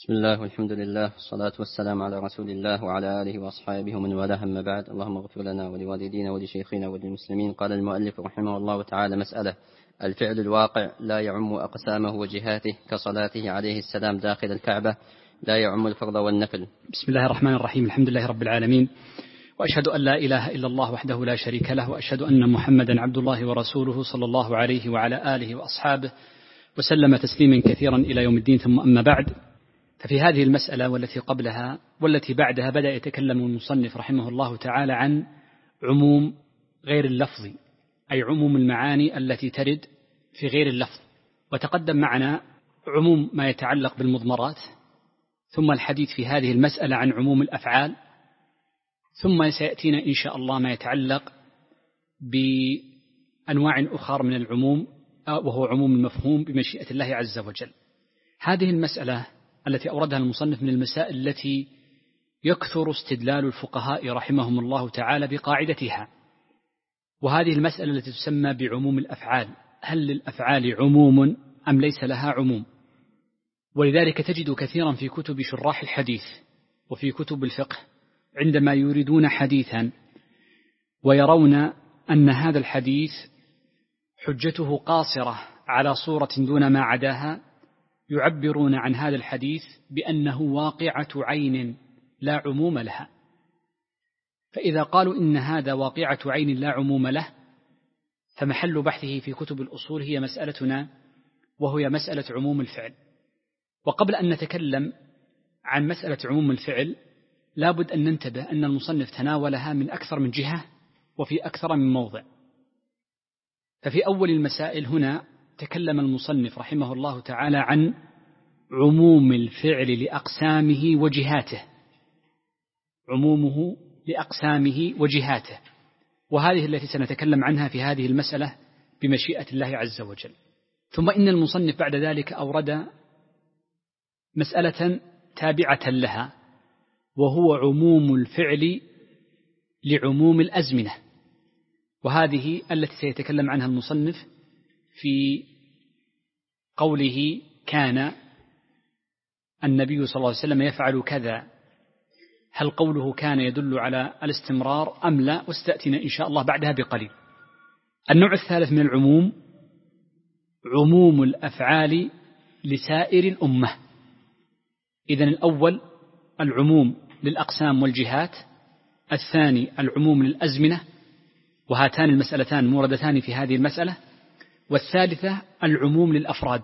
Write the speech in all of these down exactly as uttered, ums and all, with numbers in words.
بسم الله والحمد لله والصلاة والسلام على رسول الله وعلى آله وأصحابه ومن والاه، أما بعد. اللهم اغفر لنا ولوالدينا ولشيخنا وللمسلمين. قال المؤلف رحمه الله تعالى: مسألة: الفعل الواقع لا يعم أقسامه وجهاته كصلاته عليه السلام داخل الكعبة، لا يعم الفرض والنفل. بسم الله الرحمن الرحيم. الحمد لله رب العالمين، وأشهد أن لا إله إلا الله وحده لا شريك له، وأشهد أن محمدا عبد الله ورسوله صلى الله عليه وعلى آله وأصحابه وسلم تسليما كثيرا إلى يوم الدين. ثم أما بعد، ففي هذه المسألة والتي قبلها والتي بعدها بدأ يتكلم المصنف رحمه الله تعالى عن عموم غير اللفظ، أي عموم المعاني التي ترد في غير اللفظ. وتقدم معنا عموم ما يتعلق بالمضمرات، ثم الحديث في هذه المسألة عن عموم الأفعال، ثم سيأتينا إن شاء الله ما يتعلق بأنواع أخرى من العموم، وهو عموم المفهوم بمشيئة الله عز وجل. هذه المسألة التي أوردها المصنف من المسائل التي يكثر استدلال الفقهاء رحمهم الله تعالى بقاعدتها، وهذه المسألة التي تسمى بعموم الأفعال. هل للأفعال عموم أم ليس لها عموم؟ ولذلك تجد كثيرا في كتب شراح الحديث وفي كتب الفقه عندما يريدون حديثا ويرون أن هذا الحديث حجته قاصرة على صورة دون ما عداها، يعبرون عن هذا الحديث بأنه واقعة عين لا عموم لها. فإذا قالوا إن هذا واقعة عين لا عموم له، فمحل بحثه في كتب الأصول هي مسألتنا، وهي مسألة عموم الفعل. وقبل أن نتكلم عن مسألة عموم الفعل، لابد أن ننتبه أن المصنف تناولها من أكثر من جهة وفي أكثر من موضع. ففي أول المسائل هنا تكلم المصنف رحمه الله تعالى عن عموم الفعل لأقسامه وجهاته، عمومه لأقسامه وجهاته، وهذه التي سنتكلم عنها في هذه المسألة بمشيئة الله عز وجل. ثم إن المصنف بعد ذلك أورد مسألة تابعة لها، وهو عموم الفعل لعموم الأزمنة، وهذه التي سيتكلم عنها المصنف في قوله: كان النبي صلى الله عليه وسلم يفعل كذا، هل قوله كان يدل على الاستمرار أم لا؟ وستأتينا إن شاء الله بعدها بقليل. النوع الثالث من العموم عموم الأفعال لسائر الأمة. إذن الأول العموم للأقسام والجهات، الثاني العموم للأزمنة، وهاتان المسألتان موردتان في هذه المسألة، والثالثة العموم للأفراد،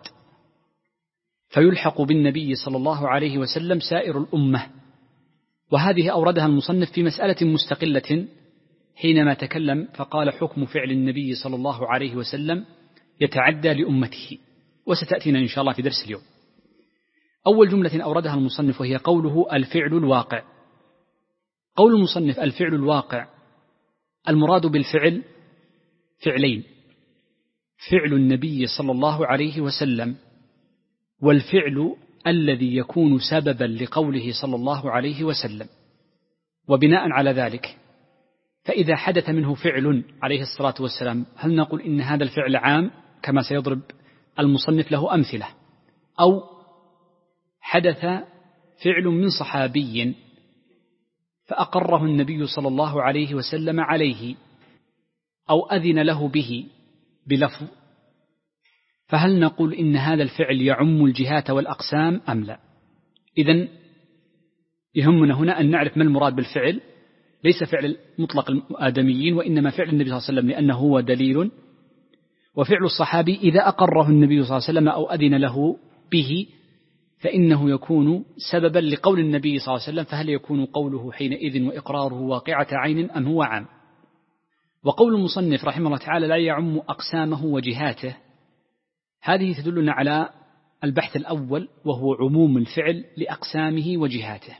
فيلحق بالنبي صلى الله عليه وسلم سائر الأمة. وهذه أوردها المصنف في مسألة مستقلة حينما تكلم فقال: حكم فعل النبي صلى الله عليه وسلم يتعدى لأمته، وستأتينا إن شاء الله في درس اليوم. أول جملة أوردها المصنف وهي قوله: الفعل الواقع. قول المصنف الفعل الواقع، المراد بالفعل فعلين: فعل النبي صلى الله عليه وسلم، والفعل الذي يكون سببا لقوله صلى الله عليه وسلم. وبناء على ذلك، فإذا حدث منه فعل عليه الصلاة والسلام، هل نقول إن هذا الفعل عام كما سيضرب المصنف له أمثلة، أو حدث فعل من صحابي فأقره النبي صلى الله عليه وسلم عليه، أو أذن له به بلفظ، فهل نقول إن هذا الفعل يعم الجهات والأقسام أم لا؟ إذن يهمنا هنا أن نعرف ما المراد بالفعل، ليس فعل مطلق الآدميين، وإنما فعل النبي صلى الله عليه وسلم لأنه هو دليل، وفعل الصحابي إذا أقره النبي صلى الله عليه وسلم أو أذن له به فإنه يكون سببا لقول النبي صلى الله عليه وسلم، فهل يكون قوله حينئذ وإقراره واقعة عين أم هو عام؟ وقول المصنف رحمه الله تعالى لا يعم أقسامه وجهاته، هذه تدلنا على البحث الأول، وهو عموم الفعل لأقسامه وجهاته.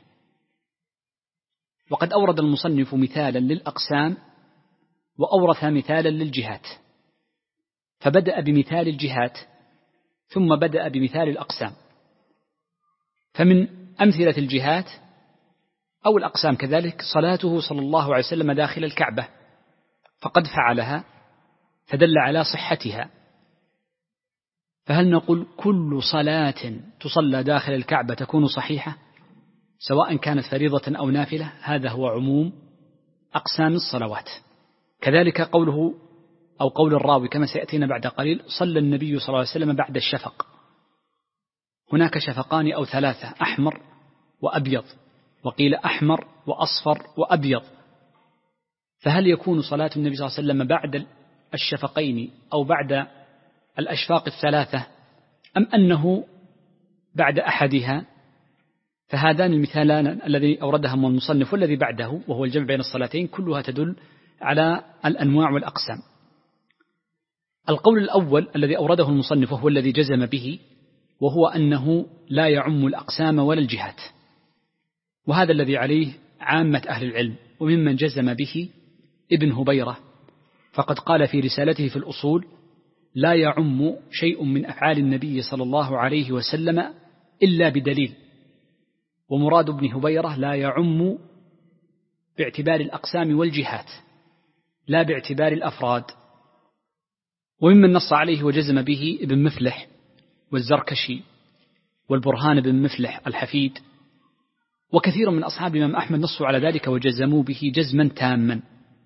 وقد أورد المصنف مثالا للأقسام وأورث مثالا للجهات، فبدأ بمثال الجهات ثم بدأ بمثال الأقسام. فمن أمثلة الجهات أو الأقسام كذلك صلاته صلى الله عليه وسلم داخل الكعبة، فقد فعلها فدل على صحتها. فهل نقول كل صلاة تصلى داخل الكعبة تكون صحيحة سواء كانت فريضة أو نافلة؟ هذا هو عموم أقسام الصلوات. كذلك قوله أو قول الراوي كما سيأتينا بعد قليل صلى النبي صلى الله عليه وسلم بعد الشفق. هناك شفقان أو ثلاثة، أحمر وأبيض، وقيل أحمر وأصفر وأبيض. فهل يكون صلاة النبي صلى الله عليه وسلم بعد الشفقين أو بعد الأشفاق الثلاثة أم أنه بعد أحدها؟ فهذان المثالان الذي أوردهما المصنف والذي بعده وهو الجمع بين الصلاتين كلها تدل على الأنواع والأقسام. القول الأول الذي أورده المصنف وهو الذي جزم به، وهو أنه لا يعم الأقسام ولا الجهات، وهذا الذي عليه عامة أهل العلم، وممن جزم به ابن هبيرة، فقد قال في رسالته في الأصول: لا يعم شيء من أفعال النبي صلى الله عليه وسلم إلا بدليل. ومراد ابن هبيرة لا يعم باعتبار الأقسام والجهات لا باعتبار الأفراد. وممن نص عليه وجزم به ابن مفلح والزركشي والبرهان بن مفلح الحفيد، وكثير من أصحاب الإمام أحمد نصوا على ذلك وجزموا به جزما تاما.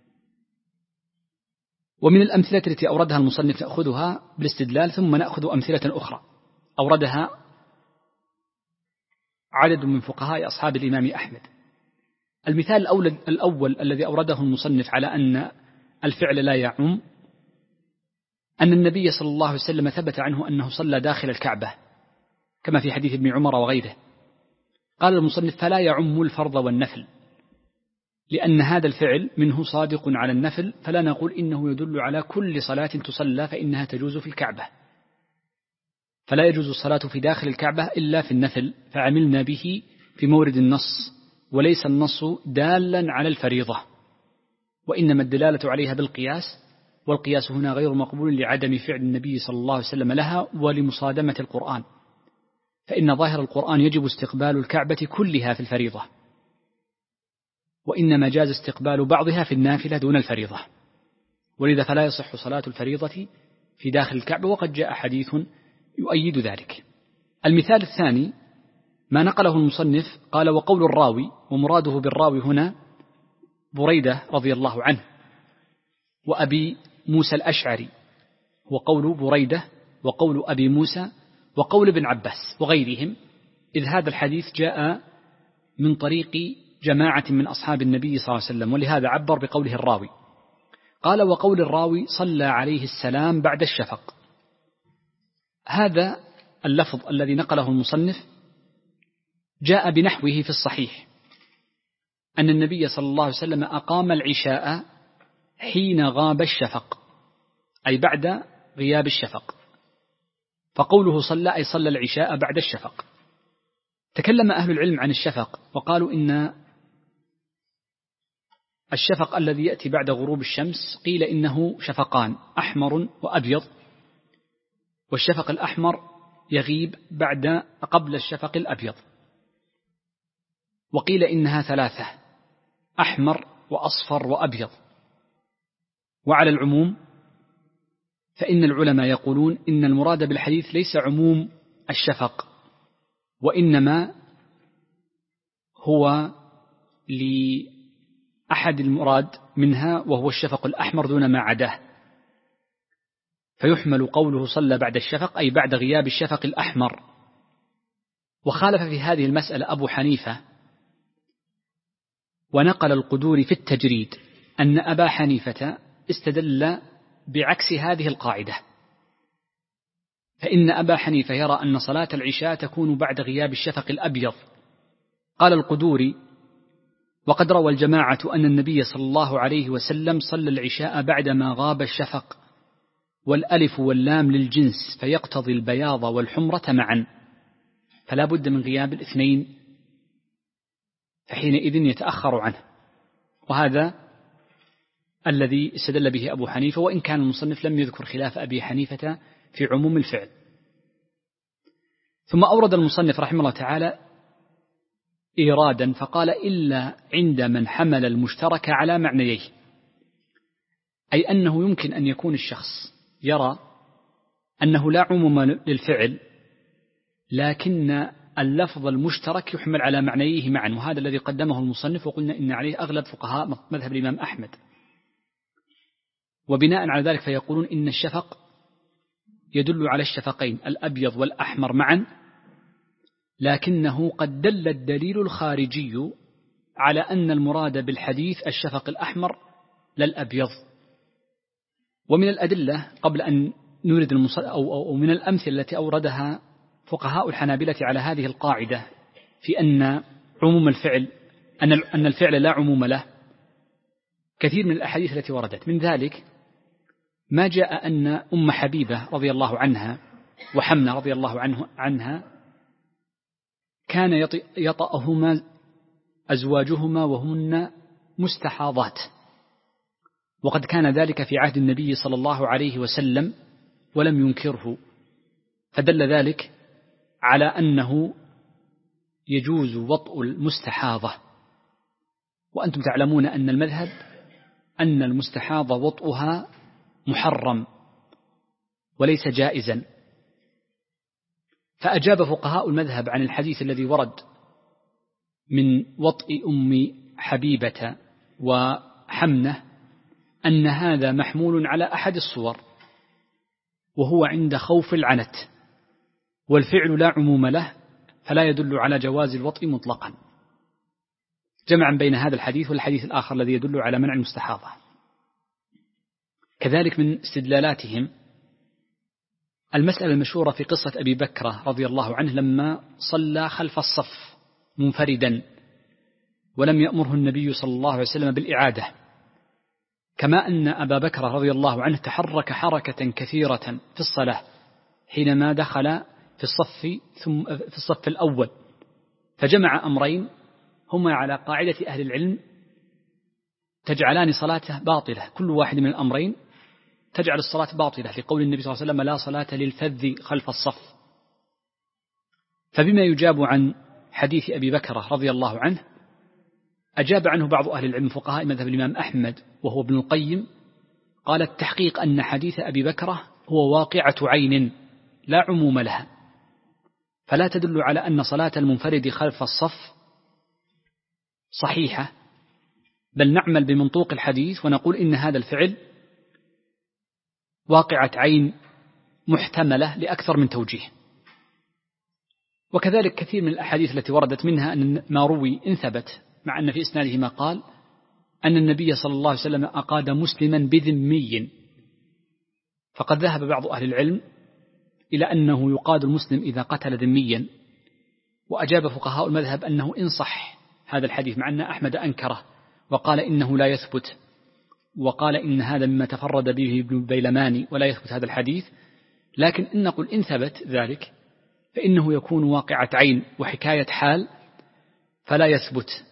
ومن الأمثلة التي أوردها المصنف نأخذها بالاستدلال، ثم نأخذ أمثلة أخرى أوردها عدد من فقهاء أصحاب الإمام أحمد. المثال الأول, الأول الذي أورده المصنف على أن الفعل لا يعم، أن النبي صلى الله عليه وسلم ثبت عنه أنه صلى داخل الكعبة كما في حديث ابن عمر وغيره. قال المصنف: فلا يعم الفرض والنفل، لأن هذا الفعل منه صادق على النفل، فلا نقول إنه يدل على كل صلاة تصلى فإنها تجوز في الكعبة، فلا يجوز الصلاة في داخل الكعبة إلا في النفل، فعملنا به في مورد النص، وليس النص دالا على الفريضة، وإنما الدلالة عليها بالقياس، والقياس هنا غير مقبول لعدم فعل النبي صلى الله عليه وسلم لها ولمصادمة القرآن، فإن ظاهر القرآن يجب استقبال الكعبة كلها في الفريضة، وإنما جاز استقبال بعضها في النافلة دون الفريضة، ولذا فلا يصح صلاة الفريضة في داخل الكعبة، وقد جاء حديث يؤيد ذلك. المثال الثاني ما نقله المصنف، قال: وقول الراوي، ومراده بالراوي هنا بريدة رضي الله عنه وأبي موسى الأشعري، وقول بريدة وقول أبي موسى وقول ابن عباس وغيرهم، إذ هذا الحديث جاء من طريق جماعة من أصحاب النبي صلى الله عليه وسلم، ولهذا عبر بقوله الراوي. قال: وقول الراوي صلى عليه السلام بعد الشفق. هذا اللفظ الذي نقله المصنف جاء بنحوه في الصحيح، أن النبي صلى الله عليه وسلم أقام العشاء حين غاب الشفق، أي بعد غياب الشفق، فقوله صلى أي صلى العشاء بعد الشفق. تكلم أهل العلم عن الشفق وقالوا إن الشفق الذي يأتي بعد غروب الشمس قيل إنه شفقان، أحمر وأبيض، والشفق الأحمر يغيب بعد قبل الشفق الأبيض، وقيل إنها ثلاثة، أحمر وأصفر وأبيض. وعلى العموم فإن العلماء يقولون إن المراد بالحديث ليس عموم الشفق، وإنما هو لأحد المراد منها وهو الشفق الأحمر دون ما عداه، فيحمل قوله صلى بعد الشفق أي بعد غياب الشفق الأحمر. وخالف في هذه المسألة أبو حنيفة، ونقل القدوري في التجريد أن أبا حنيفة استدل بعكس هذه القاعدة، فإن أبا حنيفة يرى أن صلاة العشاء تكون بعد غياب الشفق الأبيض. قال القدوري: وقد روى الجماعة أن النبي صلى الله عليه وسلم صلى العشاء بعدما غاب الشفق، والألف واللام للجنس فيقتضي البياض والحمرة معا، فلا بد من غياب الاثنين، فحينئذ يتأخر عنه. وهذا الذي استدل به أبو حنيفة، وإن كان المصنف لم يذكر خلاف أبي حنيفة في عموم الفعل. ثم أورد المصنف رحمه الله تعالى إيرادا فقال: إلا عند من حمل المشترك على معنييه، أي أنه يمكن أن يكون الشخص يرى أنه لا عموم للفعل، لكن اللفظ المشترك يحمل على معنيه معا، وهذا الذي قدمه المصنف وقلنا إن عليه أغلب فقهاء مذهب الإمام أحمد. وبناء على ذلك فيقولون إن الشفق يدل على الشفقين الأبيض والأحمر معا، لكنه قد دل الدليل الخارجي على أن المراد بالحديث الشفق الأحمر لا الأبيض. ومن الأدلة قبل أن نورد المص... أو... أو من الأمثلة التي أوردها فقهاء الحنابلة على هذه القاعدة في أن عموم الفعل أن أن الفعل لا عموم له كثير من الأحاديث التي وردت. من ذلك ما جاء أن أم حبيبة رضي الله عنها وحمنة رضي الله عنه عنها كان يطأهما أزواجهما وهن مستحاضات، وقد كان ذلك في عهد النبي صلى الله عليه وسلم ولم ينكره، فدل ذلك على أنه يجوز وطء المستحاضة. وأنتم تعلمون أن المذهب أن المستحاضة وطئها محرم وليس جائزا، فأجاب فقهاء المذهب عن الحديث الذي ورد من وطئ أم حبيبة وحمنة أن هذا محمول على أحد الصور، وهو عند خوف العنت، والفعل لا عموم له فلا يدل على جواز الوطئ مطلقا، جمعا بين هذا الحديث والحديث الآخر الذي يدل على منع المستحاضة. كذلك من استدلالاتهم المسألة المشهورة في قصة أبي بكر رضي الله عنه لما صلى خلف الصف منفردا ولم يأمره النبي صلى الله عليه وسلم بالإعادة، كما أن أبا بكر رضي الله عنه تحرك حركة كثيرة في الصلاة حينما دخل في الصف ثم في الصف الأول، فجمع أمرين هما على قاعدة أهل العلم تجعلان صلاته باطلة، كل واحد من الأمرين تجعل الصلاة باطلة، لقول النبي صلى الله عليه وسلم لا صلاة للفذ خلف الصف. فبما يجاب عن حديث أبي بكر رضي الله عنه أجاب عنه بعض أهل العلم فقهاء مذهب الإمام أحمد وهو ابن القيم، قال التحقيق أن حديث أبي بكر هو واقعة عين لا عموم لها، فلا تدل على أن صلاة المنفرد خلف الصف صحيحة، بل نعمل بمنطوق الحديث ونقول إن هذا الفعل واقعة عين محتملة لأكثر من توجيه. وكذلك كثير من الأحاديث التي وردت منها أن ما روي إن ثبت، مع أن في إسناده ما قال أن النبي صلى الله عليه وسلم أقاد مسلما بذمي، فقد ذهب بعض أهل العلم إلى أنه يقاد المسلم إذا قتل ذميا، وأجاب فقهاء المذهب أنه إن صح هذا الحديث، مع أن أحمد أنكره وقال إنه لا يثبت، وقال إن هذا مما تفرد به ابن بيلماني ولا يثبت هذا الحديث، لكن إن نقول إن ثبت ذلك فإنه يكون واقعة عين وحكاية حال، فلا يثبت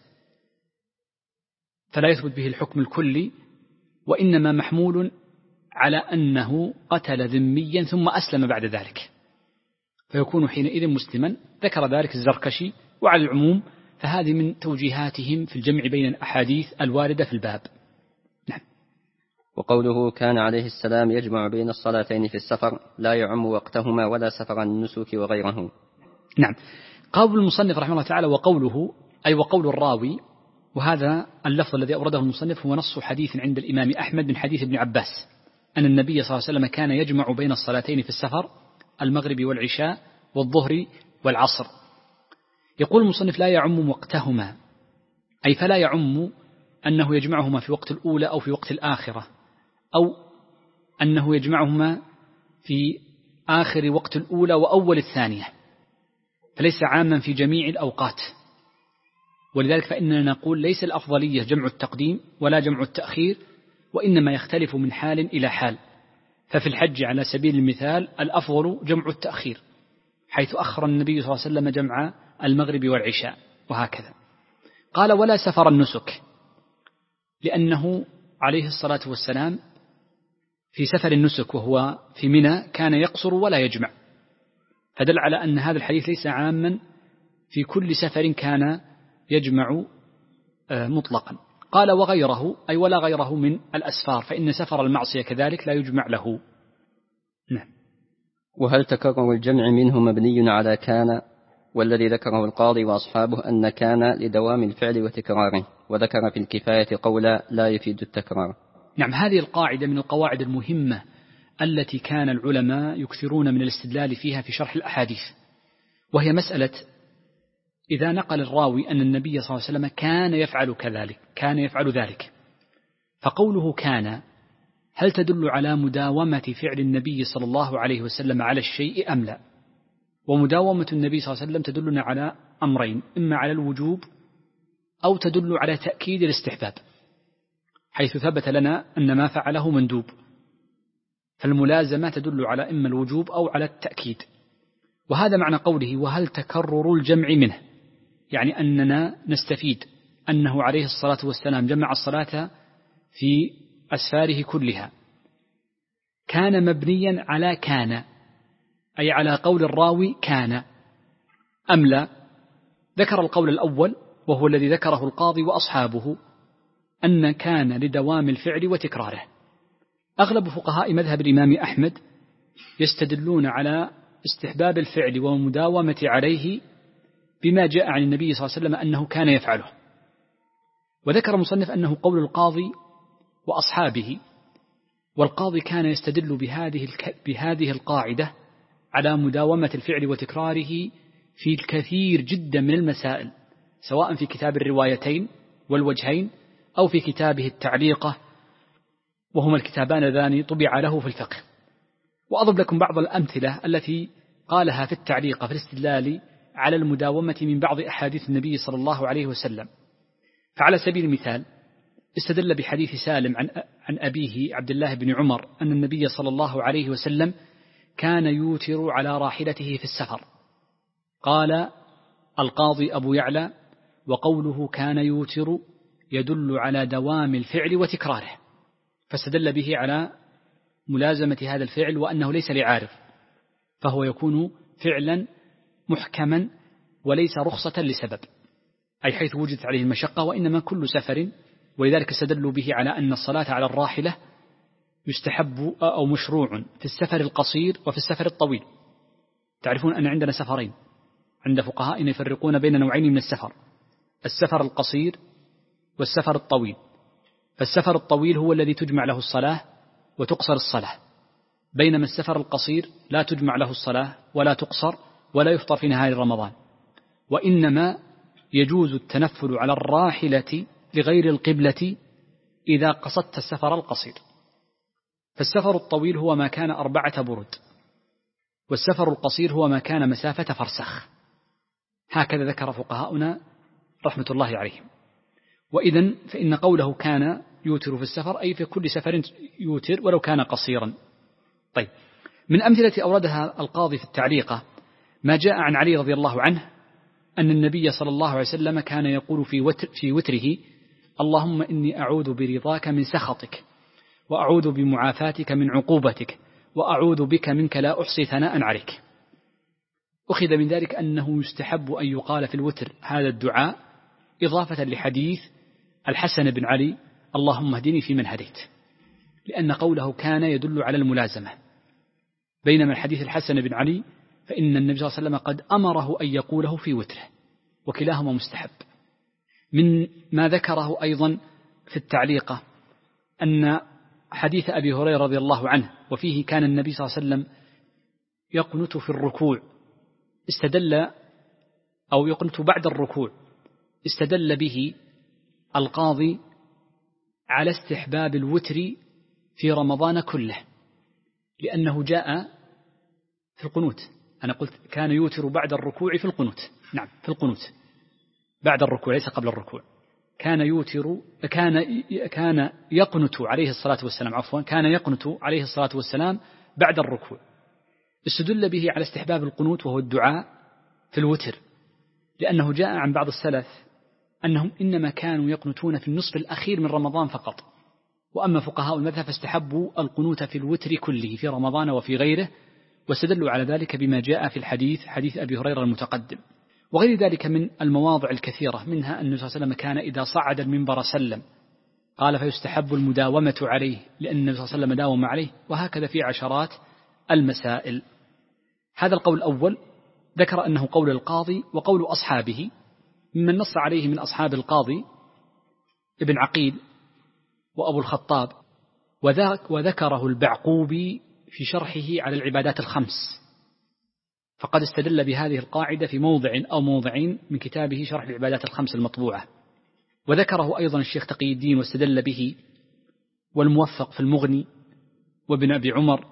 فلا يثبت به الحكم الكلي، وإنما محمول على أنه قتل ذميا ثم أسلم بعد ذلك، فيكون حينئذ مسلما. ذكر ذلك الزركشي. وعلى العموم فهذه من توجيهاتهم في الجمع بين الأحاديث الواردة في الباب. نعم. وقوله كان عليه السلام يجمع بين الصلاتين في السفر لا يعم وقتهما ولا سفر النسك وغيره. نعم. قول المصنف رحمه الله تعالى وقوله أي وقول الراوي، وهذا اللفظ الذي أورده المصنف هو نص حديث عند الإمام أحمد من حديث ابن عباس أن النبي صلى الله عليه وسلم كان يجمع بين الصلاتين في السفر المغرب والعشاء والظهر والعصر. يقول المصنف لا يعم وقتهما، أي فلا يعم أنه يجمعهما في وقت الأولى أو في وقت الآخرة، أو أنه يجمعهما في آخر وقت الأولى وأول الثانية، فليس عاما في جميع الأوقات. ولذلك فإننا نقول ليس الأفضلية جمع التقديم ولا جمع التأخير، وإنما يختلف من حال إلى حال. ففي الحج على سبيل المثال الأفضل جمع التأخير، حيث أخر النبي صلى الله عليه وسلم جمع المغرب والعشاء، وهكذا. قال ولا سفر النسك، لأنه عليه الصلاة والسلام في سفر النسك وهو في منى كان يقصر ولا يجمع، فدل على أن هذا الحديث ليس عاما في كل سفر كان يجمع مطلقا. قال وغيره أي ولا غيره من الأسفار، فإن سفر المعصية كذلك لا يجمع له. نعم. وهل تكرر الجمع منه مبني على كان، والذي ذكره القاضي وأصحابه أن كان لدوام الفعل وتكراره، وذكر في الكفاية قولا لا يفيد التكرار. نعم، هذه القاعدة من القواعد المهمة التي كان العلماء يكثرون من الاستدلال فيها في شرح الأحاديث، وهي مسألة إذا نقل الراوي أن النبي صلى الله عليه وسلم كان يفعل كذلك كان يفعل ذلك، فقوله كان هل تدل على مداومة فعل النبي صلى الله عليه وسلم على الشيء أم لا؟ ومداومة النبي صلى الله عليه وسلم تدلنا على أمرين، إما على الوجوب أو تدل على تأكيد الاستحباب، حيث ثبت لنا أن ما فعله مندوب، فالملازمة تدل على إما الوجوب أو على التأكيد. وهذا معنى قوله وهل تكرر الجمع منه، يعني أننا نستفيد أنه عليه الصلاة والسلام جمع الصلاة في أسفاره كلها. كان مبنيا على كان، أي على قول الراوي كان أم لا؟ ذكر القول الأول وهو الذي ذكره القاضي وأصحابه أن كان لدوام الفعل وتكراره. أغلب فقهاء مذهب الإمام أحمد يستدلون على استحباب الفعل ومداومة عليه بما جاء عن النبي صلى الله عليه وسلم أنه كان يفعله. وذكر المصنف أنه قول القاضي وأصحابه، والقاضي كان يستدل بهذه بهذه القاعدة على مداومة الفعل وتكراره في الكثير جدا من المسائل، سواء في كتاب الروايتين والوجهين أو في كتابه التعليقة، وهما الكتابان اللذان طبع له في الفقه. وأضرب لكم بعض الأمثلة التي قالها في التعليقة في الاستدلال على المداومة من بعض أحاديث النبي صلى الله عليه وسلم. فعلى سبيل المثال استدل بحديث سالم عن عن أبيه عبد الله بن عمر أن النبي صلى الله عليه وسلم كان يوتر على راحلته في السفر. قال القاضي أبو يعلى وقوله كان يوتر يدل على دوام الفعل وتكراره، فاستدل به على ملازمة هذا الفعل وأنه ليس لعارض، فهو يكون فعلا محكما وليس رخصة لسبب، أي حيث وجدت عليه المشقة، وإنما كل سفر. ولذلك استدلوا به على أن الصلاة على الراحلة يستحب أو مشروع في السفر القصير وفي السفر الطويل. تعرفون أن عندنا سفرين عند فقهاء يفرقون بين نوعين من السفر، السفر القصير والسفر الطويل. فالسفر الطويل هو الذي تجمع له الصلاة وتقصر الصلاة، بينما السفر القصير لا تجمع له الصلاة ولا تقصر ولا يفطر في نهار رمضان، وإنما يجوز التنفل على الراحلة لغير القبلة إذا قصدت السفر القصير. فالسفر الطويل هو ما كان أربعة برد، والسفر القصير هو ما كان مسافة فرسخ. هكذا ذكر فقهاؤنا رحمة الله عليهم. وإذن فإن قوله كان يوتر في السفر أي في كل سفر يوتر ولو كان قصيرا. طيب، من أمثلة أوردها القاضي في التعليقة ما جاء عن علي رضي الله عنه أن النبي صلى الله عليه وسلم كان يقول في وتر في وتره اللهم إني أعوذ برضاك من سخطك، وأعوذ بمعافاتك من عقوبتك، وأعوذ بك منك لا أحصي ثناء عليك. أخذ من ذلك أنه يستحب أن يقال في الوتر هذا الدعاء إضافة لحديث الحسن بن علي اللهم اهدني فيمن هديت، لأن قوله كان يدل على الملازمة، بينما الحديث الحسن بن علي فإن النبي صلى الله عليه وسلم قد أمره أن يقوله في وتره، وكلاهما مستحب. من ما ذكره أيضا في التعليقة أن حديث أبي هريرة رضي الله عنه وفيه كان النبي صلى الله عليه وسلم يقنت في الركوع، استدل أو يقنت بعد الركوع، استدل به القاضي على استحباب الوتر في رمضان كله، لأنه جاء في القنوت. أنا قلت كان يوتر بعد الركوع في القنوت، نعم في القنوت بعد الركوع ليس قبل الركوع. كان يوتر كان كان يقنت عليه الصلاة والسلام عفوا كان يقنت عليه الصلاة والسلام بعد الركوع. استدل به على استحباب القنوت وهو الدعاء في الوتر، لأنه جاء عن بعض السلف أنهم إنما كانوا يقنتون في النصف الأخير من رمضان فقط، وأما فقهاء المذهب فاستحبوا القنوت في الوتر كله في رمضان وفي غيره، واستدلوا على ذلك بما جاء في الحديث حديث أبي هريرة المتقدم. وغير ذلك من المواضع الكثيرة، منها أن النبي صلى الله عليه وسلم كان إذا صعد المنبر سلم، قال فيستحب المداومة عليه لأن النبي صلى الله عليه وسلم داوم عليه، وهكذا في عشرات المسائل. هذا القول الأول ذكر أنه قول القاضي وقول أصحابه، ممن نص عليه من أصحاب القاضي ابن عقيل وأبو الخطاب، وذكره البعقوبي في شرحه على العبادات الخمس، فقد استدل بهذه القاعدة في موضع أو موضعين من كتابه شرح العبادات الخمس المطبوعة، وذكره أيضا الشيخ تقي الدين واستدل به، والموفق في المغني وابن أبي عمر،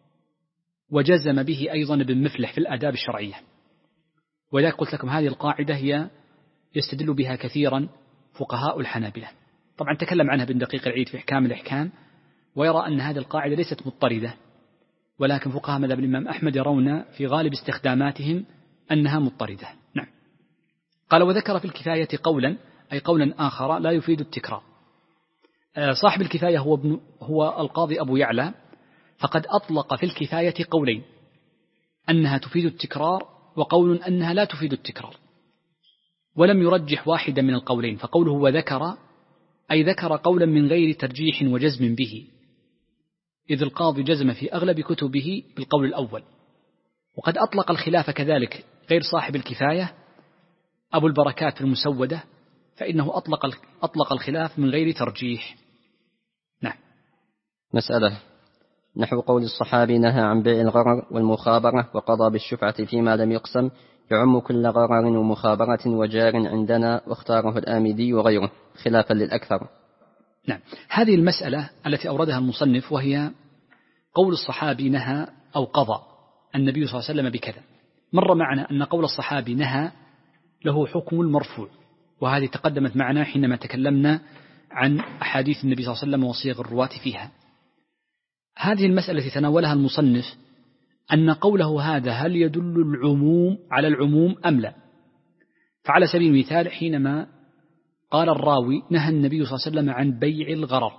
وجزم به أيضا ابن مفلح في الآداب الشرعية. وذلك قلت لكم هذه القاعدة هي يستدل بها كثيرا فقهاء الحنابلة. طبعا تكلم عنها ابن دقيق العيد في إحكام الإحكام، ويرى أن هذه القاعدة ليست مضطردة، ولكن فقهاء مذهب الإمام أحمد يرون في غالب استخداماتهم أنها مضطردة. نعم. قال وذكر في الكفاية قولا، أي قولا آخر لا يفيد التكرار. صاحب الكفاية هو, ابن هو القاضي أبو يعلى، فقد أطلق في الكفاية قولين، أنها تفيد التكرار وقول أنها لا تفيد التكرار، ولم يرجح واحدا من القولين، فقوله وذكر أي ذكر قولا من غير ترجيح وجزم به، إذ القاضي جزم في أغلب كتبه بالقول الأول. وقد أطلق الخلاف كذلك غير صاحب الكفاية أبو البركات في المسودة، فإنه أطلق أطلق الخلاف من غير ترجيح. نعم. مسألة نحو قول الصحابي نهى عن بيع الغرر والمخابرة وقضى بالشفعة فيما لم يقسم، يعم كل غرر ومخابرة وجار عندنا، واختاره الآمدي وغيره خلافا للأكثر. نعم. هذه المسألة التي أوردها المصنف، وهي قول الصحابي نهى أو قضى النبي صلى الله عليه وسلم بكذا. مر معنا أن قول الصحابي نهى له حكم المرفوع، وهذه تقدمت معنا حينما تكلمنا عن أحاديث النبي صلى الله عليه وسلم وصيغ الرواة فيها. هذه المسألة التي تناولها المصنف أن قوله هذا هل يدل العموم على العموم أم لا؟ فعلى سبيل المثال حينما قال الراوي نهى النبي صلى الله عليه وسلم عن بيع الغرر،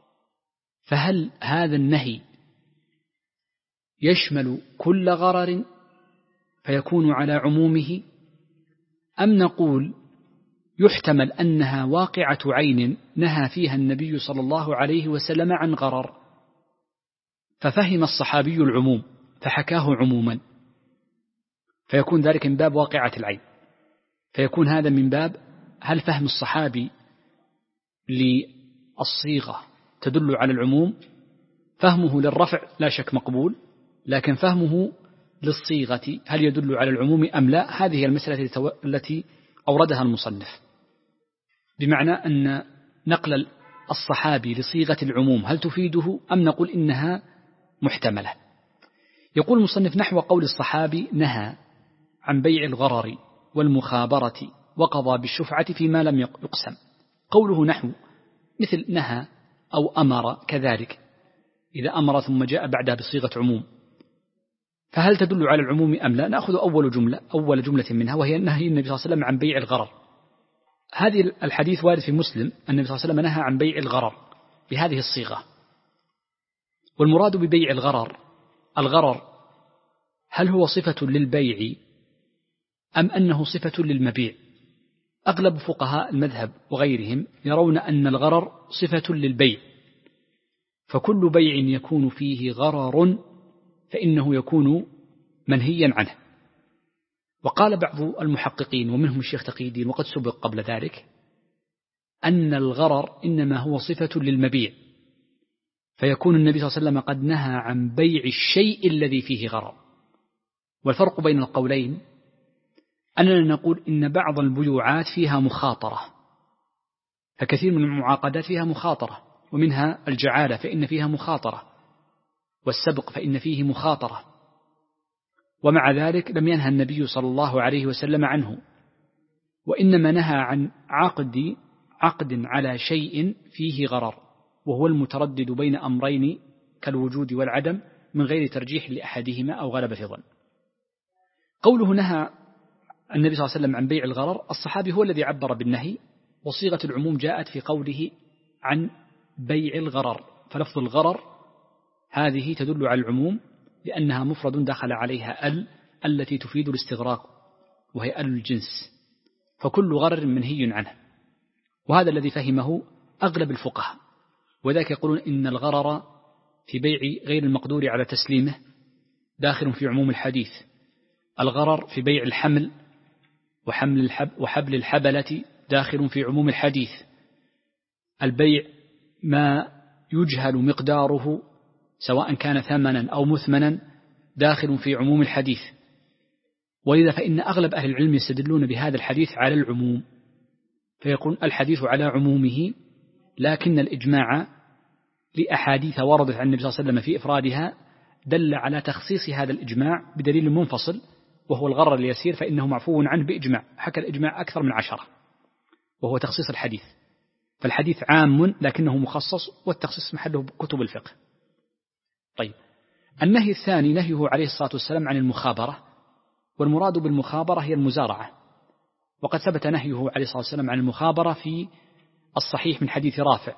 فهل هذا النهي يشمل كل غرر فيكون على عمومه، أم نقول يحتمل أنها واقعة عين نهى فيها النبي صلى الله عليه وسلم عن غرر، ففهم الصحابي العموم فحكاه عموما، فيكون ذلك من باب واقعة العين، فيكون هذا من باب هل فهم الصحابي للصيغة تدل على العموم، فهمه للرفع لا شك مقبول، لكن فهمه للصيغة هل يدل على العموم أم لا، هذه المسألة التي أوردها المصنف، بمعنى أن نقل الصحابي لصيغة العموم هل تفيده أم نقول إنها محتملة. يقول المصنف نحو قول الصحابي نهى عن بيع الغرر والمخابرة وقضى بالشفعة فيما لم يقسم، قوله نحو مثل نهى أو أمر كذلك، إذا أمر ثم جاء بعدها بصيغة عموم، فهل تدل على العموم أم لا؟ نأخذ أول جملة أول جملة منها، وهي نهي النبي صلى الله عليه وسلم عن بيع الغرر. هذه الحديث وارد في مسلم، النبي صلى الله عليه وسلم نهى عن بيع الغرر بهذه الصيغة. والمراد ببيع الغرر، الغرر هل هو صفة للبيع أم أنه صفة للمبيع؟ أغلب فقهاء المذهب وغيرهم يرون أن الغرر صفة للبيع، فكل بيع يكون فيه غرر فإنه يكون منهيا عنه. وقال بعض المحققين ومنهم الشيخ تقي الدين وقد سبق قبل ذلك أن الغرر إنما هو صفة للمبيع، فيكون النبي صلى الله عليه وسلم قد نهى عن بيع الشيء الذي فيه غرر. والفرق بين القولين أننا نقول إن بعض البيوعات فيها مخاطرة، فكثير من المعاقدات فيها مخاطرة، ومنها الجعالة فإن فيها مخاطرة، والسبق فإن فيه مخاطرة، ومع ذلك لم ينهى النبي صلى الله عليه وسلم عنه، وإنما نهى عن عقد عقد على شيء فيه غرر، وهو المتردد بين أمرين كالوجود والعدم من غير ترجيح لأحدهما أو غلبة ظن. قوله نهى النبي صلى الله عليه وسلم عن بيع الغرر، الصحابي هو الذي عبر بالنهي، وصيغة العموم جاءت في قوله عن بيع الغرر، فلفظ الغرر هذه تدل على العموم لأنها مفرد دخل عليها ال التي تفيد الاستغراق، وهي ال الجنس، فكل غرر منهي عنه، وهذا الذي فهمه أغلب الفقهاء. وذلك يقولون إن الغرر في بيع غير المقدور على تسليمه داخل في عموم الحديث، الغرر في بيع الحمل وحمل الحب وحبل الحبلة داخل في عموم الحديث. البيع ما يجهل مقداره سواء كان ثمنا أو مثمنا داخل في عموم الحديث. ولذا فإن أغلب أهل العلم يستدلون بهذا الحديث على العموم، فيكون الحديث على عمومه، لكن الإجماع لأحاديث وردت عن النبي صلى الله عليه وسلم في إفرادها دل على تخصيص هذا الإجماع بدليل منفصل، وهو الغرر اليسير فإنه معفو عنه بإجماع، حكى الإجماع أكثر من عشرة، وهو تخصيص الحديث. فالحديث عام لكنه مخصص، والتخصيص محله كتب الفقه. طيب، النهي الثاني نهيه عليه الصلاة والسلام عن المخابرة، والمراد بالمخابرة هي المزارعة، وقد ثبت نهيه عليه الصلاة والسلام عن المخابرة في الصحيح من حديث رافع،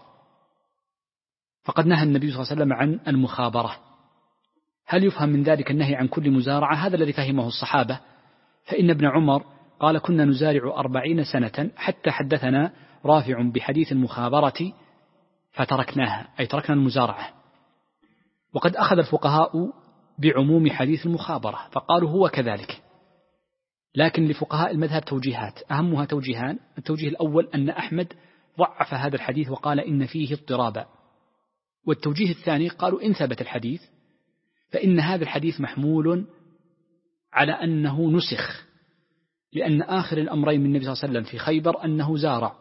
فقد نهى النبي صلى الله عليه وسلم عن المخابرة. هل يفهم من ذلك النهي عن كل مزارعة؟ هذا الذي فهمه الصحابة، فإن ابن عمر قال كنا نزارع أربعين سنة حتى حدثنا رافع بحديث المخابرة فتركناها، أي تركنا المزارعة. وقد أخذ الفقهاء بعموم حديث المخابرة فقالوا هو كذلك، لكن لفقهاء المذهب توجيهات، أهمها توجيهان. التوجيه الأول أن أحمد ضعف هذا الحديث وقال إن فيه اضطرابا، والتوجيه الثاني قالوا إن ثبت الحديث فإن هذا الحديث محمول على أنه نسخ، لأن آخر الأمرين من النبي صلى الله عليه وسلم في خيبر أنه زارع،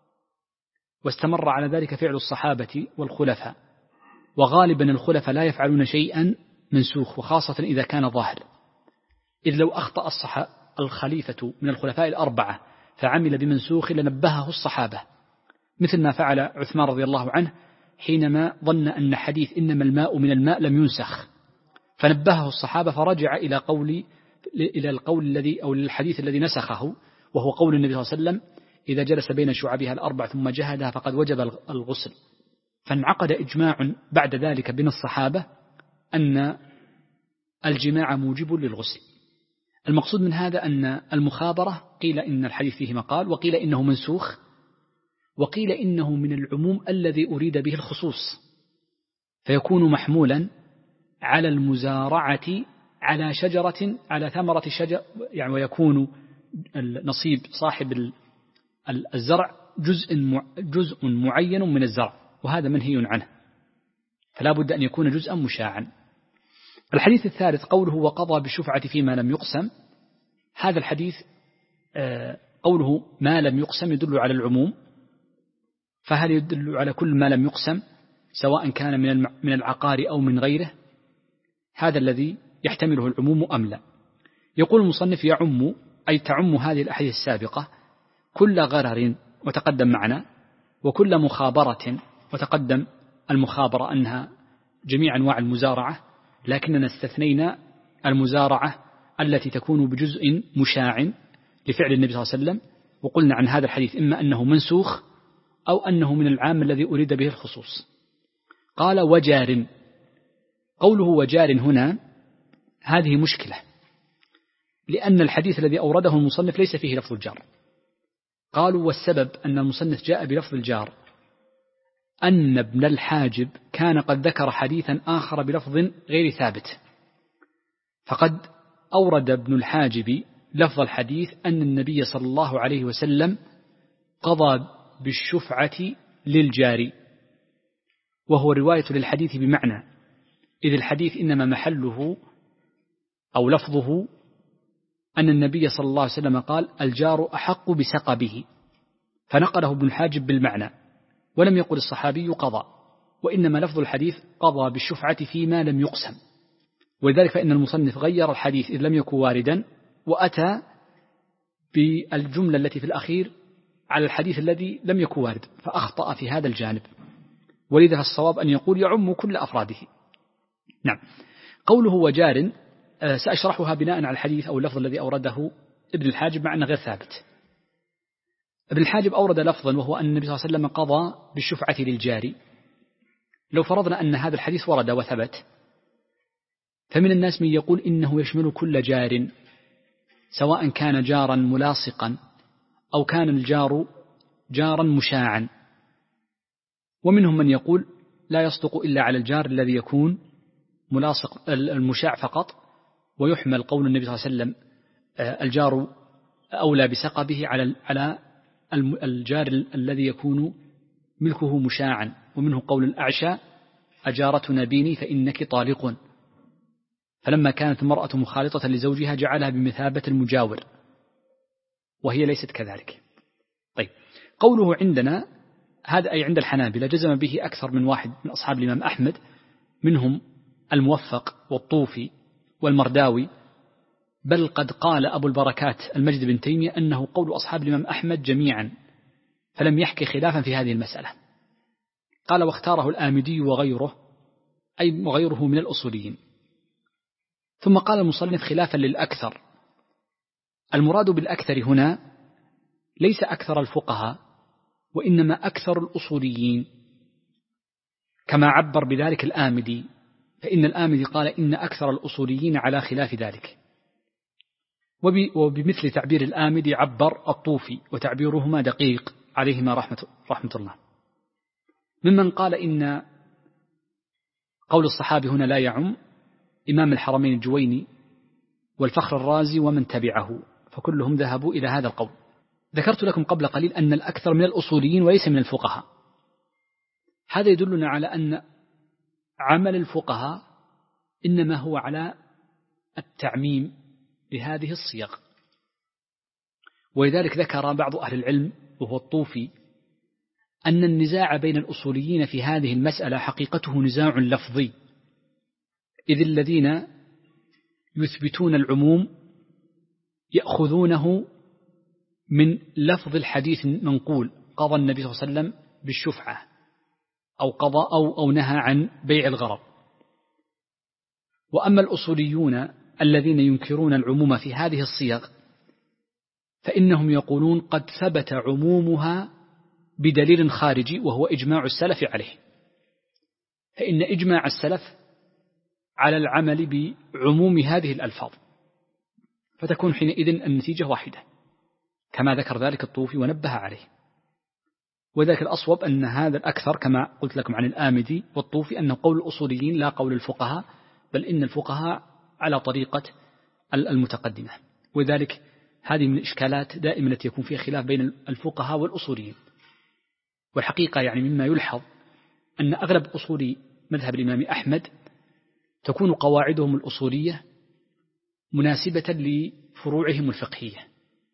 واستمر على ذلك فعل الصحابة والخلفاء، وغالبا الخلفاء لا يفعلون شيئا منسوخ، وخاصة إذا كان ظاهر، إذ لو أخطأ الصحابة الخليفة من الخلفاء الأربعة فعمل بمنسوخ لنبهه الصحابة، مثل ما فعل عثمان رضي الله عنه حينما ظن أن حديث إنما الماء من الماء لم ينسخ، فنبهه الصحابة فرجع إلى قول إلى القول الذي أو الحديث الذي نسخه، وهو قول النبي صلى الله عليه وسلم إذا جلس بين شعبها الأربع ثم جهدها فقد وجب الغسل. فانعقد إجماع بعد ذلك بين الصحابة أن الجماع موجب للغسل. المقصود من هذا أن المخابرة قيل إن الحديث فيه مقال، وقيل إنه منسوخ، وقيل إنه من العموم الذي أريد به الخصوص، فيكون محمولا على المزارعة على شجرة على ثمرة شجر، يعني ويكون نصيب صاحب الزرع جزء جزء معين من الزرع، وهذا منهي عنه، فلا بد أن يكون جزءا مشاعا. الحديث الثالث قوله وقضى بالشفعة فيما لم يقسم، هذا الحديث قوله ما لم يقسم يدل على العموم، فهل يدل على كل ما لم يقسم سواء كان من العقار أو من غيره؟ هذا الذي يحتمله العموم أم لا. يقول المصنف يعم أي تعم هذه الأحاديث السابقة كل غرر، وتقدم معنا، وكل مخابرة، وتقدم المخابرة أنها جميع أنواع المزارعة، لكننا استثنينا المزارعة التي تكون بجزء مشاع لفعل النبي صلى الله عليه وسلم، وقلنا عن هذا الحديث إما أنه منسوخ أو أنه من العام الذي أريد به الخصوص. قال وجار، قوله وجار هنا هذه مشكلة، لأن الحديث الذي أورده المصنف ليس فيه لفظ الجار. قالوا والسبب أن المصنف جاء بلفظ الجار أن ابن الحاجب كان قد ذكر حديثا آخر بلفظ غير ثابت، فقد أورد ابن الحاجب لفظ الحديث أن النبي صلى الله عليه وسلم قضى بالشفعة للجاري، وهو رواية للحديث بمعنى، إذ الحديث إنما محله أو لفظه أن النبي صلى الله عليه وسلم قال الجار أحق بسقبه، فنقله ابن الحاجب بالمعنى، ولم يقل الصحابي قضى، وإنما لفظ الحديث قضى بالشفعة فيما لم يقسم. ولذلك فإن المصنف غير الحديث إذ لم يكن واردا، وأتى بالجملة التي في الأخير على الحديث الذي لم يكن وارد، فأخطأ في هذا الجانب. ولذا الصواب أن يقول يعم كل أفراده. نعم. قوله وجار سأشرحها بناء على الحديث أو اللفظ الذي أورده ابن الحاجب مع أنه غير ثابت. ابن الحاجب أورد لفظا وهو أن النبي صلى الله عليه وسلم قضى بالشفعة للجاري. لو فرضنا أن هذا الحديث ورد وثبت، فمن الناس من يقول إنه يشمل كل جار، سواء كان جارا ملاصقا أو كان الجار جارا مشاعا، ومنهم من يقول لا يصدق إلا على الجار الذي يكون ملاصق المشاع فقط، ويحمل قول النبي صلى الله عليه وسلم الجار أولى بسقبه على على الجار الذي يكون ملكه مشاعا، ومنه قول الأعشى أجارتنا بيني فإنك طالق، فلما كانت المرأة مخالطة لزوجها جعلها بمثابة المجاور وهي ليست كذلك. طيب، قوله عندنا هذا أي عند الحنابلة جزم به أكثر من واحد من أصحاب الإمام أحمد، منهم الموفق والطوفي والمرداوي، بل قد قال أبو البركات المجد بن تيمية أنه قول أصحاب الإمام أحمد جميعا، فلم يحكي خلافا في هذه المسألة. قال واختاره الآمدي وغيره، أي وغيره من الأصوليين. ثم قال المصنف خلافا للأكثر، المراد بالأكثر هنا ليس أكثر الفقهاء، وإنما أكثر الأصوليين، كما عبر بذلك الآمدي، فإن الآمدي قال إن أكثر الأصوليين على خلاف ذلك. وبمثل تعبير الآمدي عبر الطوفي، وتعبيرهما دقيق عليهما رحمة, رحمة الله، ممن قال إن قول الصحابي هنا لا يعم إمام الحرمين الجويني والفخر الرازي ومن تبعه، فكلهم ذهبوا إلى هذا القول. ذكرت لكم قبل قليل أن الأكثر من الأصوليين وليس من الفقهاء، هذا يدلنا على أن عمل الفقهاء إنما هو على التعميم بهذه الصيغ. ولذلك ذكر بعض أهل العلم وهو الطوفي أن النزاع بين الأصوليين في هذه المسألة حقيقته نزاع لفظي، إذ الذين يثبتون العموم يأخذونه من لفظ الحديث المنقول قضى النبي صلى الله عليه وسلم بالشفعة أو قضى أو, أو نهى عن بيع الغرر. وأما الأصوليون الذين ينكرون العموم في هذه الصيغ فإنهم يقولون قد ثبت عمومها بدليل خارجي وهو إجماع السلف عليه، فإن إجماع السلف على العمل بعموم هذه الألفاظ، فتكون حينئذ النتيجة واحدة كما ذكر ذلك الطوفي ونبه عليه. وذلك الأصوب أن هذا الأكثر كما قلت لكم عن الآمدي والطوفي أنه قول الأصوليين لا قول الفقهاء، بل إن الفقهاء على طريقة المتقدمة. وذلك هذه من الإشكالات دائما التي يكون فيها خلاف بين الفقهاء والأصوليين. والحقيقة يعني مما يلحظ أن أغلب أصول مذهب الإمام أحمد تكون قواعدهم الأصولية مناسبة لفروعهم الفقهية،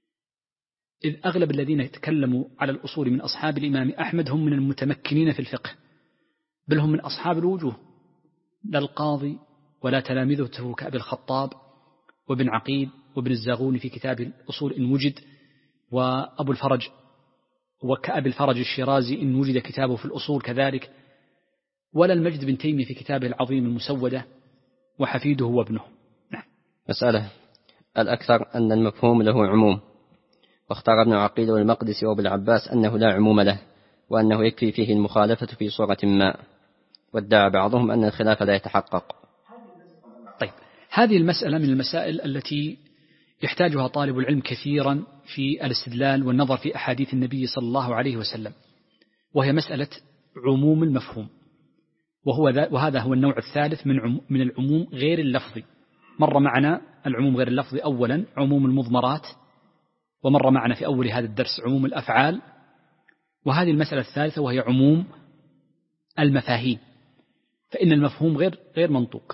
إذ أغلب الذين يتكلموا على الأصول من أصحاب الإمام أحمد هم من المتمكنين في الفقه، بل هم من أصحاب الوجوه، لا القاضي ولا تلامذته كأبي الخطاب وابن عقيل وابن الزاغوني في كتاب الأصول إن وجد، وأبو الفرج وكأبي الفرج الشيرازي إن وجد كتابه في الأصول كذلك، ولا المجد بن تيمية في كتابه العظيم المسودة، وحفيده وابنه. نعم. مسألة الأكثر أن المفهوم له عموم، واختار ابن عقيل والمقدسي وابن العباس أنه لا عموم له، وأنه يكفي فيه المخالفة في صورة ما، وادعى بعضهم أن الخلاف لا يتحقق. طيب، هذه المسألة من المسائل التي يحتاجها طالب العلم كثيرا في الاستدلال والنظر في أحاديث النبي صلى الله عليه وسلم، وهي مسألة عموم المفهوم، وهو وهذا هو النوع الثالث من من العموم غير اللفظي. مر معنا العموم غير اللفظي أولا عموم المضمرات، ومر معنا في أول هذا الدرس عموم الأفعال، وهذه المسألة الثالثة وهي عموم المفاهيم، فإن المفهوم غير غير منطوق.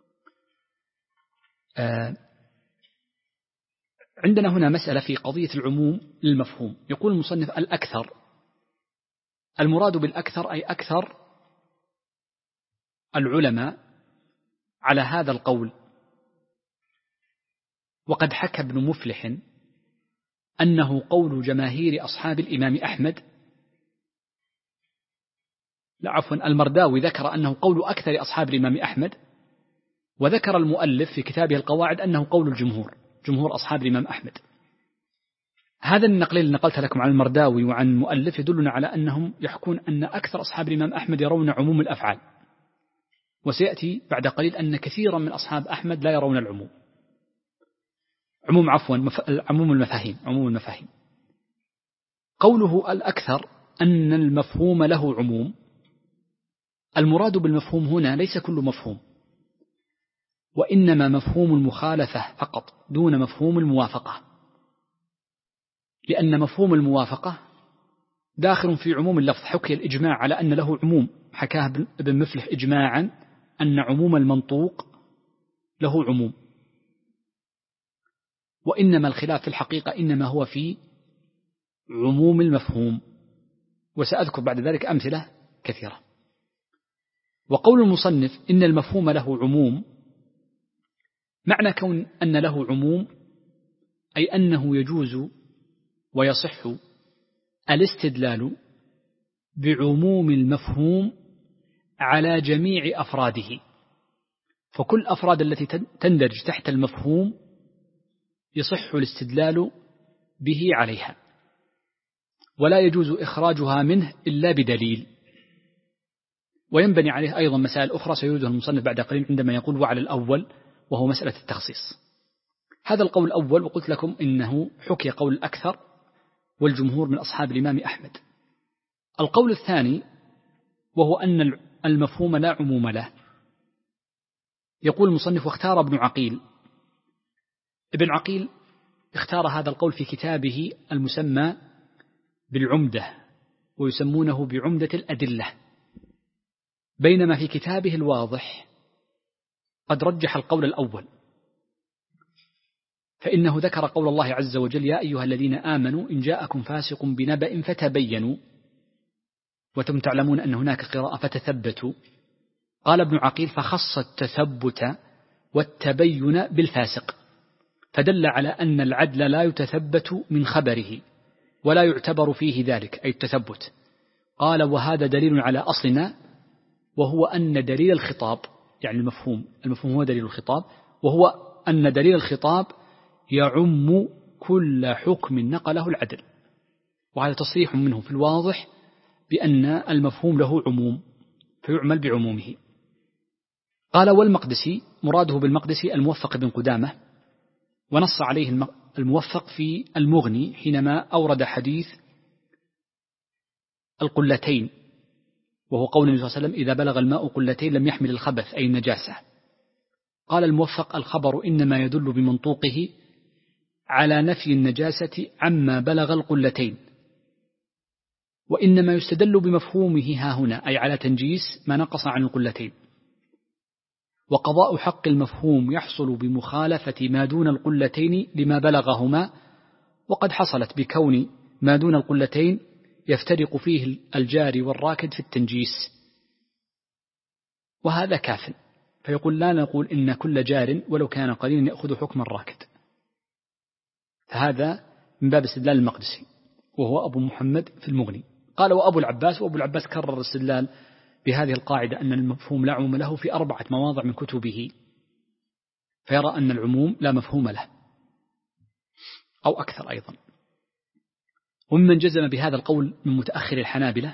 آه عندنا هنا مسألة في قضية العموم للمفهوم. يقول المصنف الأكثر، المراد بالأكثر أي أكثر العلماء على هذا القول. وقد حكى ابن مفلح أنه قول جماهير أصحاب الإمام أحمد، لا عفوا المرداوي ذكر أنه قول أكثر أصحاب الإمام أحمد، وذكر المؤلف في كتابه القواعد أنه قول الجمهور، جمهور أصحاب الإمام أحمد. هذا النقل اللي نقلت لكم عن المرداوي وعن المؤلف يدلنا على أنهم يحكون أن أكثر أصحاب الإمام أحمد يرون عموم الأفعال، وسيأتي بعد قليل أن كثيرا من أصحاب أحمد لا يرون العموم، عموم عفوا مف... عموم المفاهيم عموم المفاهيم. قوله الأكثر أن المفهوم له عموم، المراد بالمفهوم هنا ليس كل مفهوم، وإنما مفهوم المخالفة فقط دون مفهوم الموافقة، لأن مفهوم الموافقة داخل في عموم اللفظ. حكي الإجماع على أن له عموم، حكاه ابن مفلح إجماعا أن عموم المنطوق له عموم، وإنما الخلاف في الحقيقة إنما هو في عموم المفهوم، وسأذكر بعد ذلك أمثلة كثيرة. وقول المصنف إن المفهوم له عموم، معنى كون أن له عموم أي أنه يجوز ويصح الاستدلال بعموم المفهوم على جميع أفراده، فكل أفراد التي تندرج تحت المفهوم يصح الاستدلال به عليها، ولا يجوز إخراجها منه إلا بدليل. وينبني عليه أيضا مسائل أخرى سيوردها المصنف بعد قليل عندما يقول وعلى الأول، وهو مسألة التخصيص. هذا القول الأول، وقلت لكم إنه حكي قول الأكثر والجمهور من أصحاب الإمام أحمد. القول الثاني وهو أن المفهوم لا عموم له. يقول المصنف واختار ابن عقيل، ابن عقيل اختار هذا القول في كتابه المسمى بالعمدة، ويسمونه بعمدة الأدلة، بينما في كتابه الواضح قد رجح القول الأول، فإنه ذكر قول الله عز وجل يا أيها الذين آمنوا إن جاءكم فاسق بنبأ فتبينوا، وتم تعلمون أن هناك قراءة فتثبتوا. قال ابن عقيل فخص التثبت والتبين بالفاسق، فدل على أن العدل لا يتثبت من خبره ولا يعتبر فيه ذلك أي التثبت. قال وهذا دليل على أصلنا، وهو أن دليل الخطاب، يعني المفهوم المفهوم هو دليل الخطاب، وهو أن دليل الخطاب يعم كل حكم نقله العدل. وهذا تصريح منه في الواضح بأن المفهوم له عموم فيعمل بعمومه. قال والمقدسي مراده بالمقدسي الموفق بن قدامة، ونص عليه الموفق في المغني حينما أورد حديث القلتين، وهو قول النبي صلى الله عليه وسلم إذا بلغ الماء قلتين لم يحمل الخبث أي النجاسة. قال الموفق الخبر إنما يدل بمنطوقه على نفي النجاسة عما بلغ القلتين، وإنما يستدل بمفهومه ها هنا أي على تنجيس ما نقص عن القلتين. وقضاء حق المفهوم يحصل بمخالفة ما دون القلتين لما بلغهما، وقد حصلت بكون ما دون القلتين يفترق فيه الجاري والراكد في التنجيس، وهذا كاف. فيقول لا نقول إن كل جار ولو كان قليلا يأخذ حكم الراكد، فهذا من باب استدلال المقدسي وهو أبو محمد في المغني. قال وأبو العباس، وأبو العباس كرر الاستدلال بهذه القاعدة أن المفهوم لا عموم له في أربعة مواضع من كتبه، فيرى أن العموم لا مفهوم له أو أكثر أيضا. وممن جزم بهذا القول من متأخر الحنابلة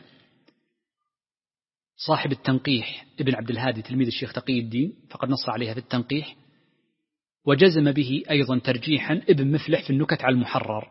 صاحب التنقيح ابن عبد الهادي تلميذ الشيخ تقي الدين، فقد نص عليها في التنقيح، وجزم به أيضا ترجيحا ابن مفلح في النكت على المحرر،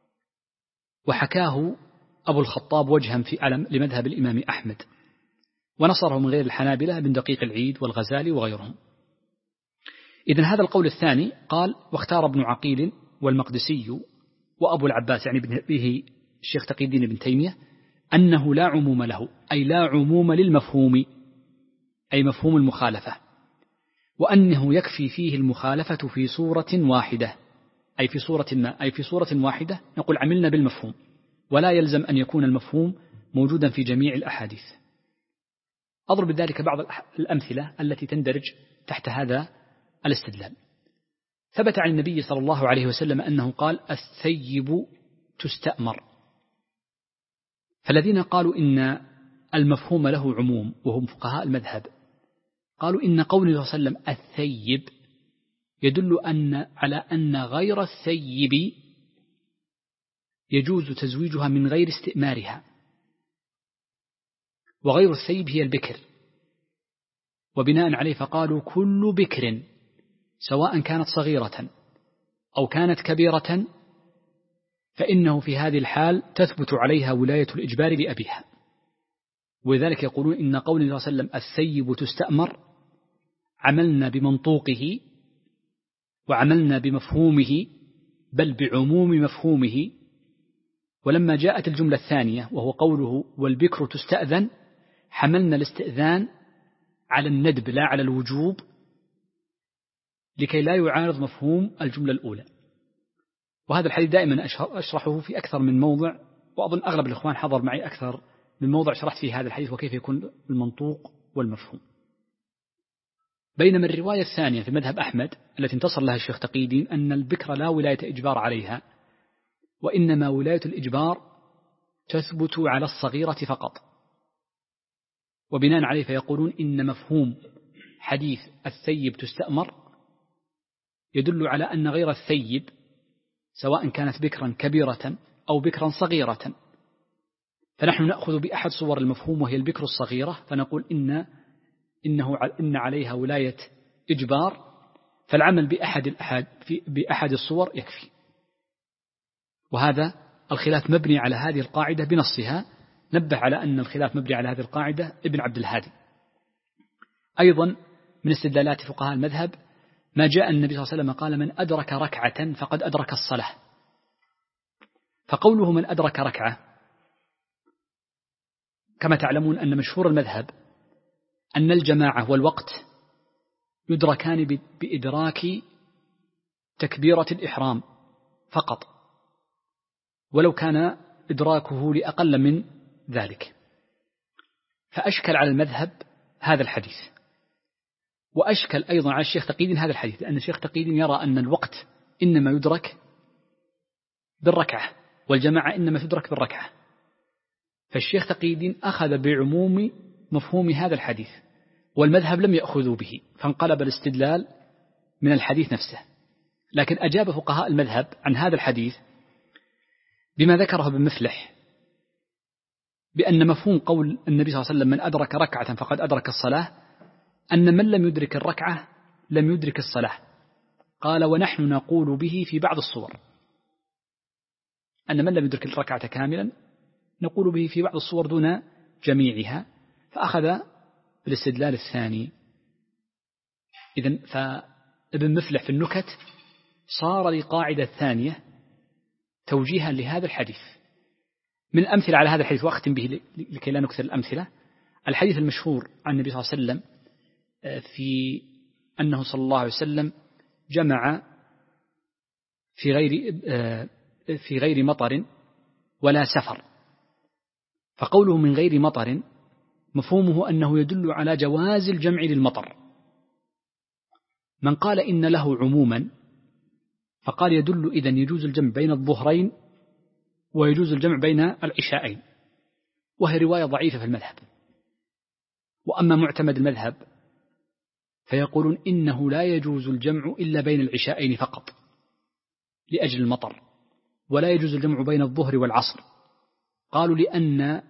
وحكاه أبو الخطاب وجها في علم لمذهب الإمام أحمد، ونصره من غير الحنابلة ابن دقيق العيد والغزالي وغيرهم. إذن هذا القول الثاني قال واختار ابن عقيل والمقدسي وأبو العباس يعني به الشيخ تقي الدين بن تيمية أنه لا عموم له، أي لا عموم للمفهوم أي مفهوم المخالفة، وأنه يكفي فيه المخالفة في صورة واحدة أي في صورة ما أي في صورة واحدة نقول عملنا بالمفهوم، ولا يلزم أن يكون المفهوم موجودا في جميع الأحاديث. أضرب بذلك بعض الأمثلة التي تندرج تحت هذا الاستدلال. ثبت عن النبي صلى الله عليه وسلم أنه قال الثيب تستأمر، فالذين قالوا إن المفهوم له عموم وهم فقهاء المذهب قالوا إن قوله صلى الله عليه وسلم الثيب يدل أن على أن غير الثيب يجوز تزويجها من غير استئمارها، وغير الثيب هي البكر، وبناء عليه فقالوا كل بكر سواء كانت صغيرة أو كانت كبيرة فإنه في هذه الحال تثبت عليها ولاية الإجبار لأبيها. ولذلك يقولون إن قول الله صلى الله عليه وسلم الثيب تستأمر عملنا بمنطوقه وعملنا بمفهومه بل بعموم مفهومه. ولما جاءت الجملة الثانية وهو قوله والبكر تستأذن حملنا الاستئذان على الندب لا على الوجوب لكي لا يعارض مفهوم الجملة الأولى. وهذا الحديث دائما أشرحه في أكثر من موضع، وأظن أغلب الإخوان حضر معي أكثر من موضع شرحت فيه هذا الحديث وكيف يكون المنطوق والمفهوم. بينما الرواية الثانية في مذهب أحمد التي انتصر لها الشيخ تقي الدين أن البكر لا ولاية إجبار عليها، وإنما ولاية الإجبار تثبت على الصغيرة فقط. وبناء عليه فيقولون إن مفهوم حديث الثيب تستأمر يدل على أن غير الثيب سواء كانت بكرا كبيرة أو بكرا صغيرة، فنحن نأخذ بأحد صور المفهوم وهي البكر الصغيرة فنقول إن إنه إن عليها ولاية إجبار، فالعمل بأحد الأحد في بأحد الصور يكفي. وهذا الخلاف مبني على هذه القاعدة بنصها. نبه على أن الخلاف مبني على هذه القاعدة ابن عبد الهادي. أيضا من استدلالات فقهاء المذهب ما جاء النبي صلى الله عليه وسلم قال من أدرك ركعة فقد أدرك الصلاة. فقوله من أدرك ركعة كما تعلمون أن مشهور المذهب أن الجماعة والوقت يدركان بإدراك تكبيرة الإحرام فقط، ولو كان إدراكه لأقل من ذلك. فأشكل على المذهب هذا الحديث، وأشكل أيضا على الشيخ تقي الدين هذا الحديث، لأن الشيخ تقي الدين يرى أن الوقت إنما يدرك بالركعة والجماعة إنما تدرك بالركعة. فالشيخ تقي الدين أخذ بعموم مفهوم هذا الحديث والمذهب لم يأخذوا به، فانقلب الاستدلال من الحديث نفسه. لكن أجاب فقهاء المذهب عن هذا الحديث بما ذكره ابن مفلح بأن مفهوم قول النبي صلى الله عليه وسلم من أدرك ركعة فقد أدرك الصلاة أن من لم يدرك الركعة لم يدرك الصلاة. قال ونحن نقول به في بعض الصور، أن من لم يدرك الركعة كاملا نقول به في بعض الصور دون جميعها. فأخذ بالاستدلال الثاني. إذن فابن مفلح في النكت صار لقاعدة ثانية توجيها لهذا الحديث. من أمثلة على هذا الحديث وأختم به لكي لا نكثر الأمثلة. الحديث المشهور عن النبي صلى الله عليه وسلم في أنه صلى الله عليه وسلم جمع في غير في غير مطر ولا سفر. فقوله من غير مطر مفهومه أنه يدل على جواز الجمع للمطر. من قال إن له عموما فقال يدل إذن يجوز الجمع بين الظهرين ويجوز الجمع بين العشاءين، وهي رواية ضعيفة في المذهب. وأما معتمد المذهب فيقولون إنه لا يجوز الجمع إلا بين العشاءين فقط لأجل المطر، ولا يجوز الجمع بين الظهر والعصر. قالوا لأن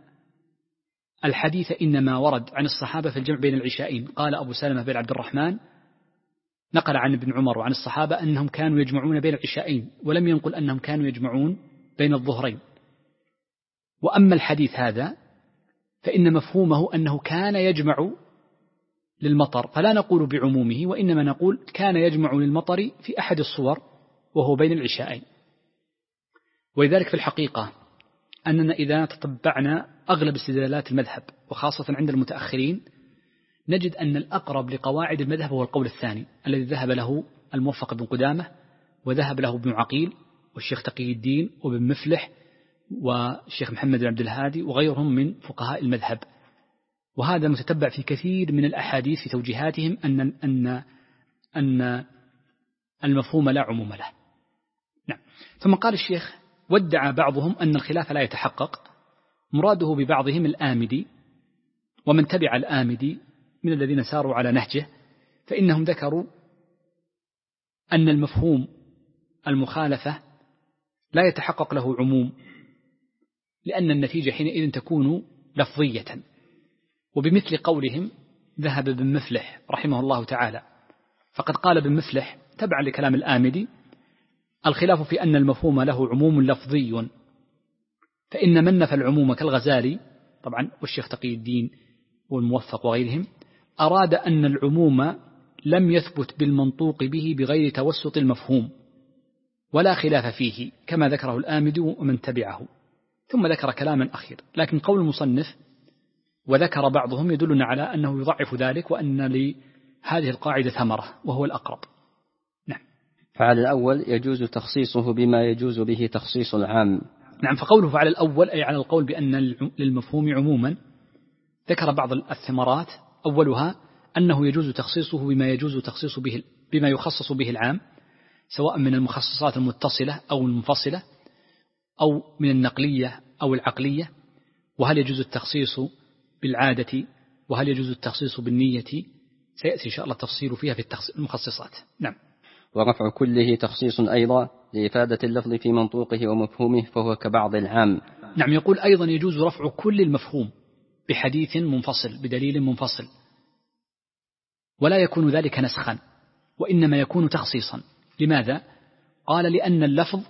الحديث إنما ورد عن الصحابة في الجمع بين العشاءين. قال أبو سلمة بن عبد الرحمن نقل عن ابن عمر وعن الصحابة أنهم كانوا يجمعون بين العشاءين، ولم ينقل أنهم كانوا يجمعون بين الظهرين. وأما الحديث هذا فإن مفهومه أنه كان يجمع للمطر، فلا نقول بعمومه وإنما نقول كان يجمع للمطر في أحد الصور وهو بين العشاءين. ولذلك في الحقيقة أننا إذا تتبعنا أغلب استدلالات المذهب وخاصة عند المتأخرين نجد أن الأقرب لقواعد المذهب هو القول الثاني الذي ذهب له الموفق بن قدامة وذهب له ابن عقيل والشيخ تقي الدين وابن مفلح والشيخ محمد بن عبد الهادي وغيرهم من فقهاء المذهب. وهذا متتبع في كثير من الأحاديث في توجيهاتهم أن أن أن المفهوم لا عموم له. نعم. ثم قال الشيخ وادعى بعضهم أن الخلاف لا يتحقق، مراده ببعضهم الآمدي ومن تبع الآمدي من الذين ساروا على نهجه، فإنهم ذكروا أن المفهوم المخالفة لا يتحقق له عموم لأن النتيجة حينئذ تكون لفظية. وبمثل قولهم ذهب ابن مفلح رحمه الله تعالى، فقد قال ابن مفلح تبعا لكلام الآمدي الخلاف في أن المفهوم له عموم لفظي، فإن من نفى العموم كالغزالي طبعا والشيخ تقي الدين والموفق وغيرهم أراد أن العموم لم يثبت بالمنطوق به بغير توسط المفهوم ولا خلاف فيه كما ذكره الآمد ومن تبعه. ثم ذكر كلاما أخير، لكن قول المصنف وذكر بعضهم يدلنا على أنه يضعف ذلك وأن لهذه القاعدة ثمرة وهو الأقرب. نعم. فعلى الأول يجوز تخصيصه بما يجوز به تخصيص العام. نعم، فقوله فعلى الأول أي على القول بأن للمفهوم عموما ذكر بعض الثمرات، أولها أنه يجوز تخصيصه بما يجوز تخصيص به بما يخصص به العام، سواء من المخصصات المتصلة أو المنفصلة أو من النقلية أو العقلية. وهل يجوز التخصيص بالعادة وهل يجوز التخصيص بالنية؟ سيأتي إن شاء الله التفصيل فيها في المخصصات. نعم. ورفع كله تخصيص أيضا لإفادة اللفظ في منطوقه ومفهومه فهو كبعض العام. نعم، يقول أيضا يجوز رفع كل المفهوم بحديث منفصل بدليل منفصل، ولا يكون ذلك نسخا وإنما يكون تخصيصا. لماذا؟ قال لأن اللفظ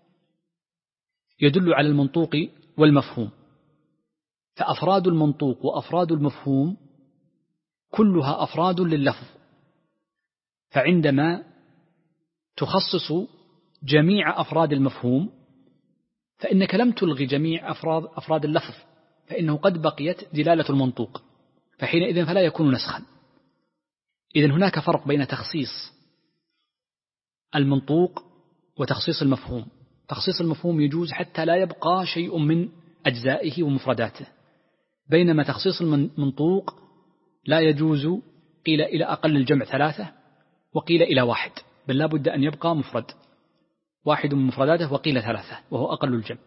يدل على المنطوق والمفهوم، فأفراد المنطوق وأفراد المفهوم كلها أفراد لللفظ، فعندما تخصص جميع أفراد المفهوم فإنك لم تلغي جميع أفراد, أفراد اللفظ، فإنه قد بقيت دلالة المنطوق، فحينئذ فلا يكون نسخا. إذن هناك فرق بين تخصيص المنطوق وتخصيص المفهوم. تخصيص المفهوم يجوز حتى لا يبقى شيء من أجزائه ومفرداته، بينما تخصيص المنطوق لا يجوز، قيل إلى أقل الجمع ثلاثة وقيل إلى واحد، بل لا بد أن يبقى مفرد واحد من مفرداته، وقيل ثلاثة وهو أقل الجمع.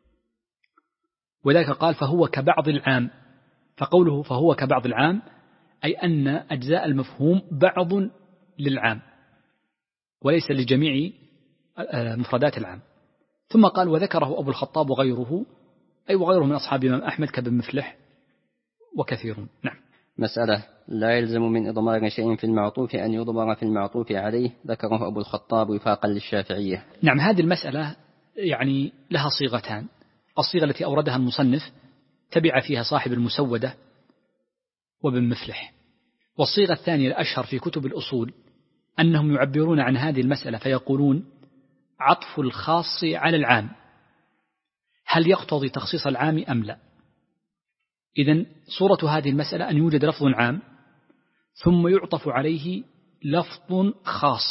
وذلك قال فهو كبعض العام، فقوله فهو كبعض العام أي أن أجزاء المفهوم بعض للعام وليس لجميع مفردات العام. ثم قال وذكره أبو الخطاب وغيره، أي وغيره من أصحاب الإمام أحمد كابن مفلح وكثيرون. نعم. مسألة لا يلزم من إضمار شيء في المعطوف أن يضمر في المعطوف عليه، ذكره أبو الخطاب وفاقا للشافعية. نعم، هذه المسألة يعني لها صيغتان. الصيغة التي أوردها المصنف تبع فيها صاحب المسودة وابن مفلح، والصيغة الثانية الأشهر في كتب الأصول أنهم يعبرون عن هذه المسألة فيقولون عطف الخاص على العام هل يقتضي تخصيص العام أم لا. إذن صورة هذه المسألة أن يوجد لفظ عام ثم يعطف عليه لفظ خاص،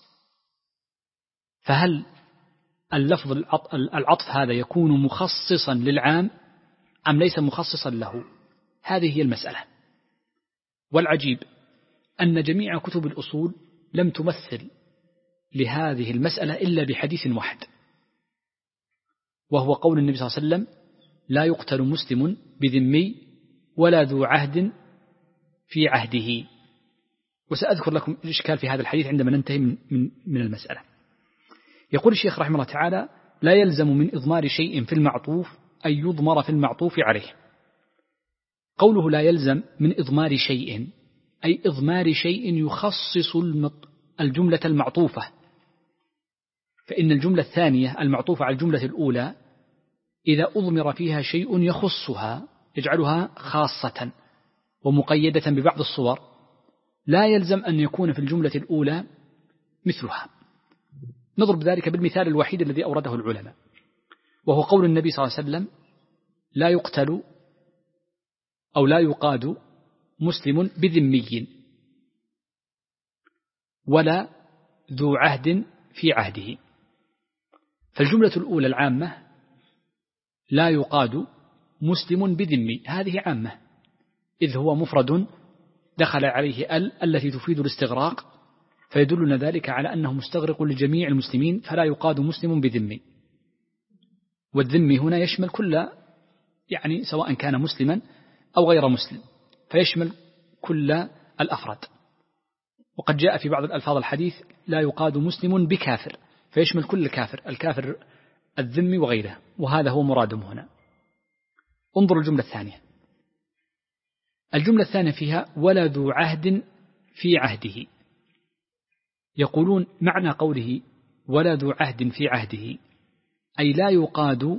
فهل اللفظ العطف هذا يكون مخصصا للعام أم ليس مخصصا له؟ هذه هي المسألة. والعجيب أن جميع كتب الأصول لم تمثل لهذه المسألة إلا بحديث واحد، وهو قول النبي صلى الله عليه وسلم لا يقتل مسلم بذمي ولا ذو عهد في عهده. وسأذكر لكم الإشكال في هذا الحديث عندما ننتهي من, من, من المسألة. يقول الشيخ رحمه الله تعالى لا يلزم من إضمار شيء في المعطوف أن يضمر في المعطوف عليه. قوله لا يلزم من إضمار شيء أي إضمار شيء يخصص الجملة المعطوفة، فإن الجملة الثانية المعطوفة على الجملة الأولى إذا أضمر فيها شيء يخصها يجعلها خاصة ومقيدة ببعض الصور لا يلزم أن يكون في الجملة الأولى مثلها. نضرب ذلك بالمثال الوحيد الذي أورده العلماء، وهو قول النبي صلى الله عليه وسلم لا يقتل أو لا يقاد مسلم بذمي ولا ذو عهد في عهده. فالجملة الأولى العامة لا يقاد مسلم بذمي، هذه عامة إذ هو مفرد دخل عليه ال التي تفيد الاستغراق، فيدلنا ذلك على أنه مستغرق لجميع المسلمين، فلا يقاد مسلم بذمي. والذمي هنا يشمل كل يعني سواء كان مسلما أو غير مسلم، فيشمل كل الأفراد. وقد جاء في بعض الألفاظ الحديث لا يقاد مسلم بكافر، فيشمل كل الكافر، الكافر الذمي وغيره، وهذا هو مرادهم هنا. انظر الجملة الثانية. الجملة الثانية فيها ولا ذو عهد في عهده. يقولون معنى قوله ولا ذو عهد في عهده أي لا يقاد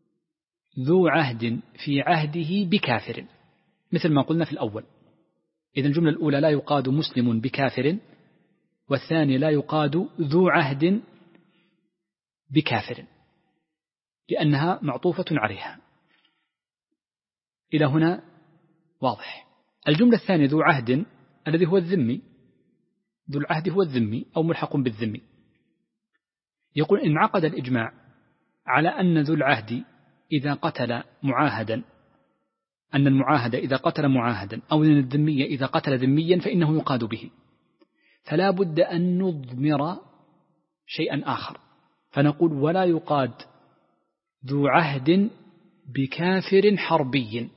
ذو عهد في عهده بكافر، مثل ما قلنا في الأول. إذن الجملة الأولى لا يقاد مسلم بكافر، والثانية لا يقاد ذو عهد بكافر، لأنها معطوفة عليها. إلى هنا واضح. الجملة الثانية ذو عهد الذي هو الذمي، ذو العهد هو الذمي أو ملحق بالذمي. يقول إن عقد الإجماع على أن ذو العهد إذا قتل معاهدا، أن المعاهد إذا قتل معاهدا أو أن الذمي إذا قتل ذميا فإنه يقاد به، فلا بد أن نضمر شيئا آخر، فنقول ولا يقاد ذو عهد بكافر حربي،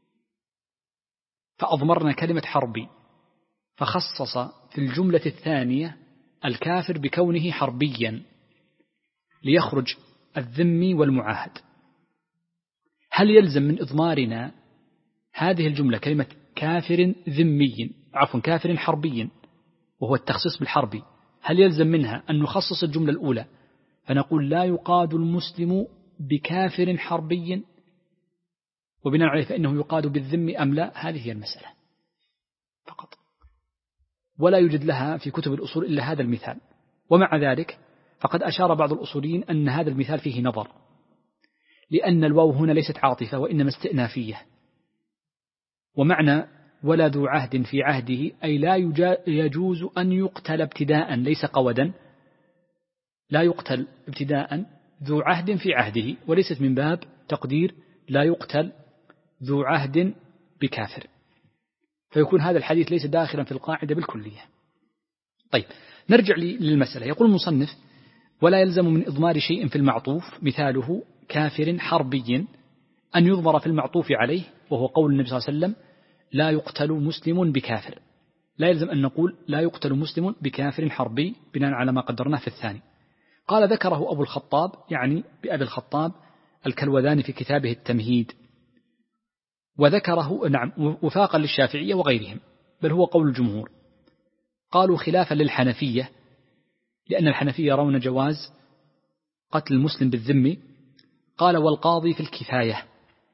فأضمرنا كلمة حربي، فخصص في الجملة الثانية الكافر بكونه حربيا ليخرج الذمي والمعاهد. هل يلزم من إضمارنا هذه الجملة كلمة كافر ذمي، عفوا كافر حربي وهو التخصيص بالحربي، هل يلزم منها أن نخصص الجملة الأولى فنقول لا يقاد المسلم بكافر حربي وبناء عليه فإنه يقاد بالذم أم لا؟ هذه هي المسألة فقط، ولا يوجد لها في كتب الأصول إلا هذا المثال. ومع ذلك فقد أشار بعض الأصوليين أن هذا المثال فيه نظر، لأن الواو هنا ليست عاطفة وإنما استئنافية، ومعنى ولا ذو عهد في عهده أي لا يجوز أن يقتل ابتداء ليس قودا، لا يقتل ابتداء ذو عهد في عهده، وليست من باب تقدير لا يقتل ذو عهد بكافر، فيكون هذا الحديث ليس داخلا في القاعدة بالكلية. طيب نرجع للمسألة. يقول المصنف ولا يلزم من إضمار شيء في المعطوف مثاله كافر حربي أن يضمر في المعطوف عليه، وهو قول النبي صلى الله عليه وسلم لا يقتل مسلم بكافر، لا يلزم أن نقول لا يقتل مسلم بكافر حربي بناء على ما قدرناه في الثاني. قال ذكره أبو الخطاب، يعني بأبي الخطاب الكلوذاني في كتابه التمهيد، وذكره نعم وفاقا للشافعية وغيرهم، بل هو قول الجمهور. قالوا خلافا للحنفية، لأن الحنفية يرون جواز قتل المسلم بالذم. قال والقاضي في الكفاية،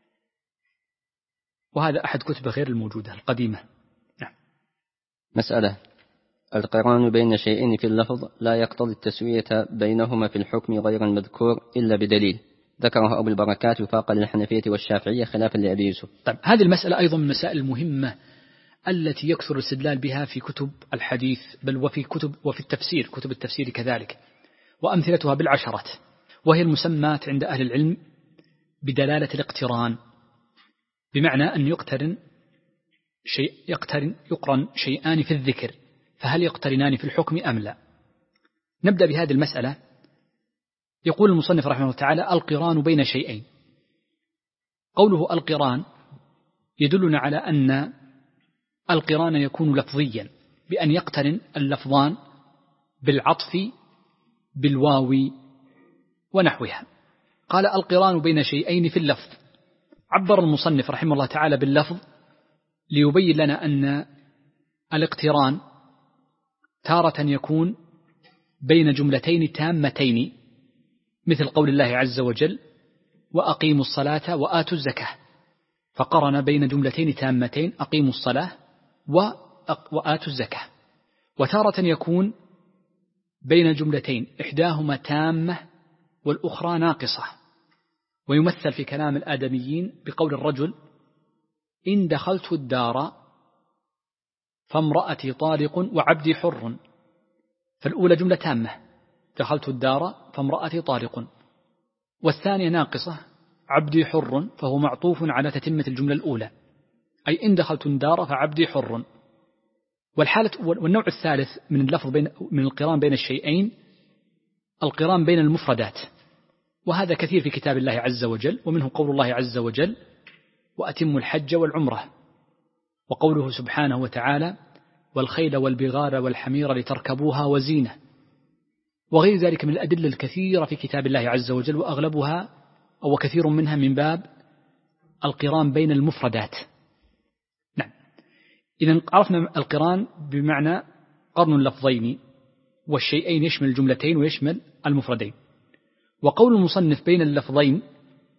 وهذا أحد كتب غير الموجودة القديمة. نعم. مسألة القران بين شيئين في اللفظ لا يقتضي التسوية بينهما في الحكم غير المذكور إلا بدليل، ذكره أبو البركات وفاق للحنفية والشافعية خلافا لأبي يوسف. طيب هذه المسألة أيضا من المسائل المهمة التي يكثر الاستدلال بها في كتب الحديث، بل وفي كتب وفي التفسير، كتب التفسير كذلك، وأمثلتها بالعشرات، وهي المسمات عند أهل العلم بدلالة الاقتران، بمعنى أن يقترن شيء يقترن يقرن شيئان في الذكر، فهل يقترنان في الحكم أم لا؟ نبدأ بهذه المسألة. يقول المصنف رحمه الله تعالى القران بين شيئين. قوله القران يدلنا على أن القران يكون لفظيا بأن يقترن اللفظان بالعطف بالواو ونحوها. قال القران بين شيئين في اللفظ، عبر المصنف رحمه الله تعالى باللفظ ليبين لنا أن الاقتران تارة يكون بين جملتين تامتين، مثل قول الله عز وجل وأقيموا الصلاة وآتوا الزكاة، فقرن بين جملتين تامتين أقيموا الصلاة وآتوا الزكاة. وتارة يكون بين جملتين إحداهما تامة والأخرى ناقصة، ويمثل في كلام الآدميين بقول الرجل إن دخلت الدار فامرأتي طالق وعبدي حر، فالأولى جملة تامة دخلت الدار فامرأتي طالق، والثانية ناقصة عبدي حر، فهو معطوف على تتمة الجملة الأولى، أي إن دخلت الدار فعبدي حر. والحالة والنوع الثالث من اللفظ بين من القران بين الشيئين القران بين المفردات، وهذا كثير في كتاب الله عز وجل، ومنه قول الله عز وجل وأتموا الحج والعمرة، وقوله سبحانه وتعالى والخيل والبغال والحمير لتركبوها وزينة، وغير ذلك من الأدلة الكثيرة في كتاب الله عز وجل، وأغلبها أو كثير منها من باب القران بين المفردات. نعم. إذن عرفنا القران بمعنى قرن اللفظين، والشيئين يشمل الجملتين ويشمل المفردين. وقول المصنف بين اللفظين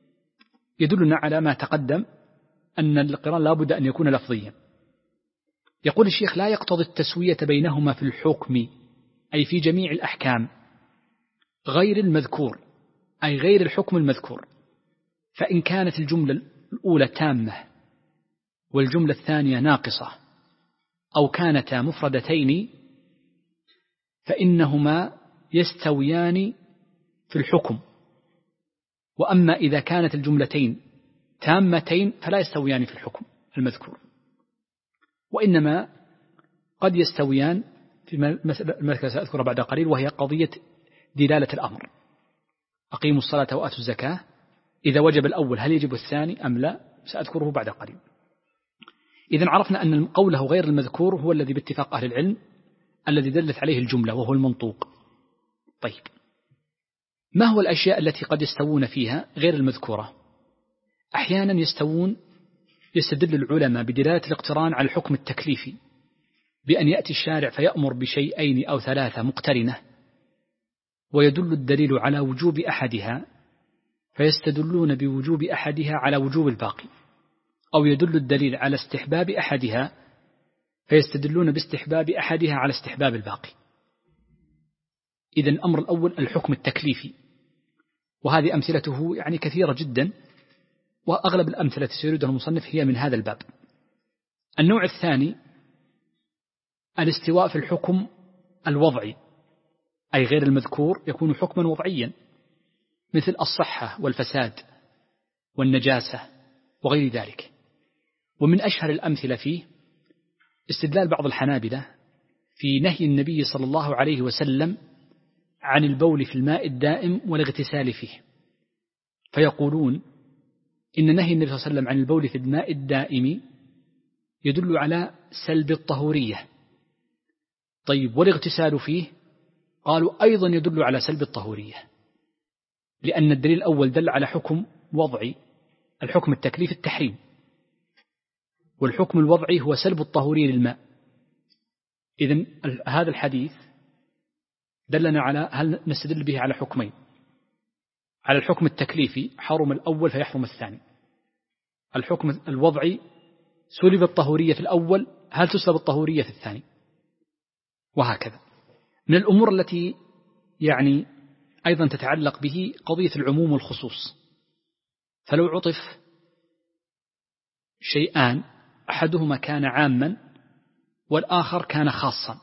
يدلنا على ما تقدم أن القران لا بد أن يكون لفظيا، يقول الشيخ: لا يقتضي التسوية بينهما في الحكم، أي في جميع الأحكام، غير المذكور، أي غير الحكم المذكور. فإن كانت الجملة الأولى تامة والجملة الثانية ناقصة، أو كانتا مفردتين، فإنهما يستويان في الحكم. وأما إذا كانت الجملتين تامتين فلا يستويان في الحكم المذكور، وإنما قد يستويان في المسألة سأذكر بعد قليل، وهي قضية دلالة الأمر: أقيموا الصلاة وآتوا الزكاة. إذا وجب الأول هل يجب الثاني أم لا؟ سأذكره بعد قليل. إذن عرفنا أن قوله غير المذكور هو الذي باتفاق أهل العلم الذي دلت عليه الجملة، وهو المنطوق. طيب، ما هو الأشياء التي قد يستوون فيها غير المذكورة؟ أحيانا يستوون يستدل العلماء بدلالة الاقتران على الحكم التكليفي، بأن يأتي الشارع فيأمر بشيئين أو ثلاثة مقترنة، ويدل الدليل على وجوب أحدها فيستدلون بوجوب أحدها على وجوب الباقي، أو يدل الدليل على استحباب أحدها فيستدلون باستحباب أحدها على استحباب الباقي. إذن الأمر الأول الحكم التكليفي، وهذه أمثلته يعني كثيرة جدا، وأغلب الأمثلة التي سيردها المصنف هي من هذا الباب. النوع الثاني الاستواء في الحكم الوضعي، أي غير المذكور يكون حكما وضعيا، مثل الصحة والفساد والنجاسة وغير ذلك. ومن أشهر الأمثلة فيه استدلال بعض الحنابلة في نهي النبي صلى الله عليه وسلم عن البول في الماء الدائم والاغتسال فيه، فيقولون إن نهي النبي صلى الله عليه وسلم عن البول في الماء الدائم يدل على سلب الطهورية. طيب، والاغتسال فيه قالوا أيضا يدل على سلب الطهورية، لأن الدليل الأول دل على حكم وضعي، الحكم التكليف التحريم، والحكم الوضعي هو سلب الطهورية للماء. إذن هذا الحديث دلنا على، هل نستدل به على حكمين: على الحكم التكليفي حرم الأول فيحرم الثاني، الحكم الوضعي سلب الطهورية في الأول هل تسلب الطهورية في الثاني، وهكذا. من الأمور التي يعني أيضا تتعلق به قضية العموم والخصوص، فلو عطف شيئان أحدهما كان عاما والآخر كان خاصا،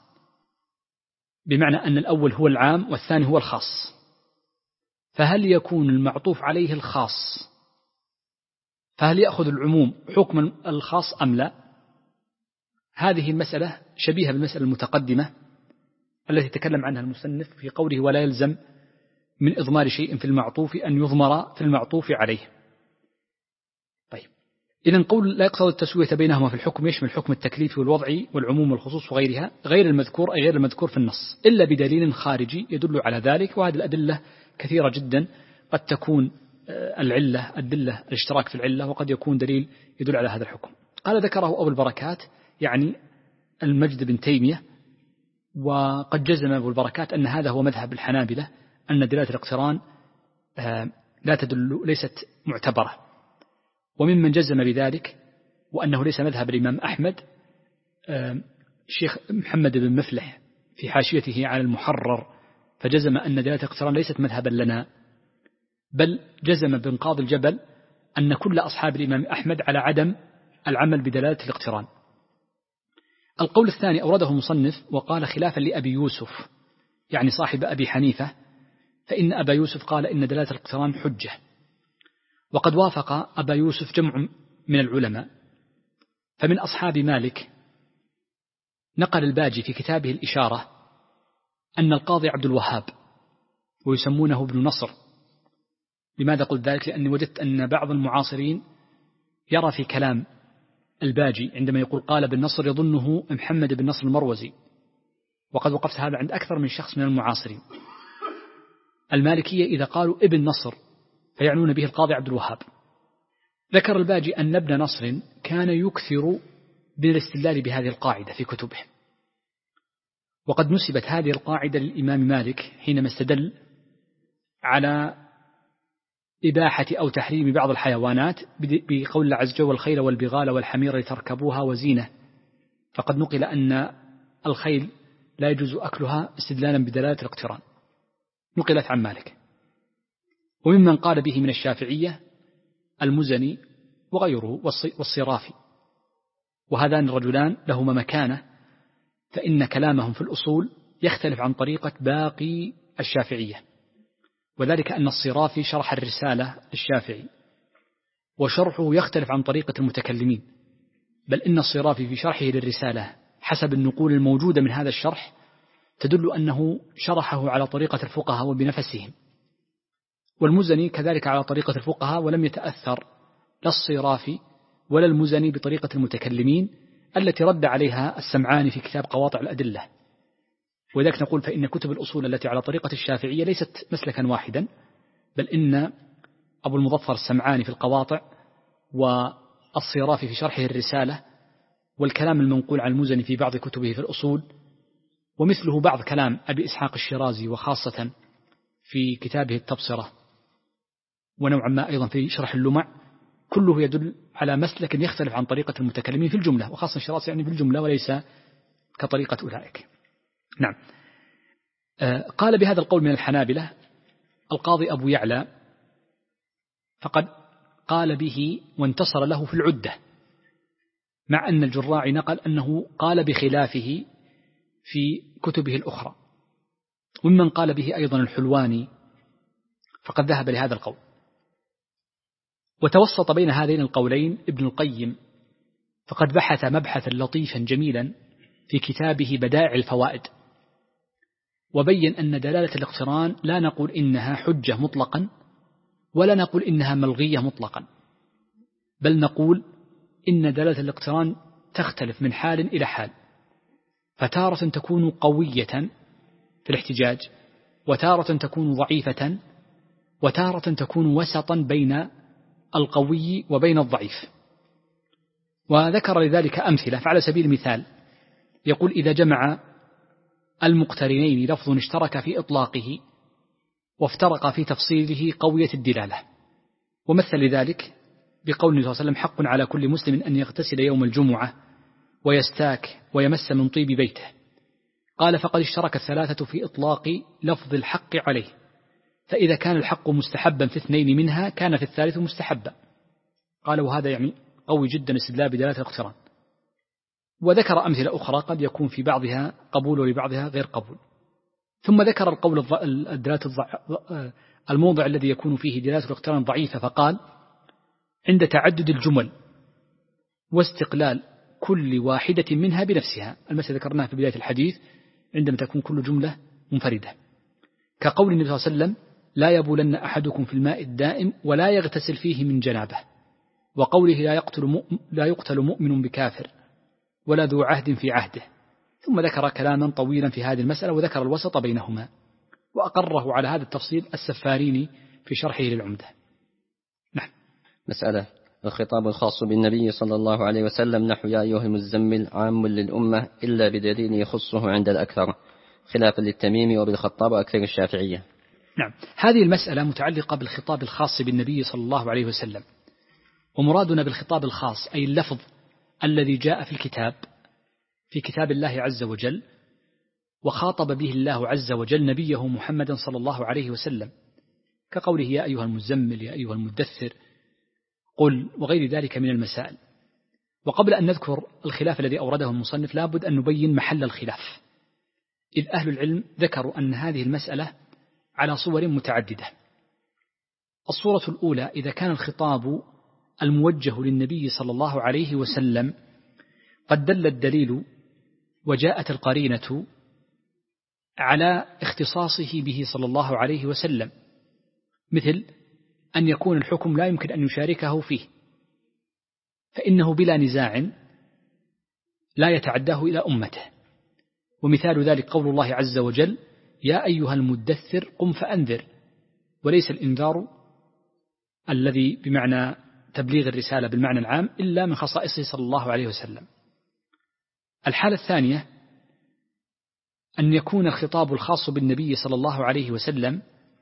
بمعنى أن الأول هو العام والثاني هو الخاص، فهل يكون المعطوف عليه الخاص، فهل يأخذ العموم حكم الخاص أم لا؟ هذه المسألة شبيهة بالمسألة المتقدمة التي تكلم عنها المصنف في قوله: ولا يلزم من إضمار شيء في المعطوف أن يضمر في المعطوف عليه. طيب، إذن قول لا يقتضي التسوية بينهما في الحكم يشمل الحكم التكليفي والوضعي والعموم والخصوص وغيرها، غير المذكور أي غير المذكور في النص، إلا بدليل خارجي يدل على ذلك. وهذه الأدلة كثيرة جدا، قد تكون العلة الدلة الاشتراك في العلة، وقد يكون دليل يدل على هذا الحكم. قال ذكره أبو البركات يعني المجد بن تيمية، وقد جزم أبو البركات أن هذا هو مذهب الحنابلة، أن دلالة الاقتران لا تدل ليست معتبرة. وممن جزم بذلك وأنه ليس مذهب الإمام أحمد الشيخ محمد بن مفلح في حاشيته على المحرر، فجزم أن دلالة الاقتران ليست مذهبا لنا، بل جزم بن قاضي الجبل أن كل أصحاب الإمام أحمد على عدم العمل بدلالة الاقتران. القول الثاني أورده مصنف وقال خلافا لأبي يوسف، يعني صاحب أبي حنيفة، فإن أبا يوسف قال إن دلالة الاقتران حجة. وقد وافق أبا يوسف جمع من العلماء، فمن أصحاب مالك نقل الباجي في كتابه الإشارة أن القاضي عبد الوهاب، ويسمونه ابن نصر. لماذا قلت ذلك؟ لأني وجدت أن بعض المعاصرين يرى في كلام الباجي عندما يقول قال ابن نصر يظنه محمد بن نصر المروزي، وقد وقفت هذا عند أكثر من شخص من المعاصرين. المالكية إذا قالوا ابن نصر فيعنون به القاضي عبد الوهاب. ذكر الباجي أن ابن نصر كان يكثر بالاستدلال بهذه القاعدة في كتبه، وقد نسبت هذه القاعدة للإمام مالك حينما استدل على إباحة أو تحريم بعض الحيوانات بقول الله عز وجل: والخيل والبغال والحمير لتركبوها وزينة، فقد نقل أن الخيل لا يجوز أكلها استدلالا بدلالة الاقتران، نقلت عن مالك. وممن قال به من الشافعية المزني وغيره والصرافي، وهذان الرجلان لهما مكانة، فإن كلامهم في الأصول يختلف عن طريقة باقي الشافعية، وذلك أن الصرافي شرح الرسالة للشافعي وشرحه يختلف عن طريقة المتكلمين، بل إن الصرافي في شرحه للرسالة حسب النقول الموجودة من هذا الشرح تدل أنه شرحه على طريقة الفقهاء وبنفسهم، والمزني كذلك على طريقة الفقهاء، ولم يتأثر لا الصرافي ولا المزني بطريقة المتكلمين التي رد عليها السمعاني في كتاب قواطع الأدلة. وذلك نقول فإن كتب الأصول التي على طريقة الشافعية ليست مسلكا واحدا، بل إن أبو المظفر السمعاني في القواطع والصرافي في شرحه الرسالة والكلام المنقول عن المزني في بعض كتبه في الأصول، ومثله بعض كلام أبي إسحاق الشيرازي وخاصة في كتابه التبصرة، ونوعا ما أيضا في شرح اللمع، كله يدل على مسلك يختلف عن طريقة المتكلمين في الجملة، وخاصة الشيرازي يعني في الجملة وليس كطريقة أولئك. نعم. قال بهذا القول من الحنابلة القاضي أبو يعلى، فقد قال به وانتصر له في العدة، مع أن الجراعي نقل أنه قال بخلافه في كتبه الأخرى. ومن قال به أيضا الحلواني، فقد ذهب لهذا القول. وتوسط بين هذين القولين ابن القيم، فقد بحث مبحثا لطيفا جميلا في كتابه بدائع الفوائد، وبين أن دلالة الاقتران لا نقول إنها حجة مطلقا ولا نقول إنها ملغية مطلقا، بل نقول إن دلالة الاقتران تختلف من حال إلى حال، فتارة تكون قوية في الاحتجاج، وتارة تكون ضعيفة، وتارة تكون وسطا بين القوي وبين الضعيف. وذكر لذلك أمثلة، فعلى سبيل المثال يقول إذا جمع المقترنين لفظ اشترك في إطلاقه وافترق في تفصيله قوية الدلالة، ومثل لذلك بقول النبي صلى الله عليه وسلم حق على كل مسلم أن يغتسل يوم الجمعة ويستاك ويمس من طيب بيته، قال فقد اشترك الثلاثة في إطلاق لفظ الحق عليه، فإذا كان الحق مستحبا في اثنين منها كان في الثالث مستحبا. قال وهذا يعني قوي جدا استدلال بدلالة الاقتران. وذكر أمثلة أخرى قد يكون في بعضها قبول ولبعضها غير قبول. ثم ذكر القول الدلالة الموضع الذي يكون فيه دلالة الاقتران ضعيفة، فقال عند تعدد الجمل واستقلال كل واحدة منها بنفسها، المسألة ذكرناها في بداية الحديث عندما تكون كل جملة منفردة، كقول النبي صلى الله عليه وسلم لا يبولن أحدكم في الماء الدائم ولا يغتسل فيه من جنابه، وقوله لا يقتل مؤمن, لا يقتل مؤمن بكافر ولا ذو عهد في عهده. ثم ذكر كلاما طويلا في هذه المسألة وذكر الوسط بينهما، وأقره على هذا التفصيل السفاريني في شرحه للعمدة. نعم. مسألة: الخطاب الخاص بالنبي صلى الله عليه وسلم نحو يا أيها المزمل عام للأمة إلا بدليل يخصه عند الأكثر، خلافا للتميمي وبالخطاب وأكثر الشافعية. نعم. هذه المسألة متعلقة بالخطاب الخاص بالنبي صلى الله عليه وسلم، ومرادنا بالخطاب الخاص أي اللفظ الذي جاء في الكتاب في كتاب الله عز وجل وخاطب به الله عز وجل نبيه محمدا صلى الله عليه وسلم، كقوله يا أيها المزمل يا أيها المدثر قل وغير ذلك من المسائل. وقبل أن نذكر الخلاف الذي أورده المصنف لابد أن نبين محل الخلاف، إذ أهل العلم ذكروا أن هذه المسألة على صور متعددة. الصورة الأولى إذا كان الخطاب الموجه للنبي صلى الله عليه وسلم قد دل الدليل وجاءت القرينة على اختصاصه به صلى الله عليه وسلم، مثل أن يكون الحكم لا يمكن أن يشاركه فيه، فإنه بلا نزاع لا يتعداه إلى أمته. ومثال ذلك قول الله عز وجل يا أيها المدثر قم فأنذر، وليس الإنذار الذي بمعنى تبليغ الرسالة بالمعنى العام إلا من خصائصه صلى الله عليه وسلم. الحالة الثانية أن يكون الخطاب الخاص بالنبي صلى الله عليه وسلم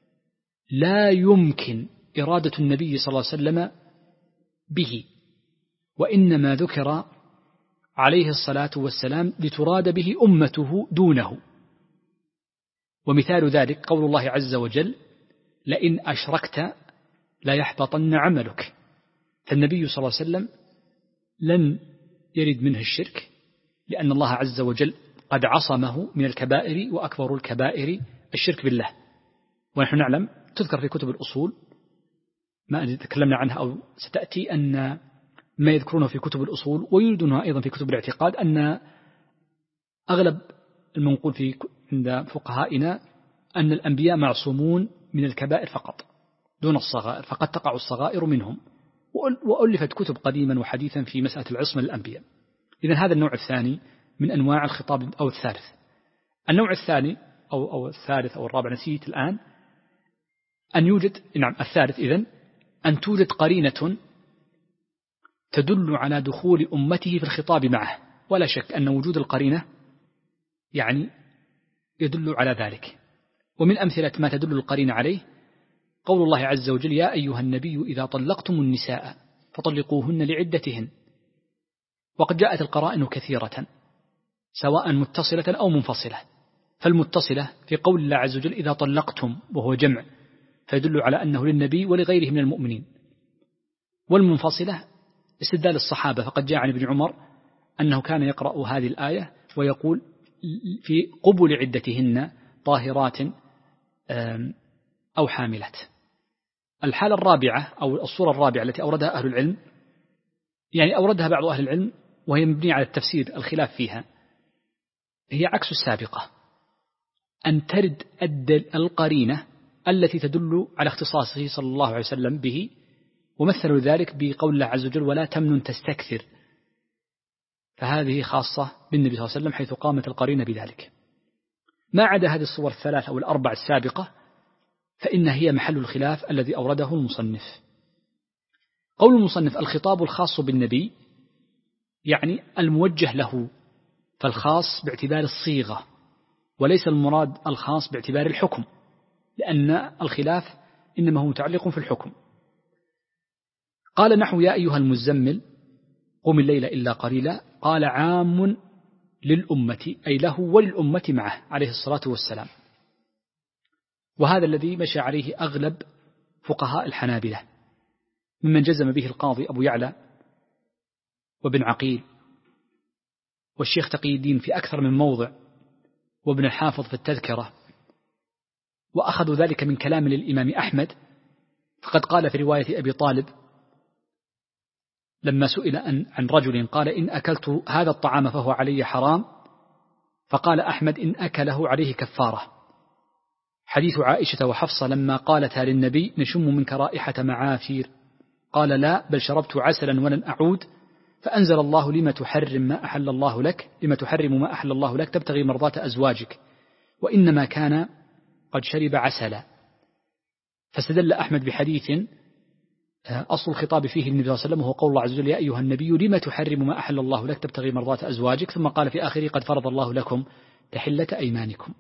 لا يمكن إرادة النبي صلى الله عليه وسلم به، وإنما ذكر عليه الصلاة والسلام لتراد به أمته دونه. ومثال ذلك قول الله عز وجل: لئن أشركت لا يحبطن عملك. فالنبي صلى الله عليه وسلم لن يرد منه الشرك، لأن الله عز وجل قد عصمه من الكبائر، وأكبر الكبائر الشرك بالله. ونحن نعلم تذكر في كتب الأصول ما تكلمنا عنها أو ستأتي أن ما يذكرونه في كتب الأصول ويريدونها أيضا في كتب الاعتقاد أن أغلب المنقول في عند فقهائنا أن الأنبياء معصومون من الكبائر فقط دون الصغائر، فقد تقع الصغائر منهم، وألفت كتب قديما وحديثا في مسألة العصمة للأنبياء. إذن هذا النوع الثاني من أنواع الخطاب، أو الثالث. النوع الثاني أو, أو الثالث أو الرابع نسيت الآن، أن يوجد نعم الثالث إذن أن توجد قرينة تدل على دخول أمته في الخطاب معه، ولا شك أن وجود القرينة يعني يدل على ذلك. ومن أمثلة ما تدل القرينة عليه قول الله عز وجل: يا أيها النبي إذا طلقتم النساء فطلقوهن لعدتهن. وقد جاءت القرائن كثيرة سواء متصلة أو منفصلة. فالمتصلة في قول الله عز وجل: إذا طلقتم، وهو جمع فيدل على أنه للنبي ولغيره من المؤمنين. والمنفصلة استدلال الصحابة، فقد جاء عن ابن عمر أنه كان يقرأ هذه الآية ويقول في قبل عدتهن طاهرات أو حاملات. الحالة الرابعة أو الصورة الرابعة التي أوردها أهل العلم، يعني أوردها بعض أهل العلم وهي مبنية على التفسير الخلاف فيها، هي عكس السابقة، أن ترد القرينة التي تدل على اختصاصه صلى الله عليه وسلم به، ومثلوا ذلك بقول الله عز وجل: ولا تمنن تستكثر. فهذه خاصة بالنبي صلى الله عليه وسلم حيث قامت القرينة بذلك. ما عدا هذه الصور الثلاثة أو الأربع السابقة فإنها هي محل الخلاف الذي أورده المصنف. قول المصنف: الخطاب الخاص بالنبي يعني الموجه له، فالخاص باعتبار الصيغة وليس المراد الخاص باعتبار الحكم، لأن الخلاف إنما هو متعلق في الحكم. قال نحو: يا أيها المزمل قم الليل إلا قليلا، قال عام للأمة أي له وللأمة معه عليه الصلاة والسلام. وهذا الذي مشى عليه أغلب فقهاء الحنابلة، ممن جزم به القاضي أبو يعلى وابن عقيل والشيخ تقي الدين في أكثر من موضع، وابن الحافظ في التذكرة. وأخذوا ذلك من كلام للإمام أحمد، فقد قال في رواية أبي طالب لما سئل عن رجل قال: إن أكلت هذا الطعام فهو علي حرام، فقال أحمد: إن أكله عليه كفارة. حديث عائشة وحفصة لما قالتها للنبي: نشم منك رائحة معافير، قال: لا، بل شربت عسلا ولن أعود. فأنزل الله: لما تحرم ما أحل الله لك لما تحرم ما أحل الله لك تبتغي مرضات أزواجك، وإنما كان قد شرب عسلا. فاستدل أحمد بحديث أصل الخطاب فيه النبي صلى الله عليه وسلم، وهو قول الله عز وجل: يا أيها النبي لما تحرم ما أحل الله لك تبتغي مرضات أزواجك، ثم قال في آخره: قد فرض الله لكم تحلة أيمانكم.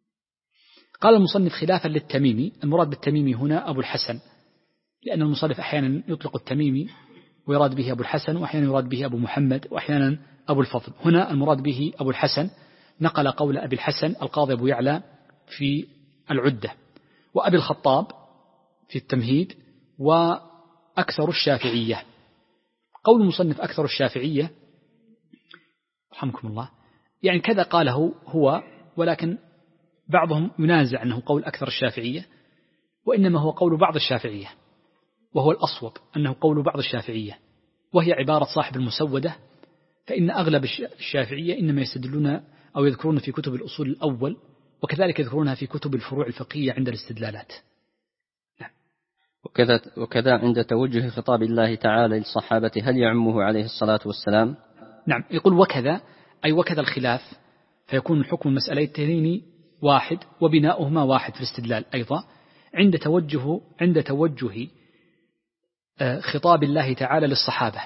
قال المصنف: خلافا للتميمي، المراد بالتميمي هنا أبو الحسن، لأن المصنف أحيانا يطلق التميمي ويراد به أبو الحسن، وأحيانا يراد به أبو محمد، وأحيانا أبو الفضل. هنا المراد به أبو الحسن، نقل قول أبي الحسن القاضي أبو يعلى في العدة، وأبي الخطاب في التمهيد، وأكثر الشافعية. قول المصنف أكثر الشافعية رحمكم الله يعني كذا قاله هو، ولكن بعضهم ينازع أنه قول أكثر الشافعية، وإنما هو قول بعض الشافعية، وهو الأصوب أنه قول بعض الشافعية، وهي عبارة صاحب المسودة. فإن أغلب الشافعية إنما يستدلون أو يذكرون في كتب الأصول الأول، وكذلك يذكرونها في كتب الفروع الفقهية عند الاستدلالات. نعم. وكذا, وكذا عند توجه خطاب الله تعالى للصحابة هل يعمه عليه الصلاة والسلام؟ نعم، يقول وكذا أي وكذا الخلاف، فيكون الحكم المسألتين واحد وبناؤهما واحد في الاستدلال أيضا، عند توجه عند توجه خطاب الله تعالى للصحابة،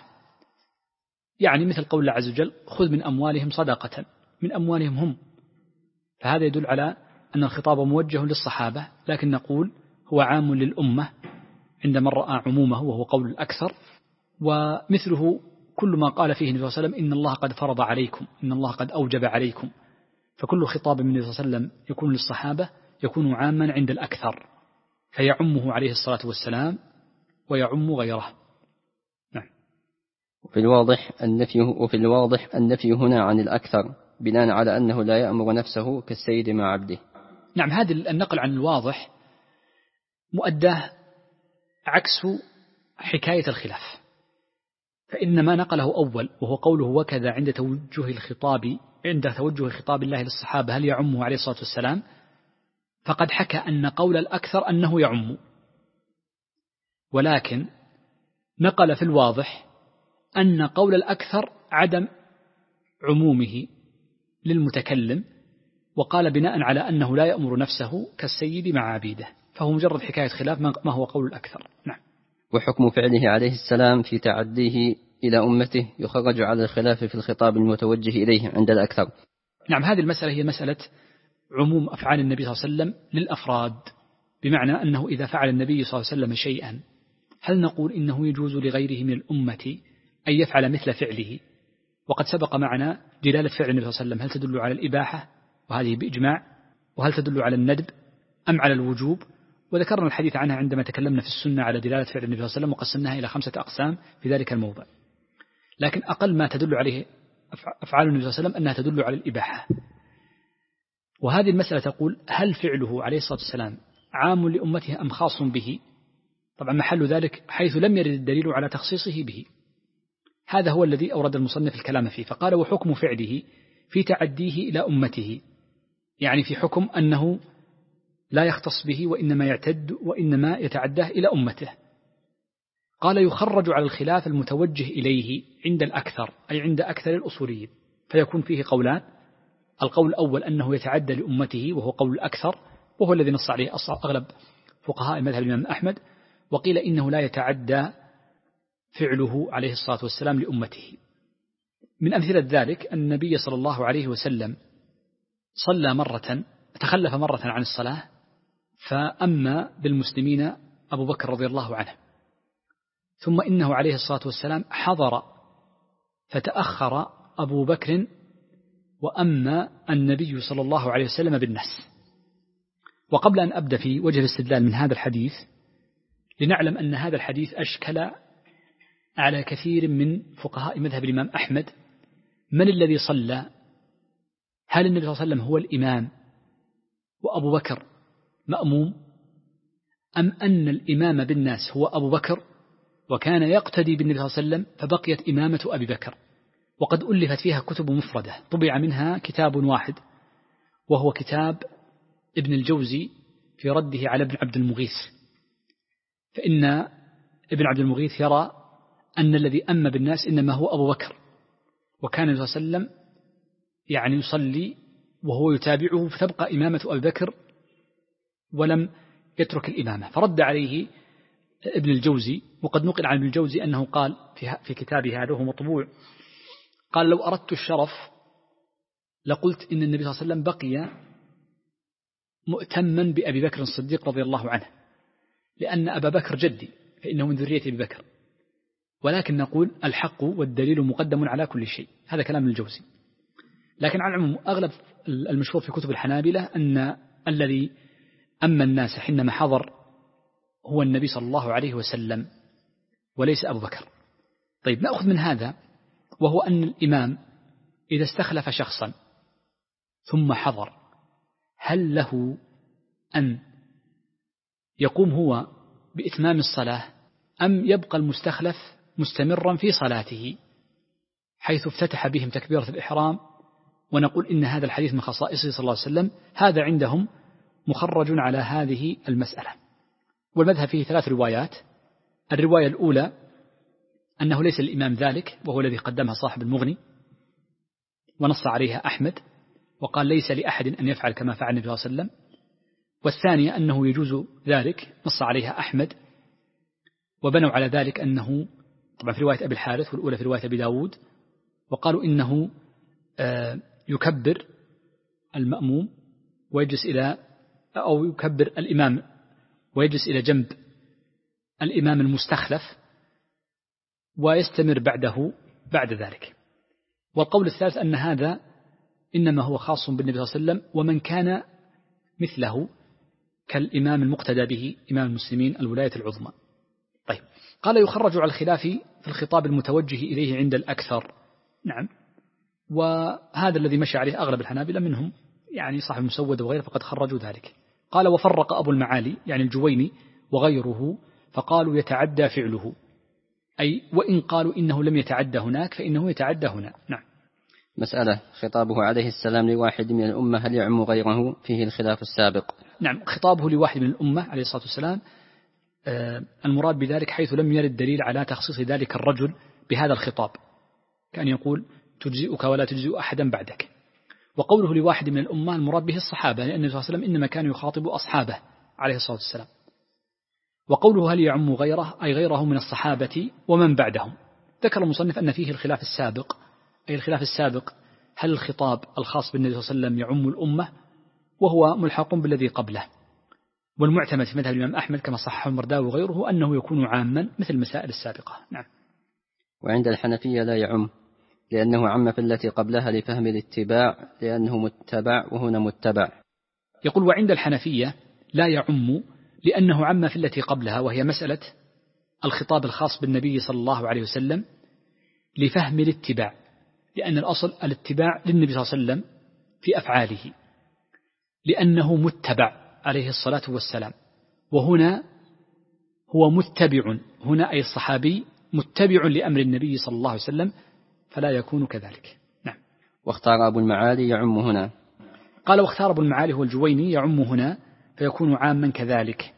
يعني مثل قول الله عز وجل: خذ من أموالهم صدقة، من أموالهم هم، فهذا يدل على أن الخطاب موجه للصحابة، لكن نقول هو عام للأمة عندما رأى عمومه، وهو قول الأكثر. ومثله كل ما قال فيه النبي صلى الله عليه وسلم إن الله قد فرض عليكم، إن الله قد أوجب عليكم، فكل خطاب من النبي صلى الله عليه وسلم يكون للصحابة يكون عاما عند الأكثر، فيعمه عليه الصلاة والسلام ويعم غيره. نعم. وفي الواضح النفي وفي الواضح النفي هنا عن الأكثر بناء على أنه لا يأمر نفسه كالسيد مع عبده. نعم، هذا النقل عن الواضح مؤداه عكس حكاية الخلاف، فإن ما نقله أول وهو قوله وكذا عند توجه الخطاب عند توجه خطاب الله للصحابة هل يعمه عليه الصلاة والسلام، فقد حكى أن قول الأكثر أنه يعم، ولكن نقل في الواضح أن قول الأكثر عدم عمومه للمتكلم، وقال بناء على أنه لا يأمر نفسه كالسيد مع عبيده، فهو مجرد حكاية خلاف ما هو قول الأكثر. نعم. وحكم فعله عليه السلام في تعديه إلى أمته يخرج على الخلاف في الخطاب المتوجه إليه عند الأكثر. نعم، هذه المسألة هي مسألة عموم أفعال النبي صلى الله عليه وسلم للأفراد، بمعنى أنه إذا فعل النبي صلى الله عليه وسلم شيئا هل نقول إنه يجوز لغيره من الأمة أن يفعل مثل فعله؟ وقد سبق معنا دلالة فعل النبي صلى الله عليه وسلم هل تدل على الإباحة وهذه بإجماع، وهل تدل على الندب أم على الوجوب، وذكرنا الحديث عنها عندما تكلمنا في السنة على دلالة فعل النبي صلى الله عليه وسلم وقسمناها إلى خمسة أقسام في ذلك الموضع. لكن أقل ما تدل عليه أفعال النبي صلى الله عليه وسلم أنها تدل على الإباحة. وهذه المسألة تقول هل فعله عليه الصلاة والسلام عام لأمته أم خاص به؟ طبعا محل ذلك حيث لم يرد الدليل على تخصيصه به. هذا هو الذي أورد المصنف الكلام فيه، فقال وحكم فعله في تعديه إلى أمته، يعني في حكم أنه لا يختص به وإنما يعتد وإنما يتعداه إلى أمته. قال يخرج على الخلاف المتوجه إليه عند الأكثر، أي عند أكثر الأصوليين، فيكون فيه قولان: القول الأول أنه يتعدى لأمته وهو قول الأكثر، وهو الذي نص عليه أغلب فقهاء مذهب الإمام أحمد، وقيل إنه لا يتعدى فعله عليه الصلاة والسلام لأمته. من أمثلة ذلك أن النبي صلى الله عليه وسلم صلى مرة تخلف مرة عن الصلاة فأما بالمسلمين أبو بكر رضي الله عنه، ثم إنه عليه الصلاة والسلام حضر فتأخر أبو بكر وأما النبي صلى الله عليه وسلم بالناس. وقبل أن أبدأ في وجه الاستدلال من هذا الحديث لنعلم أن هذا الحديث أشكل على كثير من فقهاء مذهب الإمام أحمد. من الذي صلى؟ هل النبي صلى الله عليه وسلم هو الإمام وأبو بكر مأموم، أم أن الإمام بالناس هو أبو بكر وكان يقتدي بالنبي صلى الله عليه وسلم فبقيت إمامة أبي بكر؟ وقد ألفت فيها كتب مفردة، طبع منها كتاب واحد وهو كتاب ابن الجوزي في رده على ابن عبد المغيث، فإن ابن عبد المغيث يرى أن الذي أم بالناس إنما هو أبو بكر، وكان النبي صلى الله عليه وسلم يعني يصلي وهو يتابعه فتبقى إمامة أبي بكر ولم يترك الإمامة. فرد عليه ابن الجوزي، وقد نقل عن ابن الجوزي أنه قال في كتابه هذا وهو مطبوع، قال لو أردت الشرف لقلت إن النبي صلى الله عليه وسلم بقي مؤتما بأبي بكر الصديق رضي الله عنه، لأن أبا بكر جدي فإنه من ذرية أبي بكر، ولكن نقول الحق والدليل مقدم على كل شيء. هذا كلام الجوزي. لكن على العموم أغلب المشهور في كتب الحنابلة أن الذي أما الناس حينما حضر هو النبي صلى الله عليه وسلم وليس أبو بكر. طيب، نأخذ من هذا وهو أن الإمام إذا استخلف شخصا ثم حضر هل له أن يقوم هو بإتمام الصلاة أم يبقى المستخلف مستمرا في صلاته حيث افتتح بهم تكبيرة الإحرام، ونقول إن هذا الحديث من خصائصه صلى الله عليه وسلم؟ هذا عندهم مخرج على هذه المسألة. والمذهب فيه ثلاث روايات. الرواية الأولى أنه ليس الإمام ذلك، وهو الذي قدمها صاحب المغني ونص عليها أحمد وقال ليس لأحد أن يفعل كما فعل النبي صلى الله عليه وسلم. والثانية أنه يجوز ذلك، نص عليها أحمد وبنوا على ذلك أنه طبعا في رواية أبي الحارث، والأولى في رواية أبي داود، وقالوا إنه يكبر المأموم ويجلس إلى أو يكبر الإمام ويجلس إلى جنب الإمام المستخلف ويستمر بعده بعد ذلك. والقول الثالث أن هذا إنما هو خاص بالنبي صلى الله عليه وسلم ومن كان مثله كالإمام المقتدى به إمام المسلمين الولاية العظمى. طيب، قال يخرج على الخلاف في الخطاب المتوجه إليه عند الأكثر. نعم، وهذا الذي مشى عليه أغلب الحنابلة منهم يعني صاحب المسود وغيره فقد خرجوا ذلك. قال وفرق أبو المعالي يعني الجويني وغيره فقالوا يتعدى فعله، أي وإن قالوا إنه لم يتعدى هناك فإنه يتعدى هنا. نعم. مسألة خطابه عليه السلام لواحد من الأمة هل يعم غيره؟ فيه الخلاف السابق. نعم، خطابه لواحد من الأمة عليه الصلاة والسلام آه المراد بذلك حيث لم يرد دليل على تخصيص ذلك الرجل بهذا الخطاب، كان يقول تجزئك ولا تجزئ أحدا بعدك. وقوله لواحد من الأمة المراد به الصحابة، لأن النبي صلى الله عليه وسلم إنما كان يخاطب أصحابه عليه الصلاة والسلام. وقوله هل يعم غيره أي غيره من الصحابة ومن بعدهم. ذكر المصنف أن فيه الخلاف السابق، أي الخلاف السابق هل الخطاب الخاص بالنبي صلى الله عليه وسلم يعم الأمة وهو ملحق بالذي قبله. والمعتمد في مذهب الإمام أحمد كما صححه المرداوي وغيره أنه يكون عاما مثل المسائل السابقة. نعم. وعند الحنفية لا يعم لأنه عم في التي قبلها لفهم الاتباع لأنه متبع وهنا متبع. يقول وعند الحنفية لا يعم لأنه عم في التي قبلها وهي مسألة الخطاب الخاص بالنبي صلى الله عليه وسلم لفهم الاتباع، لأن الأصل الاتباع للنبي صلى الله عليه وسلم في أفعاله لأنه متبع عليه الصلاة والسلام، وهنا هو متبع، هنا أي الصحابي متبع لأمر النبي صلى الله عليه وسلم فلا يكون كذلك. نعم. واختار أبو المعالي يعم هنا. قال واختار أبو المعالي هو الجويني يعم هنا فيكون عاما كذلك.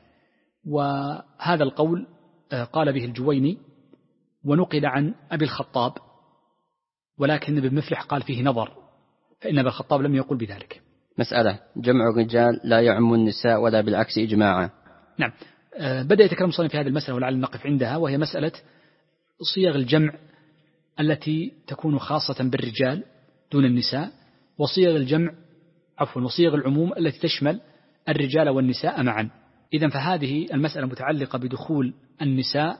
وهذا القول قال به الجويني ونقل عن أبي الخطاب، ولكن ابن مفلح قال فيه نظر، فإن أبي الخطاب لم يقل بذلك. مسألة جمع الرجال لا يعم النساء ولا بالعكس إجماعا. نعم. بدأ يتكلم صنف في هذه المسألة ولعل نقف عندها، وهي مسألة صيغ الجمع التي تكون خاصة بالرجال دون النساء، وصيغ الجمع عفوا وصيغ العموم التي تشمل الرجال والنساء معا. إذن فهذه المسألة متعلقة بدخول النساء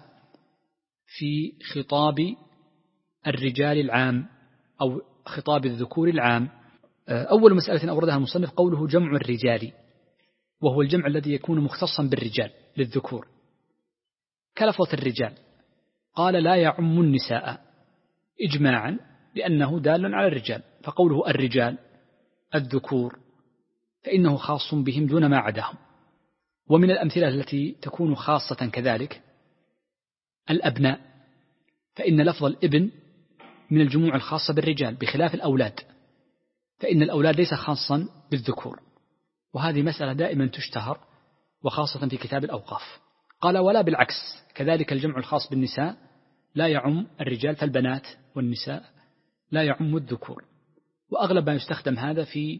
في خطاب الرجال العام أو خطاب الذكور العام. أول مسألة أوردها المصنف قوله جمع الرجال، وهو الجمع الذي يكون مختصا بالرجال للذكور كلفظة الرجال. قال لا يعم النساء إجماعا لأنه دال على الرجال، فقوله الرجال الذكور فإنه خاص بهم دون ما عداهم. ومن الأمثلة التي تكون خاصة كذلك الأبناء، فإن لفظ الابن من الجموع الخاصة بالرجال بخلاف الأولاد، فإن الأولاد ليس خاصا بالذكور، وهذه مسألة دائما تشتهر وخاصة في كتاب الأوقاف. قال ولا بالعكس كذلك الجمع الخاص بالنساء لا يعم الرجال، فالبنات والنساء لا يعم الذكور. وأغلب ما يستخدم هذا في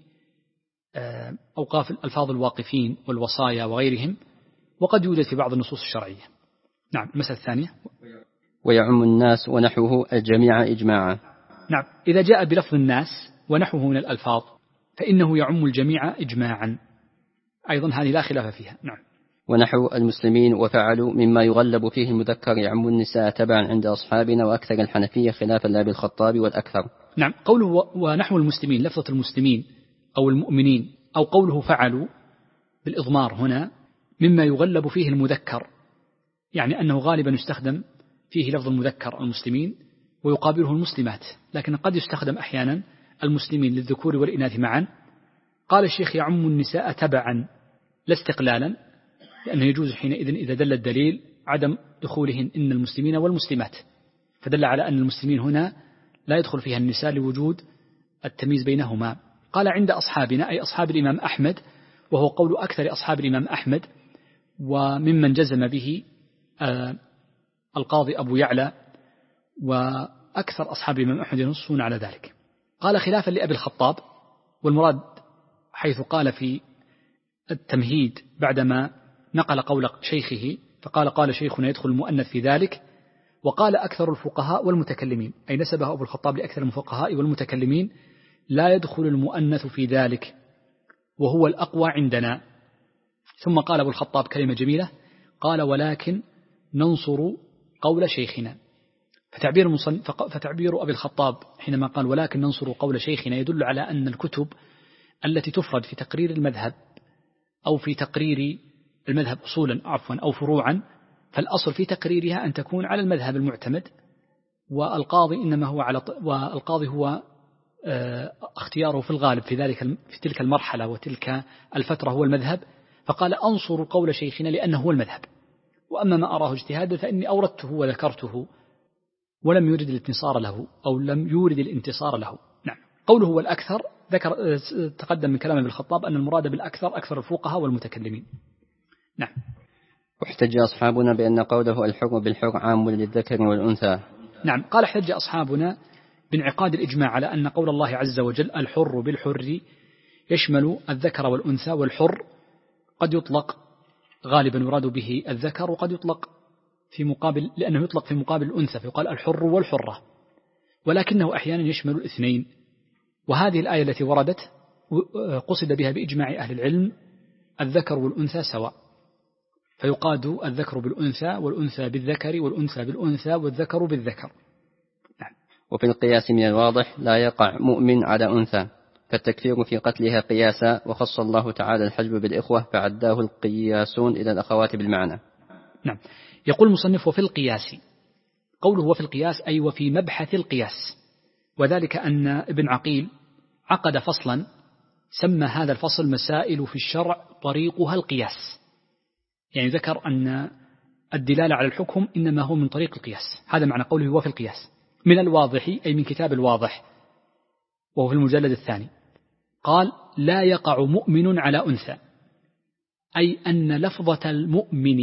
أوقاف ألفاظ الواقفين والوصايا وغيرهم، وقد يوجد في بعض النصوص الشرعية. نعم. المسألة الثانية ويعم الناس ونحوه الجميع إجماعا. نعم. إذا جاء بلفظ الناس ونحوه من الألفاظ فإنه يعم الجميع إجماعا، أيضا هذه لا خلاف فيها. نعم. ونحو المسلمين وفعلوا مما يغلب فيه المذكر يعم النساء تبعا عند أصحابنا وأكثر الحنفية خلافا لأبي الخطاب والأكثر. نعم. قوله ونحو المسلمين لفظة المسلمين أو المؤمنين، أو قوله فعلوا بالإضمار هنا مما يغلب فيه المذكر، يعني أنه غالبا يستخدم فيه لفظ المذكر المسلمين ويقابله المسلمات، لكن قد يستخدم أحيانا المسلمين للذكور والإناث معا. قال الشيخ يعم النساء تبعا لا استقلالا، لأنه يجوز حينئذ إذا دل الدليل عدم دخولهن إن المسلمين والمسلمات، فدل على أن المسلمين هنا لا يدخل فيها النساء لوجود التمييز بينهما. قال عند أصحابنا أي أصحاب الإمام أحمد، وهو قول أكثر أصحاب الإمام أحمد وممن جزم به آه القاضي أبو يعلى وأكثر أصحاب الإمام أحمد ينصون على ذلك. قال خلافا لأبي الخطاب، والمراد حيث قال في التمهيد بعدما نقل قول شيخه فقال قال شيخنا يدخل المؤنث في ذلك، وقال أكثر الفقهاء والمتكلمين، أي نسبه أبو الخطاب لأكثر الفقهاء والمتكلمين لا يدخل المؤنث في ذلك وهو الأقوى عندنا. ثم قال أبو الخطاب كلمة جميلة، قال ولكن ننصر قول شيخنا، فتعبير, فتعبير أبي الخطاب حينما قال ولكن ننصر قول شيخنا يدل على أن الكتب التي تفرد في تقرير المذهب أو في تقرير المذهب أصولا عفوا أو فروعا، فالأصل في تقريرها أن تكون على المذهب المعتمد، والقاضي إنما هو على والقاضي هو اختياره في الغالب في ذلك في تلك المرحلة وتلك الفترة هو المذهب، فقال أنصر قول شيخنا لأنه هو المذهب، وأما ما أراه اجتهادا فإني أوردته وذكرته ولم يرد الانتصار له أو لم يورد الانتصار له. نعم. قوله هو الأكثر ذكر تقدم من كلام ابن الخطاب أن المراد بالأكثر أكثر الفقهاء والمتكلمين. نعم. واحتج أصحابنا بأن قوله الحكم بالحكم عام للذكر والأنثى. نعم. قال احتج أصحابنا بانعقاد الإجماع على أن قول الله عز وجل الحر بالحر يشمل الذكر والأنثى، والحر قد يطلق غالبا يراد به الذكر، وقد يطلق في مقابل لأنه يطلق في مقابل الأنثى فيقال الحر والحرة، ولكنه أحيانا يشمل الاثنين. وهذه الآية التي وردت قصد بها بإجماع أهل العلم الذكر والأنثى سواء، فيقاد الذكر بالأنثى والأنثى بالذكر والأنثى بالأنثى والذكر بالذكر. نعم. وفي القياس من الواضح لا يقع مؤمن على أنثى، فالتكفير في قتلها قياسا، وخص الله تعالى الحجب بالإخوة فعداه القياسون إلى الأخوات بالمعنى. نعم. يقول المصنف وفي القياس، قوله وفي القياس أي وفي مبحث القياس، وذلك أن ابن عقيل عقد فصلا سمى هذا الفصل مسائل في الشرع طريقها القياس، يعني ذكر أن الدلالة على الحكم إنما هو من طريق القياس. هذا معنى قوله وفي القياس من الواضح أي من كتاب الواضح، وهو في المجلد الثاني. قال لا يقع مؤمن على أنثى، أي أن لفظة المؤمن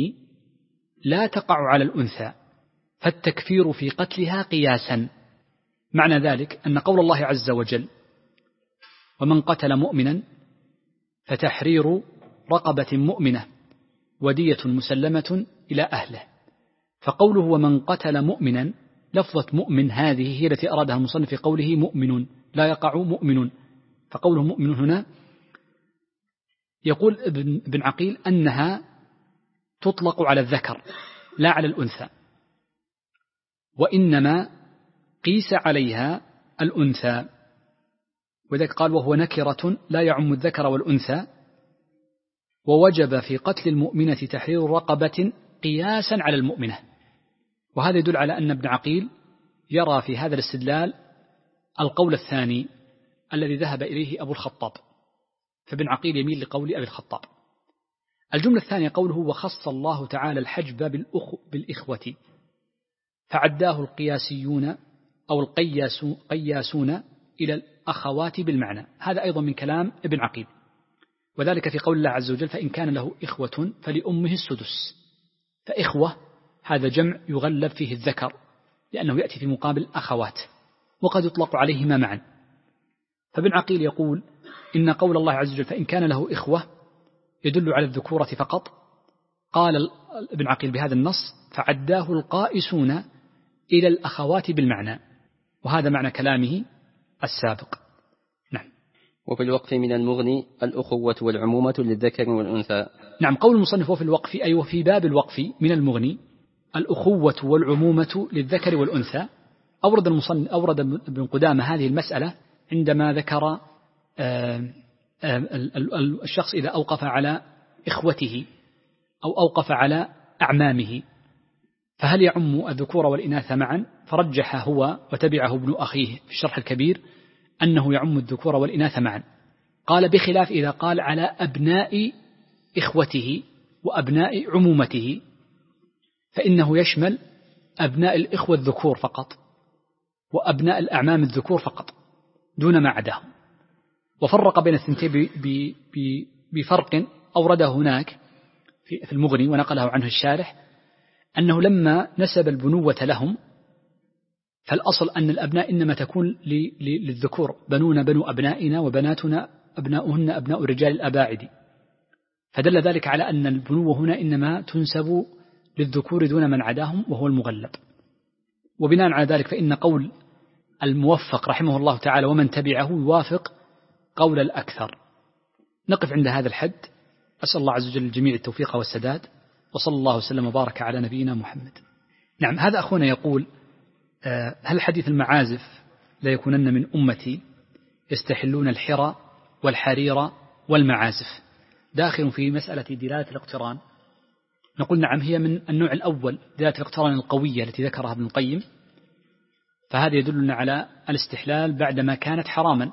لا تقع على الأنثى، فالتكفير في قتلها قياسا. معنى ذلك أن قول الله عز وجل ومن قتل مؤمنا فتحرير رقبة مؤمنة ودية مسلمة إلى أهله، فقوله ومن قتل مؤمنا لفظة مؤمن هذه هي التي أرادها المصنف في قوله مؤمن لا يقع مؤمن، فقوله مؤمن هنا يقول ابن عقيل أنها تطلق على الذكر لا على الأنثى، وإنما قيس عليها الأنثى، وذلك قال وهو نكرة لا يعم الذكر والأنثى، ووجب في قتل المؤمنة تحرير رقبة قياسا على المؤمنة. وهذا يدل على أن ابن عقيل يرى في هذا الاستدلال القول الثاني الذي ذهب إليه أبو الخطاب، فابن عقيل يميل لقول أبي الخطاب. الجملة الثانية قوله وخص الله تعالى الحجب بالأخ بالإخوة فعداه القياسيون أو القياسون إلى الأخوات بالمعنى، هذا أيضا من كلام ابن عقيل، وذلك في قول الله عز وجل فإن كان له إخوة فلأمه السدس، فإخوة هذا جمع يغلب فيه الذكر لأنه يأتي في مقابل أخوات، وقد يطلق عليهما معا. فابن عقيل يقول إن قول الله عز وجل فإن كان له إخوة يدل على الذكورة فقط. قال ابن عقيل بهذا النص فعداه القائسون إلى الأخوات بالمعنى، وهذا معنى كلامه السابق. نعم. وفي الوقف من المغني الأخوة والعمومة للذكر والأنثى. نعم. قول المصنف وفي الوقف أي وفي باب الوقف من المغني الأخوة والعمومة للذكر والأنثى. أورد المصنف أورد ابن قدامة هذه المسألة عندما ذكر الشخص إذا أوقف على إخوته أو أوقف على أعمامه فهل يعم الذكور والإناث معا، فرجح هو وتبعه ابن أخيه في الشرح الكبير أنه يعم الذكور والإناث معا. قال بخلاف إذا قال على أبناء إخوته وأبناء عمومته فإنه يشمل أبناء الإخوة الذكور فقط وأبناء الأعمام الذكور فقط دون ما عداهم. وفرق بين الثنتين بفرق أورده هناك في المغني ونقله عنه الشارح، أنه لما نسب البنوة لهم فالأصل أن الأبناء إنما تكون للذكور، بنون بنو أبنائنا وبناتنا أبناؤهن أبناء الرجال الأباعد، فدل ذلك على أن البنوة هنا إنما تنسب للذكور دون من عداهم وهو المغلب. وبناء على ذلك فإن قول الموفق رحمه الله تعالى ومن تبعه يوافق قول الأكثر. نقف عند هذا الحد، أسأل الله عز وجل الجميع التوفيق والسداد، وصلى الله وسلم وبارك على نبينا محمد. نعم. هذا أخونا يقول هل حديث المعازف لا يكونن من أمتي يستحلون الحرى والحرير والمعازف داخل في مسألة دلالة الاقتران؟ نقول نعم، هي من النوع الأول، دلالة الاقتران القوية التي ذكرها ابن القيم، فهذا يدلنا على الاستحلال بعدما كانت حراما،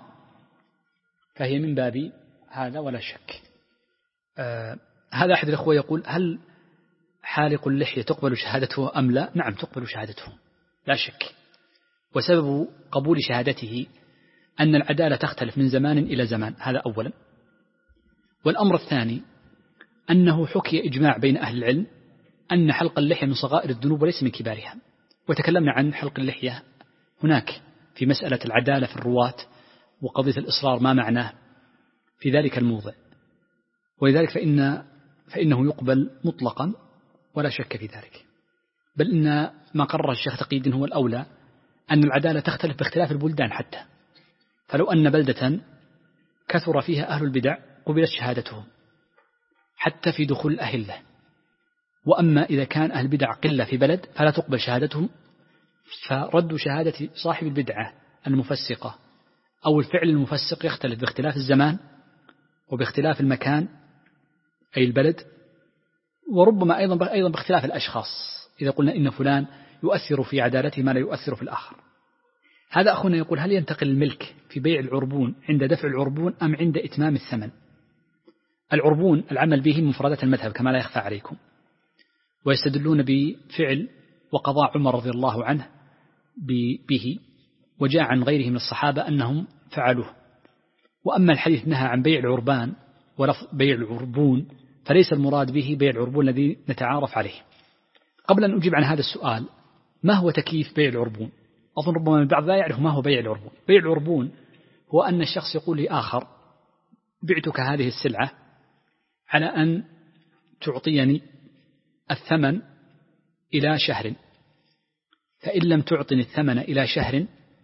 فهي من باب هذا ولا شك. آه هذا أحد الأخوة يقول: هل حالق اللحية تقبل شهادته أم لا؟ نعم تقبل شهادته لا شك، وسبب قبول شهادته أن العدالة تختلف من زمان إلى زمان، هذا أولا. والأمر الثاني أنه حكي إجماع بين أهل العلم أن حلق اللحية من صغائر الذنوب وليس من كبارها، وتكلمنا عن حلق اللحية هناك في مسألة العدالة في الرواة وقضية الإصرار ما معناه في ذلك الموضع، ولذلك فإن فإنه يقبل مطلقا ولا شك في ذلك. بل إن ما قرر الشيخ تقي الدين هو الأولى، أن العدالة تختلف باختلاف البلدان حتى، فلو أن بلدة كثر فيها أهل البدع قبلت شهادتهم حتى في دخول الأهلة، وأما إذا كان أهل البدع قلة في بلد فلا تقبل شهادتهم، فرد شهادة صاحب البدعة المفسقة أو الفعل المفسق يختلف باختلاف الزمان وباختلاف المكان أي البلد، وربما أيضا أيضا باختلاف الأشخاص، إذا قلنا إن فلان يؤثر في عدالته ما لا يؤثر في الآخر. هذا أخونا يقول: هل ينتقل الملك في بيع العربون عند دفع العربون أم عند إتمام الثمن؟ العربون العمل به مفردات المذهب كما لا يخفى عليكم، ويستدلون بفعل وقضاء عمر رضي الله عنه به، وجاء عن غيره من الصحابة أنهم فعلوه. وأما الحديث نهى عن بيع العربان ولفظ بيع العربون فليس المراد به بيع العربون الذي نتعارف عليه. قبل أن أجيب عن هذا السؤال، ما هو تكييف بيع العربون؟ أظن ربما البعض لا يعرف ما هو بيع العربون. بيع العربون هو أن الشخص يقول لآخر: بعتك هذه السلعة على أن تعطيني الثمن إلى شهر، فإن لم تعطني الثمن إلى شهر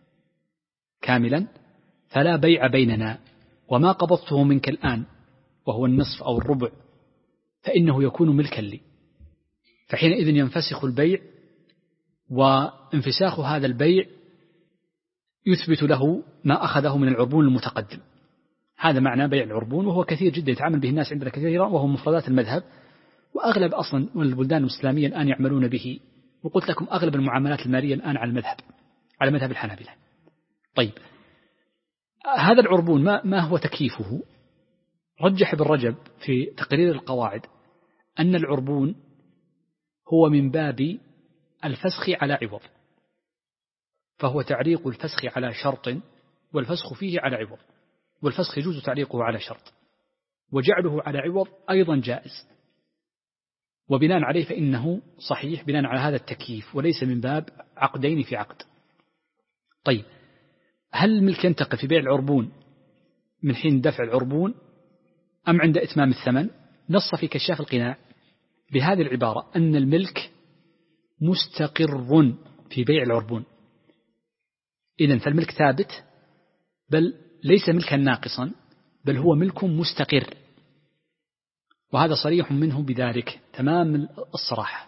كاملا فلا بيع بيننا، وما قبضته منك الآن وهو النصف أو الربع فإنه يكون ملكا لي. فحينئذ ينفسخ البيع، وانفساخ هذا البيع يثبت له ما أخذه من العربون المتقدم. هذا معنى بيع العربون، وهو كثير جدا يتعامل به الناس عندنا كثيرا، وهو مفردات المذهب، وأغلب أصلا من البلدان الإسلامية الآن يعملون به. وقلت لكم أغلب المعاملات المالية الآن على المذهب على مذهب الحنابلة. طيب، هذا العربون ما, ما هو تكييفه؟ رجح ابن رجب في تقرير القواعد أن العربون هو من باب الفسخ على عوض، فهو تعليق الفسخ على شرط والفسخ فيه على عوض، والفسخ يجوز تعليقه على شرط، وجعله على عوض أيضا جائز، وبناء عليه فإنه صحيح بناء على هذا التكييف، وليس من باب عقدين في عقد. طيب، هل الملك ينتقل في بيع العربون من حين دفع العربون أم عند إتمام الثمن؟ نص في كشاف القناع بهذه العبارة أن الملك مستقر في بيع العربون. إذن فالملك ثابت، بل ليس ملكا ناقصا، بل هو ملك مستقر، وهذا صريح منه بذلك تمام الصراحة.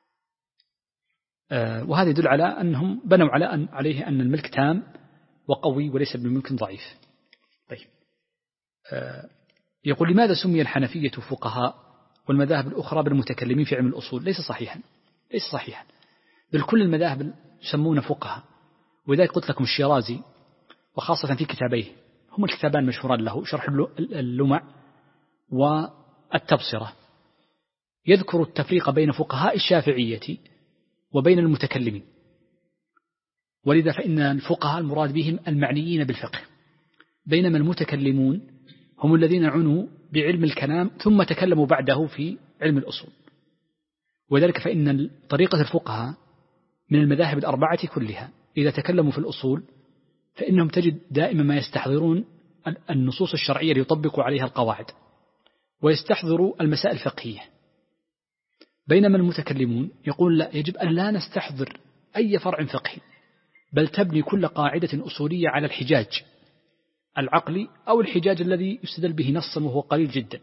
آه وهذا يدل على أنهم بنوا على أن عليه أن الملك تام وقوي وليس بملك ضعيف. طيب، آه يقول: لماذا سمي الحنفية فقهاء والمذاهب الأخرى بالمتكلمين في علم الأصول؟ ليس صحيحا، ليس صحيحا، بل كل المذاهب يسمون فقهاء. ولذلك قلت لكم الشيرازي وخاصة في كتابيه، هم الكتابان مشهوران له، شرح اللمع والتبصرة، يذكر التفريق بين فقهاء الشافعية وبين المتكلمين، ولذا فإن الفقهاء المراد بهم المعنيين بالفقه، بينما المتكلمون هم الذين عنوا بعلم الكلام ثم تكلموا بعده في علم الأصول. وذلك فإن طريقة الفقهاء من المذاهب الأربعة كلها إذا تكلموا في الأصول فإنهم تجد دائما ما يستحضرون النصوص الشرعية ليطبقوا عليها القواعد، ويستحضروا المسائل الفقهية، بينما المتكلمون يقول لا، يجب أن لا نستحضر أي فرع فقهي، بل تبني كل قاعدة أصولية على الحجاج العقلي أو الحجاج الذي يستدل به نصا وهو قليل جدا.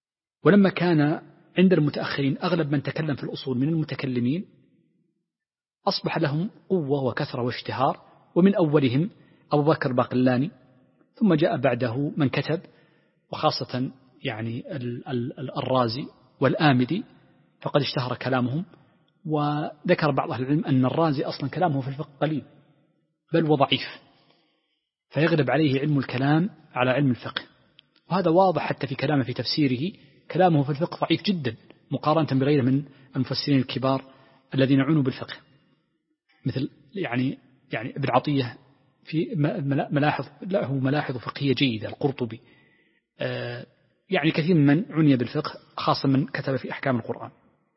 ولما كان عند المتأخرين أغلب من تكلم في الأصول من المتكلمين، أصبح لهم قوة وكثرة واشتهار، ومن أولهم أبو بكر باقلاني، ثم جاء بعده من كتب، وخاصة يعني الرازي والآمدي فقد اشتهر كلامهم. وذكر بعض أهل العلم أن الرازي أصلا كلامه في الفقه قليل بل وضعيف، فيغلب عليه علم الكلام على علم الفقه، وهذا واضح حتى في كلامه في تفسيره، كلامه في الفقه ضعيف جدا مقارنة بغيره من المفسرين الكبار الذين عنوا بالفقه، مثل يعني يعني ابن عطية في ملاحظ له ملاحظ فقهية جيدة، القرطبي، يعني كثير من عني بالفقه خاصة من كتب في أحكام القرآن.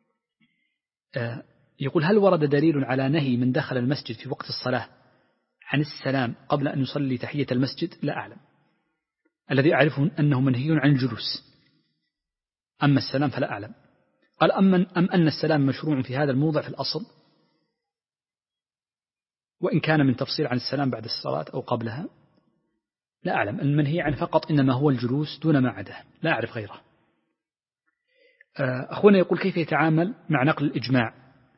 يقول: هل ورد دليل على نهي من دخل المسجد في وقت الصلاة عن السلام قبل أن يصلي تحية المسجد؟ لا أعلم. الذي أعرفه أنه منهي عن الجلوس، أما السلام فلا أعلم. قال: أم أن السلام مشروع في هذا الموضع في الأصل، وإن كان من تفصيل عن السلام بعد الصلاة أو قبلها، لا أعلم. المنهي عنه فقط إنما هو الجلوس دون ما عداه، لا أعرف غيره. أخونا يقول: كيف يتعامل مع نقل الإجماع،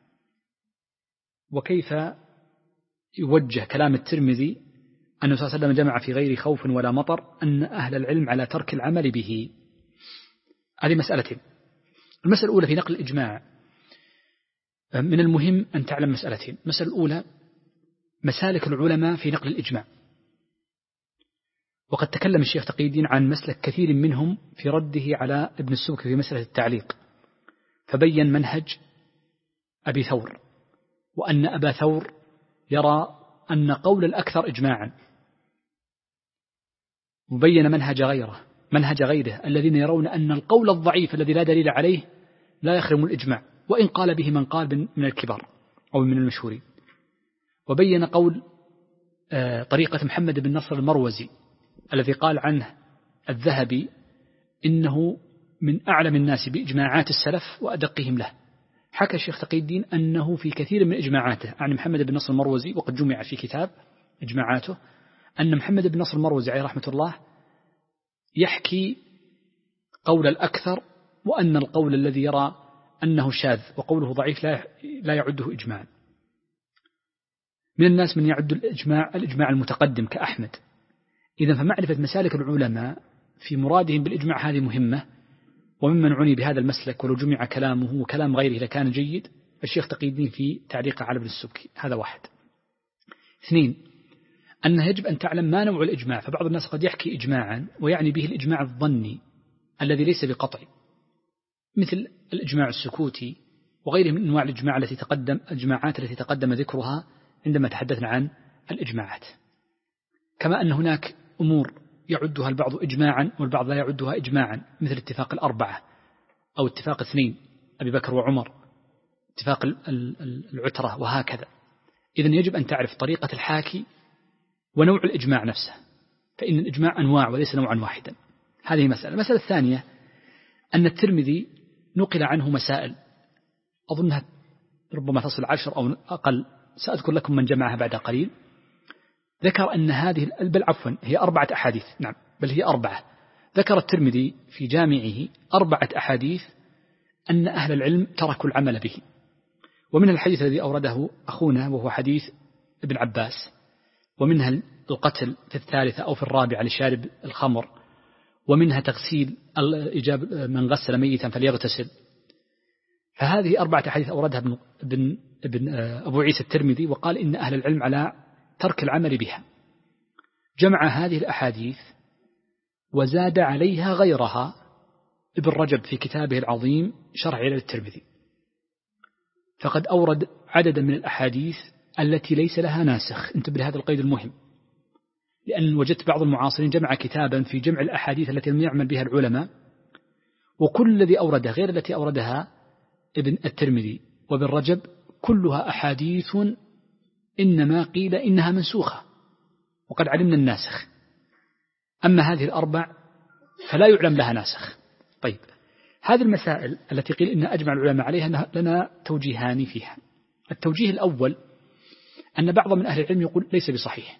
وكيف يوجه كلام الترمذي أنه صلى الله عليه وسلم جمع في غير خوف ولا مطر أن أهل العلم على ترك العمل به؟ هذه مسألتين. المسألة الأولى في نقل الإجماع، من المهم أن تعلم مسألتين. المسألة الأولى مسالك العلماء في نقل الإجماع، وقد تكلم الشيخ تقي الدين عن مسلك كثير منهم في رده على ابن السبكي في مسألة التعليق، فبين منهج أبي ثور، وأن أبا ثور يرى أن قول الأكثر إجماعا، وبين منهج غيره منهج غيره الذين يرون أن القول الضعيف الذي لا دليل عليه لا يخرم الإجماع، وإن قال به من قال من الكبار أو من المشهورين. وبين قول طريقة محمد بن نصر المروزي الذي قال عنه الذهبي إنه من أعلم الناس بإجماعات السلف وأدقهم له. حكى الشيخ تقي الدين أنه في كثير من إجماعاته عن محمد بن نصر المروزي، وقد جمع في كتاب إجماعاته، أن محمد بن نصر المروزي عليه رحمة الله يحكي قول الأكثر، وأن القول الذي يرى أنه شاذ وقوله ضعيف لا يعده إجماعا. من الناس من يعد الإجماع الإجماع المتقدم كأحمد. إذن فمعرفة مسالك العلماء في مرادهم بالإجماع هذه مهمة، وممن عني بهذا المسلك ولو جمع كلامه وكلام غيره لكان جيد الشيخ تقي الدين في تعليقه على ابن السبكي. هذا واحد. اثنين، أنه يجب أن تعلم ما نوع الإجماع، فبعض الناس قد يحكي إجماعا ويعني به الإجماع الظني الذي ليس بقطعي، مثل الإجماع السكوتي وغيره من أنواع الإجماع التي تقدم الإجماعات التي تقدم ذكرها عندما تحدثنا عن الإجماعات. كما أن هناك أمور يعدها البعض إجماعا والبعض لا يعدها إجماعا، مثل اتفاق الأربعة أو اتفاق اثنين أبي بكر وعمر، اتفاق العترة، وهكذا. إذن يجب أن تعرف طريقة الحاكي ونوع الإجماع نفسه، فإن الإجماع أنواع وليس نوعا واحدا. هذه مسألة. المسألة الثانية أن الترمذي نقل عنه مسائل أظنها ربما تصل عشر أو أقل، سأذكر لكم من جمعها بعد قليل. ذكر أن هذه بل عفوا هي أربعة أحاديث، نعم بل هي أربعة. ذكر الترمذي في جامعه أربعة أحاديث أن أهل العلم تركوا العمل به، ومن الحديث الذي أورده أخونا وهو حديث ابن عباس، ومنها القتل في الثالثة أو في الرابعة لشارب الخمر، ومنها تغسيل إجاب من غسل ميتا فليغتسل. فهذه أربعة أحاديث أوردها ابن, ابن, ابن أبو عيسى الترمذي، وقال إن أهل العلم على ترك العمل بها. جمع هذه الأحاديث وزاد عليها غيرها ابن رجب في كتابه العظيم شرح علل الترمذي، فقد أورد عددا من الأحاديث التي ليس لها ناسخ. انتبه لهذا القيد المهم، لأن وجدت بعض المعاصرين جمع كتابا في جمع الأحاديث التي لم يعمل بها العلماء، وكل الذي أوردها غير التي أوردها ابن الترمذي وابن رجب كلها أحاديث إنما قيل إنها منسوخة وقد علمنا الناسخ. أما هذه الأربع فلا يعلم لها ناسخ. طيب، هذه المسائل التي قيل إن أجمع العلماء عليها لنا توجيهان فيها. التوجيه الأول أن بعض من أهل العلم يقول ليس بصحيح،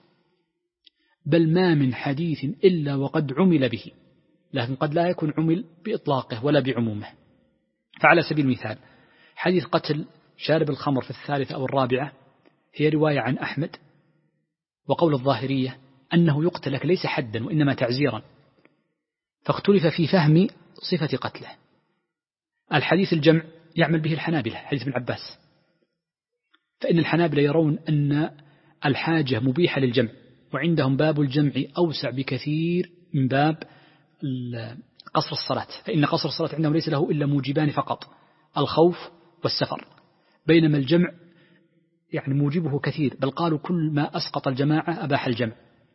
بل ما من حديث إلا وقد عمل به، لكن قد لا يكون عمل بإطلاقه ولا بعمومه. فعلى سبيل المثال حديث قتل شارب الخمر في الثالثة أو الرابعة هي رواية عن أحمد، وقول الظاهرية أنه يقتل لك ليس حدا وإنما تعزيرا، فاختلف في فهم صفة قتله. الحديث الجمع يعمل به الحنابلة، حديث ابن عباس، فإن الحنابلة يرون أن الحاجة مبيحة للجمع، وعندهم باب الجمع أوسع بكثير من باب قصر الصلاة، فإن قصر الصلاة عندهم ليس له إلا موجبان فقط، الخوف والسفر، بينما الجمع يعني موجبه كثير، بل قالوا كل ما أسقط الجماعة أباح الجمع،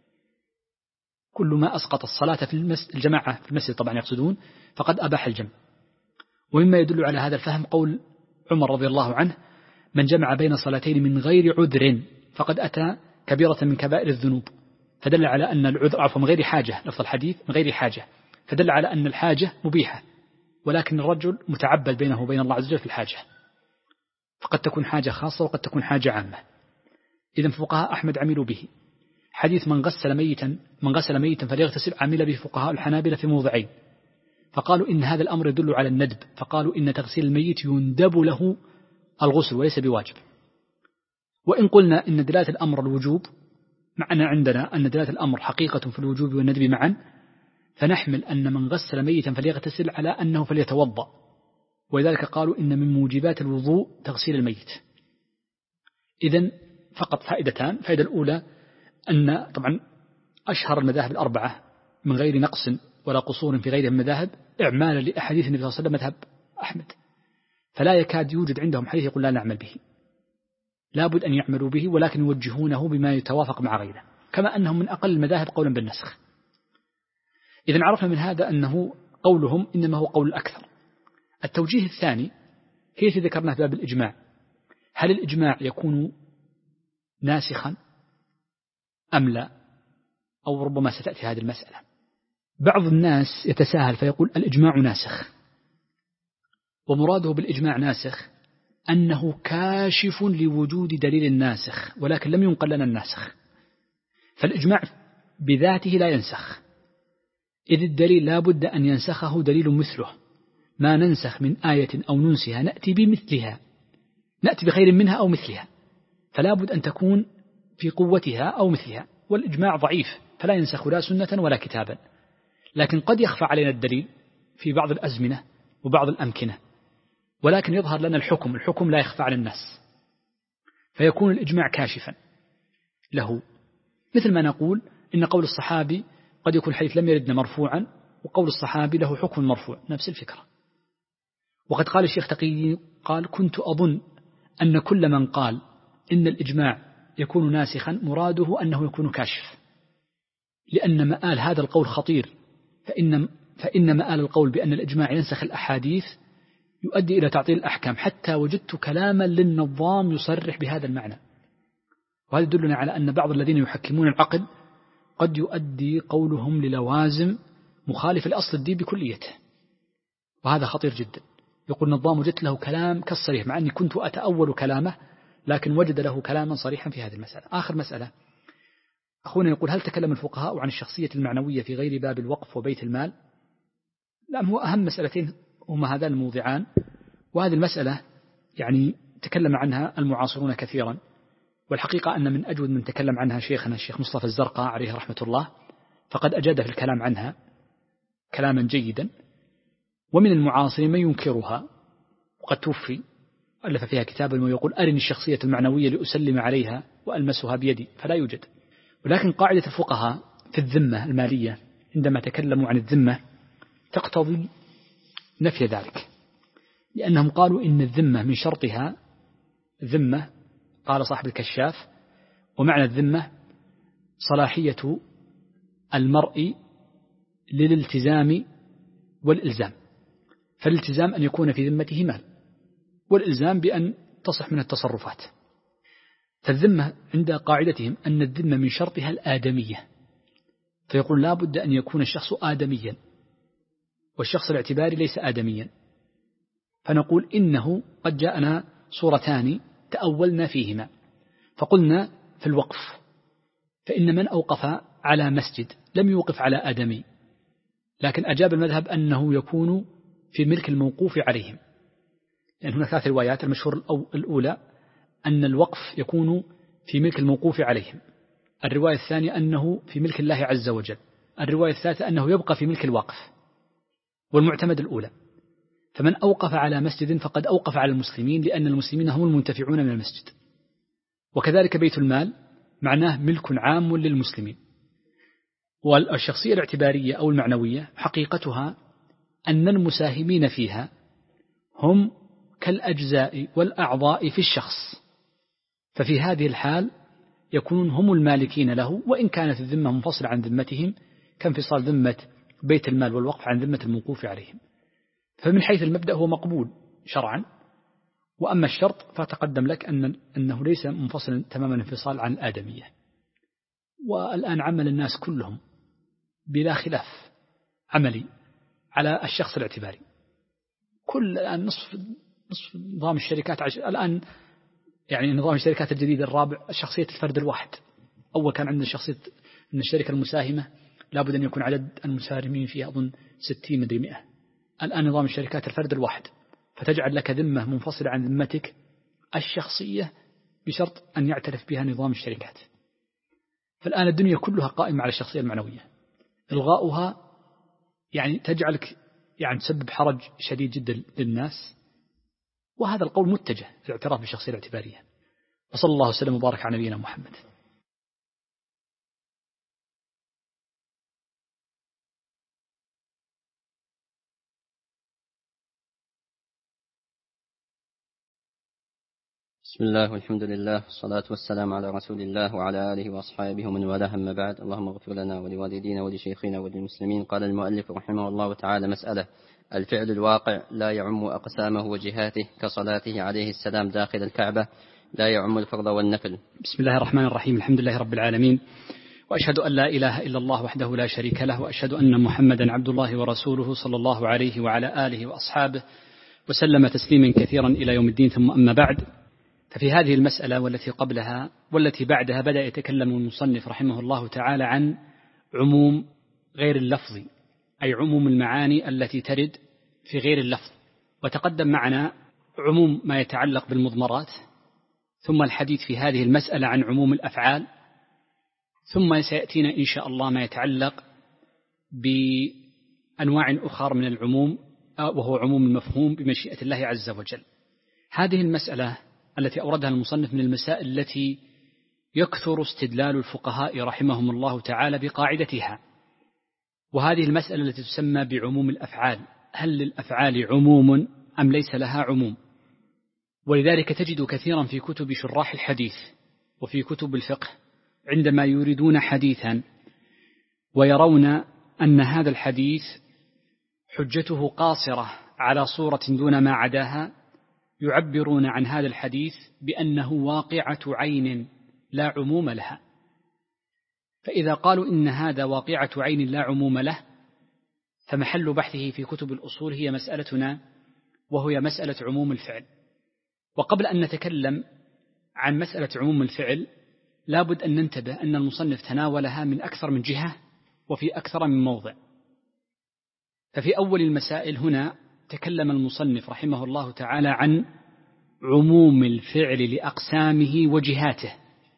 كل ما أسقط الصلاة في المسجد الجماعة في المسجد طبعا يقصدون فقد أباح الجمع. ومما يدل على هذا الفهم قول عمر رضي الله عنه: من جمع بين صلاتين من غير عذر فقد أتى كبيرة من كبائر الذنوب، فدل على أن العذر عفوا من غير حاجة، لفظ الحديث من غير حاجة، فدل على أن الحاجة مبيحة، ولكن الرجل متعبد بينه وبين الله عز وجل في الحاجة، فقد تكون حاجة خاصة وقد تكون حاجة عامة. إذن فقهاء أحمد عملوا به. حديث من غسل ميتا من غسل ميتا فليغتسل عمل به فقهاء الحنابلة في موضعين، فقالوا إن هذا الأمر يدل على الندب، فقالوا إن تغسيل الميت يندب له الغسل وليس بواجب. وإن قلنا إن دلالة الأمر الوجوب، معنى عندنا أن دلالة الأمر حقيقة في الوجوب والندب معا، فنحمل أن من غسل ميتا فليغتسل على أنه فليتوضأ، ولذلك قالوا إن من موجبات الوضوء تغسيل الميت. إذن فقط فائدتان: فائدة الأولى أن طبعا أشهر المذاهب الأربعة من غير نقص ولا قصور في غيرها من المذاهب إعمالا لأحاديث النبي صلى الله عليه وسلم مذهب أحمد، فلا يكاد يوجد عندهم حديث يقول لا نعمل به، لابد أن يعملوا به، ولكن يوجهونه بما يتوافق مع غيره، كما أنهم من أقل المذاهب قولا بالنسخ. إذن عرفنا من هذا أنه قولهم إنما هو قول الأكثر. التوجيه الثاني هي التي ذكرناه في باب الإجماع: هل الإجماع يكون ناسخا أم لا؟ أو ربما ستأتي هذه المسألة. بعض الناس يتساهل فيقول الإجماع ناسخ، ومراده بالإجماع ناسخ أنه كاشف لوجود دليل ناسخ، ولكن لم ينقل لنا الناسخ، فالإجماع بذاته لا ينسخ، إذ الدليل لا بد أن ينسخه دليل مثله، ما ننسخ من آية أو ننسها نأتي بمثلها، نأتي بخير منها أو مثلها، فلا بد أن تكون في قوتها أو مثلها، والإجماع ضعيف فلا ينسخ لا سنة ولا كتابا، لكن قد يخفى علينا الدليل في بعض الأزمنة وبعض الأمكنة، ولكن يظهر لنا الحكم الحكم لا يخفى على الناس، فيكون الإجماع كاشفا له، مثل ما نقول إن قول الصحابي قد يكون حديث لم يردنا مرفوعا، وقول الصحابي له حكم مرفوع، نفس الفكرة. وقد قال الشيخ تقي قال: كنت أظن أن كل من قال إن الإجماع يكون ناسخا مراده أنه يكون كاشف، لأن مآل هذا القول خطير، فإن, فإن مآل القول بأن الإجماع ينسخ الأحاديث يؤدي إلى تعطيل الأحكام، حتى وجدت كلاما للنظام يصرح بهذا المعنى، وهذا يدلنا على أن بعض الذين يحكمون العقل قد يؤدي قولهم للوازم مخالف لأصل الدين بكليته، وهذا خطير جدا. يقول النظام وجدت له كلام كالصريح، مع أني كنت أتأول كلامه، لكن وجد له كلاما صريحا في هذه المسألة. آخر مسألة، أخونا يقول: هل تكلم الفقهاء عن الشخصية المعنوية في غير باب الوقف وبيت المال؟ لا، هو أهم مسألتين هما هذان الموضعان، وهذه المسألة يعني تكلم عنها المعاصرون كثيرا، والحقيقة أن من أجود من تكلم عنها شيخنا الشيخ مصطفى الزرقاء عليه رحمة الله، فقد أجاد في الكلام عنها كلاما جيدا. ومن المعاصرين من ينكرها، وقد توفي، ألف فيها كتابا ويقول: أرني الشخصية المعنوية لأسلم عليها وألمسها بيدي، فلا يوجد. ولكن قاعدة الفقهاء في الذمة المالية عندما تكلموا عن الذمة تقتضي نفي ذلك، لأنهم قالوا إن الذمة من شرطها ذمة، قال صاحب الكشاف: ومعنى الذمة صلاحية المرء للالتزام والإلزام، فالالتزام أن يكون في ذمته مال، والإلزام بأن تصح من التصرفات. فالذمة عند قاعدتهم أن الذمة من شرطها الآدمية، فيقول لا بد أن يكون الشخص آدميا، والشخص الاعتباري ليس آدميا. فنقول إنه قد جاءنا صورتان تأولنا فيهما، فقلنا في الوقف فإن من أوقف على مسجد لم يوقف على آدمي، لكن أجاب المذهب أنه يكون في ملك الموقوف عليهم، لأن هناك ثلاث روايات. المشهور الأولى أن الوقف يكون في ملك الموقوف عليهم، الرواية الثانية أنه في ملك الله عز وجل، الرواية الثالثة أنه يبقى في ملك الوقف. والمعتمد الأولى، فمن أوقف على مسجد فقد أوقف على المسلمين، لأن المسلمين هم المنتفعون من المسجد. وكذلك بيت المال معناه ملك عام للمسلمين. والشخصية الاعتبارية أو المعنوية حقيقتها أن المساهمين فيها هم كالأجزاء والأعضاء في الشخص، ففي هذه الحال يكونون هم المالكين له، وإن كانت الذمة منفصلة عن ذمتهم كانفصال ذمة بيت المال والوقف عن ذمة الموقوف عليهم. فمن حيث المبدأ هو مقبول شرعا، وأما الشرط فتقدم لك أن أنه ليس منفصلا تماما انفصال عن الآدمية. والآن عمل الناس كلهم بلا خلاف عملي على الشخص الاعتباري. كل الآن نصف نصف نظام الشركات عش... الآن يعني نظام الشركات الجديد الرابع شخصية الفرد الواحد. أول كان عندنا شخصية أن الشركة المساهمة لابد أن يكون عدد المساهمين فيها أظن ستين مدري مئة. الآن نظام الشركات الفرد الواحد، فتجعل لك ذمة منفصلة عن ذمتك الشخصية بشرط أن يعترف بها نظام الشركات. فالآن الدنيا كلها قائمة على الشخصية المعنوية، إلغاؤها يعني تجعلك يعني تسبب حرج شديد جدا للناس. وهذا القول متجه في الاعتراف بالشخصية الاعتبارية. وصلى الله وسلم وبارك على نبينا محمد. بسم الله والحمد لله والصلاة والسلام على رسول الله وعلى آله وأصحابه ومن والاه، أما بعد. اللهم اغفر لنا ولوالدينا ولشيخنا وللمسلمين. قال المؤلف رحمه الله تعالى: مسألة: الفعل الواقع لا يعم أقسامه وجهاته، كصلاته عليه السلام داخل الكعبة لا يعم الفرض والنفل. بسم الله الرحمن الرحيم، الحمد لله رب العالمين، وأشهد أن لا إله إلا الله وحده لا شريك له، وأشهد أن محمدا عبد الله ورسوله صلى الله عليه وعلى آله وأصحابه وسلم تسليما كثيرا إلى يوم الدين. ثم أما بعد، ففي هذه المسألة والتي قبلها والتي بعدها بدأ يتكلم المصنف رحمه الله تعالى عن عموم غير اللفظ، أي عموم المعاني التي ترد في غير اللفظ. وتقدم معنا عموم ما يتعلق بالمضمرات، ثم الحديث في هذه المسألة عن عموم الأفعال، ثم سيأتينا إن شاء الله ما يتعلق بأنواع أخرى من العموم، وهو عموم المفهوم بمشيئة الله عز وجل. هذه المسألة التي أوردها المصنف من المسائل التي يكثر استدلال الفقهاء رحمهم الله تعالى بقاعدتها، وهذه المسألة التي تسمى بعموم الأفعال. هل للأفعال عموم أم ليس لها عموم؟ ولذلك تجد كثيرا في كتب شراح الحديث وفي كتب الفقه عندما يريدون حديثا ويرون أن هذا الحديث حجته قاصرة على صورة دون ما عداها، يعبرون عن هذا الحديث بأنه واقعة عين لا عموم لها. فإذا قالوا إن هذا واقعة عين لا عموم له، فمحل بحثه في كتب الأصول هي مسألتنا، وهي مسألة عموم الفعل. وقبل أن نتكلم عن مسألة عموم الفعل لابد أن ننتبه أن المصنف تناولها من أكثر من جهة وفي أكثر من موضع. ففي أول المسائل هنا تكلم المصنف رحمه الله تعالى عن عموم الفعل لأقسامه وجهاته،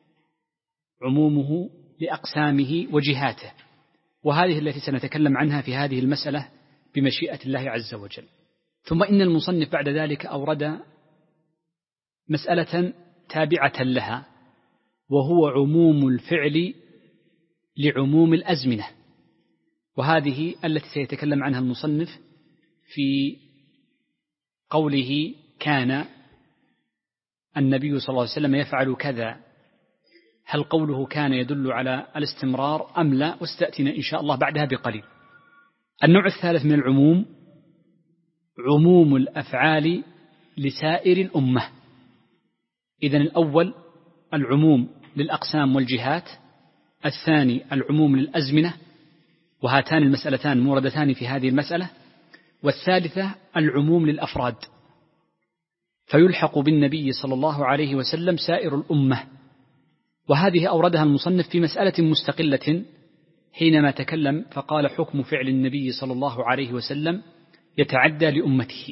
عمومه لأقسامه وجهاته، وهذه التي سنتكلم عنها في هذه المسألة بمشيئة الله عز وجل. ثم إن المصنف بعد ذلك أورد مسألة تابعة لها، وهو عموم الفعل لعموم الأزمنة، وهذه التي سيتكلم عنها المصنف في قوله كان النبي صلى الله عليه وسلم يفعل كذا. هل قوله كان يدل على الاستمرار أم لا؟ وستأتينا إن شاء الله بعدها بقليل. النوع الثالث من العموم عموم الأفعال لسائر الأمة. إذن الأول العموم للأقسام والجهات، الثاني العموم للأزمنة، وهاتان المسألتان موردتان في هذه المسألة، والثالثة العموم للأفراد، فيلحق بالنبي صلى الله عليه وسلم سائر الأمة. وهذه أوردها المصنف في مسألة مستقلة حينما تكلم فقال: حكم فعل النبي صلى الله عليه وسلم يتعدى لأمته.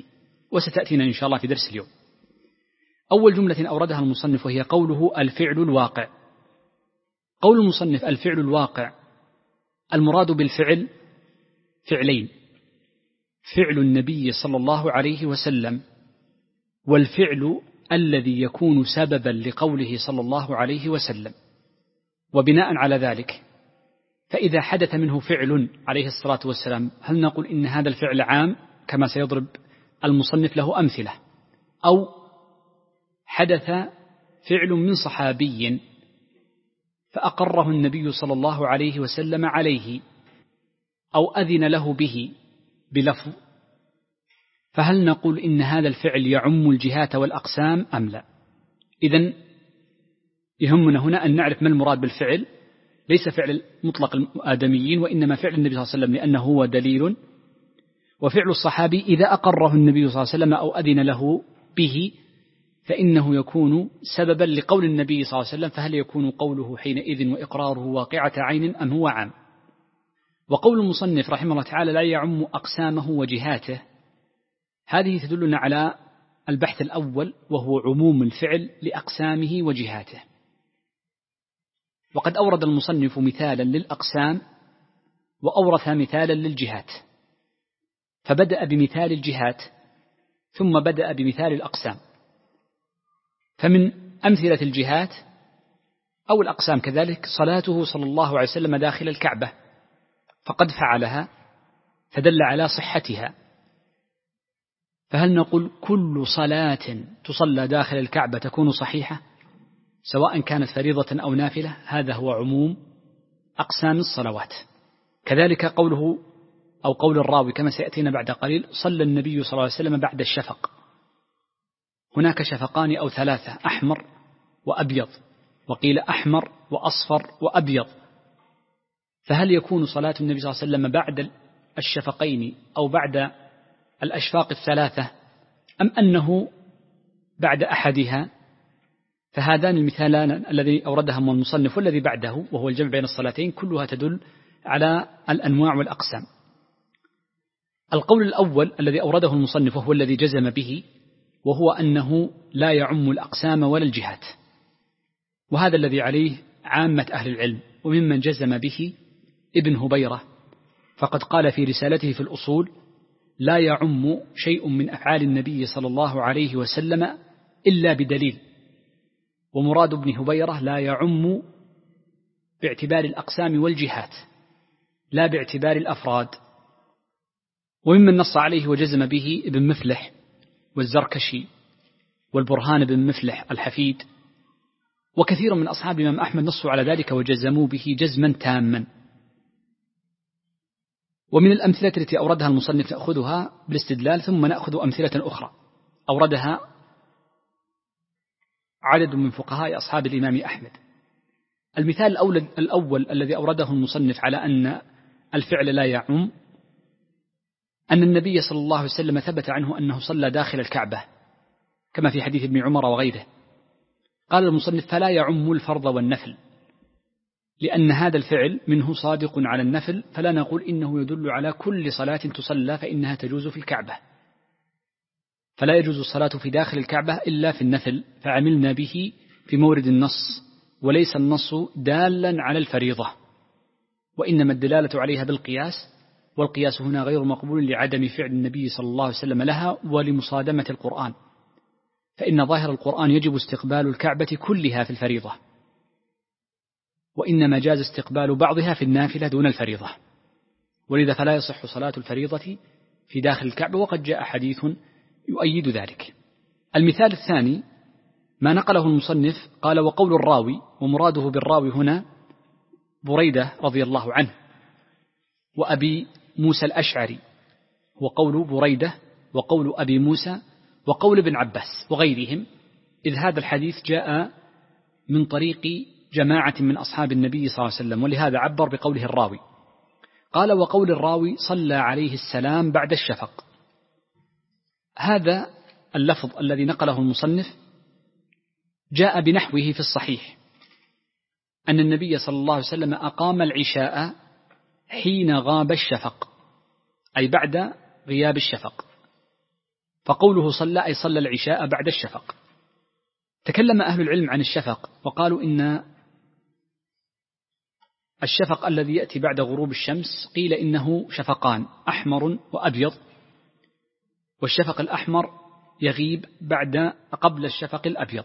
وستأتينا إن شاء الله في درس اليوم. أول جملة أوردها المصنف وهي قوله الفعل الواقع. قول المصنف الفعل الواقع، المراد بالفعل فعلين: فعل النبي صلى الله عليه وسلم، والفعل الذي يكون سببا لقوله صلى الله عليه وسلم. وبناء على ذلك فإذا حدث منه فعل عليه الصلاة والسلام، هل نقول إن هذا الفعل عام كما سيضرب المصنف له أمثلة، أو حدث فعل من صحابي فأقره النبي صلى الله عليه وسلم عليه أو أذن له به بلفظ، فهل نقول إن هذا الفعل يعم الجهات والأقسام أم لا؟ إذن يهمنا هنا أن نعرف ما المراد بالفعل، ليس فعل مطلق الآدميين، وإنما فعل النبي صلى الله عليه وسلم لأنه هو دليل، وفعل الصحابي إذا أقره النبي صلى الله عليه وسلم أو أذن له به فإنه يكون سببا لقول النبي صلى الله عليه وسلم، فهل يكون قوله حينئذ وإقراره واقعة عين أم هو عام؟ وقول المصنف رحمه الله تعالى لا يعم أقسامه وجهاته، هذه تدلنا على البحث الأول وهو عموم الفعل لأقسامه وجهاته. وقد أورد المصنف مثالا للأقسام وأورث مثالا للجهات، فبدأ بمثال الجهات ثم بدأ بمثال الأقسام. فمن أمثلة الجهات أو الأقسام كذلك صلاته صلى الله عليه وسلم داخل الكعبة، فقد فعلها فدل على صحتها. فهل نقول كل صلاة تصلى داخل الكعبة تكون صحيحة سواء كانت فريضة أو نافلة؟ هذا هو عموم أقسام الصلوات. كذلك قوله أو قول الراوي كما سيأتينا بعد قليل صلى النبي صلى الله عليه وسلم بعد الشفق، هناك شفقان أو ثلاثة، أحمر وأبيض، وقيل أحمر وأصفر وأبيض، فهل يكون صلاة النبي صلى الله عليه وسلم بعد الشفقين أو بعد الأشفاق الثلاثة أم أنه بعد أحدها؟ فهذان المثالان الذي أوردها المصنف والذي بعده وهو الجمع بين الصلاتين كلها تدل على الأنواع والأقسام. القول الأول الذي أورده المصنف وهو الذي جزم به، وهو أنه لا يعم الأقسام ولا الجهات، وهذا الذي عليه عامة أهل العلم، وممن جزم به ابن هبيرة، فقد قال في رسالته في الأصول لا يعم شيء من أفعال النبي صلى الله عليه وسلم إلا بدليل. ومراد ابن هبيرة لا يعم باعتبار الأقسام والجهات لا باعتبار الأفراد. وممن نص عليه وجزم به ابن مفلح والزركشي والبرهان بن مفلح الحفيد، وكثير من أصحاب الإمام أحمد نصوا على ذلك وجزموا به جزما تاما. ومن الأمثلة التي أوردها المصنف نأخذها بالاستدلال، ثم نأخذ أمثلة أخرى أوردها عدد من فقهاء أصحاب الإمام أحمد. المثال الأول, الأول الذي أورده المصنف على أن الفعل لا يعم، أن النبي صلى الله عليه وسلم ثبت عنه أنه صلى داخل الكعبة كما في حديث ابن عمر وغيره. قال المصنف فلا يعم الفرض والنفل، لأن هذا الفعل منه صادق على النفل، فلا نقول إنه يدل على كل صلاة تصلى فإنها تجوز في الكعبة، فلا يجوز الصلاة في داخل الكعبة إلا في النفل، فعملنا به في مورد النص، وليس النص دالا على الفريضة، وإنما الدلالة عليها بالقياس، والقياس هنا غير مقبول لعدم فعل النبي صلى الله عليه وسلم لها ولمصادمة القرآن، فإن ظاهر القرآن يجب استقبال الكعبة كلها في الفريضة، وإنما جاز استقبال بعضها في النافلة دون الفريضة، ولذا فلا يصح صلاة الفريضة في داخل الكعبة، وقد جاء حديث يؤيد ذلك. المثال الثاني ما نقله المصنف، قال وقول الراوي، ومراده بالراوي هنا بريدة رضي الله عنه وأبي موسى الأشعري، وقول بريدة وقول أبي موسى وقول ابن عباس وغيرهم، إذ هذا الحديث جاء من طريق جماعة من أصحاب النبي صلى الله عليه وسلم، ولهذا عبر بقوله الراوي. قال وقول الراوي صلى عليه السلام بعد الشفق. هذا اللفظ الذي نقله المصنف جاء بنحوه في الصحيح، أن النبي صلى الله عليه وسلم أقام العشاء حين غاب الشفق، أي بعد غياب الشفق، فقوله صلى أي صلى العشاء بعد الشفق. تكلم أهل العلم عن الشفق وقالوا إن الشفق الذي يأتي بعد غروب الشمس قيل إنه شفقان أحمر وأبيض، والشفق الأحمر يغيب بعد قبل الشفق الأبيض،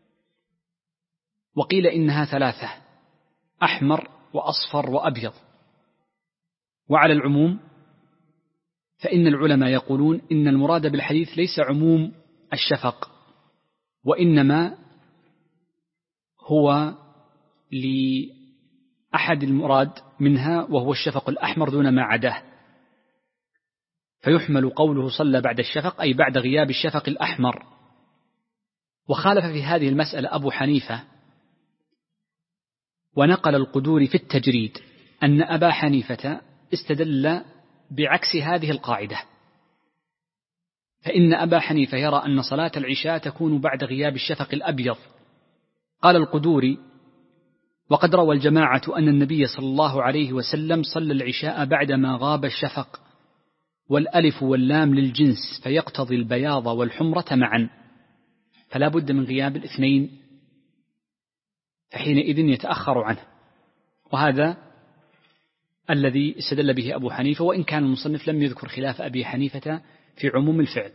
وقيل إنها ثلاثة أحمر وأصفر وأبيض. وعلى العموم فإن العلماء يقولون إن المراد بالحديث ليس عموم الشفق، وإنما هو لأحد المراد منها وهو الشفق الأحمر دون ما عداه، فيحمل قوله صلى بعد الشفق أي بعد غياب الشفق الأحمر. وخالف في هذه المسألة أبو حنيفة، ونقل القدوري في التجريد أن أبا حنيفة استدل بعكس هذه القاعدة، فإن أبا حنيفة يرى أن صلاة العشاء تكون بعد غياب الشفق الأبيض. قال القدوري: وقد روى الجماعة أن النبي صلى الله عليه وسلم صلى العشاء بعدما غاب الشفق، والألف واللام للجنس فيقتضي البياض والحمرة معا، فلا بد من غياب الاثنين، فحينئذ يتأخر عنه. وهذا الذي استدل به أبو حنيفة، وإن كان المصنف لم يذكر خلاف أبي حنيفة في عموم الفعل.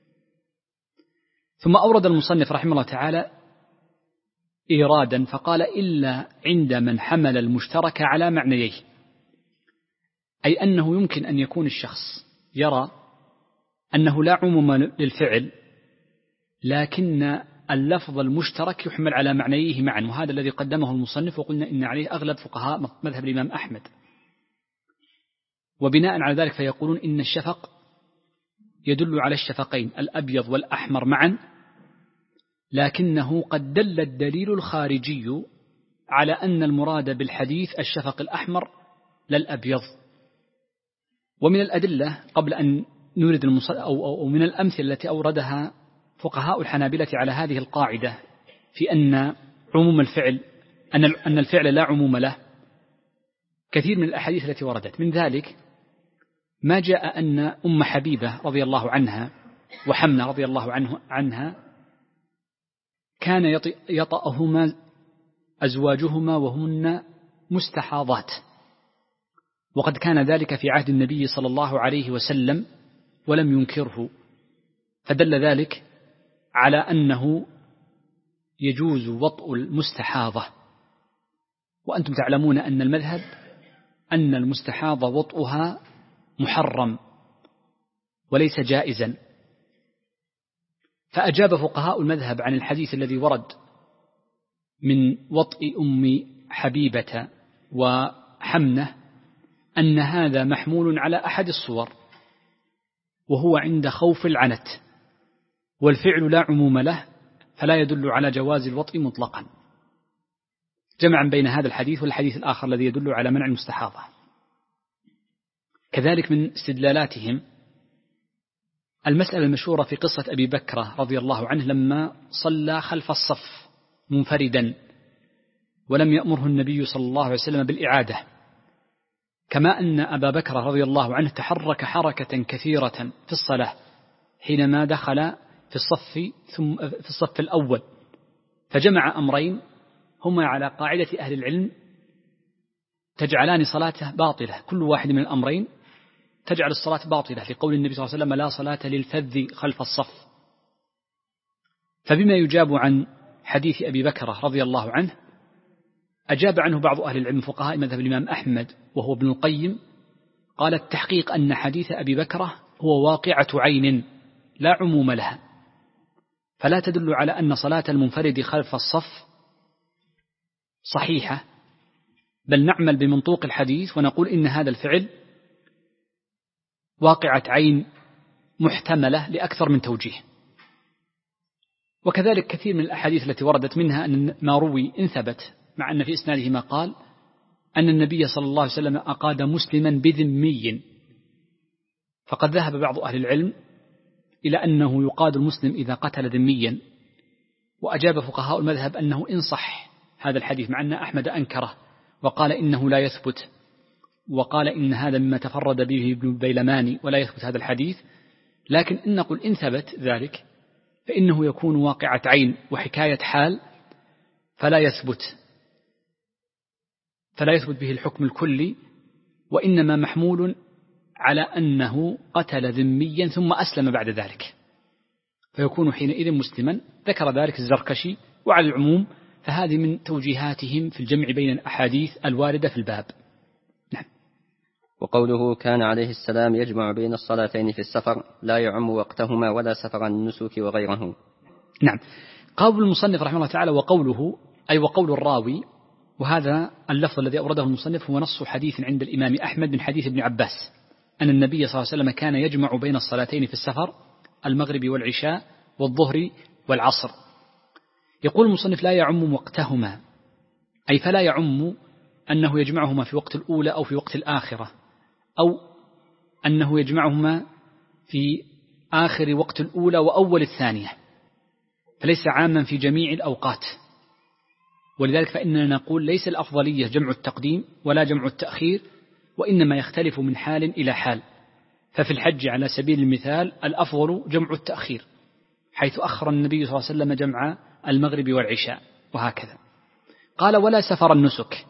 ثم أورد المصنف رحمه الله تعالى إيرادا فقال: إلا عند من حمل المشترك على معنييه، أي أنه يمكن أن يكون الشخص يرى أنه لا عموم للفعل، لكن اللفظ المشترك يحمل على معنييه معا، وهذا الذي قدمه المصنف، وقلنا إن عليه أغلب فقهاء مذهب الإمام أحمد. وبناء على ذلك فيقولون إن الشفق يدل على الشفقين الأبيض والأحمر معا، لكنه قد دل الدليل الخارجي على أن المراد بالحديث الشفق الأحمر لا الأبيض. ومن الأدلة قبل أن نورد المصنف أو, أو من الأمثلة التي أوردها فقهاء الحنابلة على هذه القاعدة في أن عموم الفعل أن أن الفعل لا عموم له، كثير من الأحاديث التي وردت، من ذلك ما جاء أن أم حبيبة رضي الله عنها وحمنة رضي الله عنه عنها كان يطأهما أزواجهما وهن مستحاضات، وقد كان ذلك في عهد النبي صلى الله عليه وسلم ولم ينكره، فدل ذلك على أنه يجوز وطء المستحاضة. وأنتم تعلمون أن المذهب أن المستحاضة وطئها محرم وليس جائزا، فأجاب فقهاء المذهب عن الحديث الذي ورد من وطئ أم حبيبة وحمنة أن هذا محمول على أحد الصور، وهو عند خوف العنت، والفعل لا عموم له فلا يدل على جواز الوطئ مطلقا، جمعا بين هذا الحديث والحديث الآخر الذي يدل على منع المستحاضة. كذلك من استدلالاتهم المسألة المشهورة في قصة أبي بكر رضي الله عنه لما صلى خلف الصف منفردا ولم يأمره النبي صلى الله عليه وسلم بالإعادة، كما أن أبا بكر رضي الله عنه تحرك حركة كثيرة في الصلاة حينما دخل في الصف ثم في الصف الأول، فجمع أمرين هما على قاعدة أهل العلم تجعلان صلاته باطلة، كل واحد من الأمرين تجعل الصلاة باطلة، لقول النبي صلى الله عليه وسلم: لا صلاة للفذ خلف الصف. فبما يجاب عن حديث أبي بكر رضي الله عنه أجاب عنه بعض أهل العلم فقهاء مذهب الإمام أحمد وهو ابن القيم، قال: التحقيق أن حديث أبي بكر هو واقعة عين لا عموم لها، فلا تدل على أن صلاة المنفرد خلف الصف صحيحة، بل نعمل بمنطوق الحديث ونقول إن هذا الفعل واقعة عين محتملة لأكثر من توجيه. وكذلك كثير من الأحاديث التي وردت منها أن ما روي إن ثبت، مع أن في إسناده ما قال أن النبي صلى الله عليه وسلم أقاد مسلما بذمي، فقد ذهب بعض أهل العلم إلى أنه يقاد المسلم إذا قتل ذميا، وأجاب فقهاء المذهب أنه إن صح هذا الحديث، مع أن أحمد أنكره وقال إنه لا يثبت، وقال إن هذا مما تفرد به ابن بيلماني ولا يثبت هذا الحديث، لكن إن نقول إن ثبت ذلك فإنه يكون واقعة عين وحكاية حال، فلا يثبت فلا يثبت به الحكم الكلي، وإنما محمول على أنه قتل ذميا ثم أسلم بعد ذلك، فيكون حينئذ مسلما. ذكر ذلك الزركشي. وعلى العموم فهذه من توجيهاتهم في الجمع بين الأحاديث الواردة في الباب. نعم. وقوله كان عليه السلام يجمع بين الصلاتين في السفر لا يعم وقتهما ولا سفر النسك وغيره. نعم. قول المصنف رحمه الله تعالى وقوله أي وقول الراوي، وهذا اللفظ الذي أورده المصنف هو نص حديث عند الإمام أحمد من حديث ابن عباس أن النبي صلى الله عليه وسلم كان يجمع بين الصلاتين في السفر المغرب والعشاء والظهر والعصر. يقول المصنف لا يعم وقتهما، أي فلا يعم أنه يجمعهما في وقت الأولى أو في وقت الآخرة، أو أنه يجمعهما في آخر وقت الأولى وأول الثانية، فليس عاما في جميع الأوقات. ولذلك فإننا نقول ليس الأفضلية جمع التقديم ولا جمع التأخير، وإنما يختلف من حال إلى حال. ففي الحج على سبيل المثال الأفضل جمع التأخير، حيث أخر النبي صلى الله عليه وسلم جمع المغرب والعشاء، وهكذا. قال ولا سفر النسك،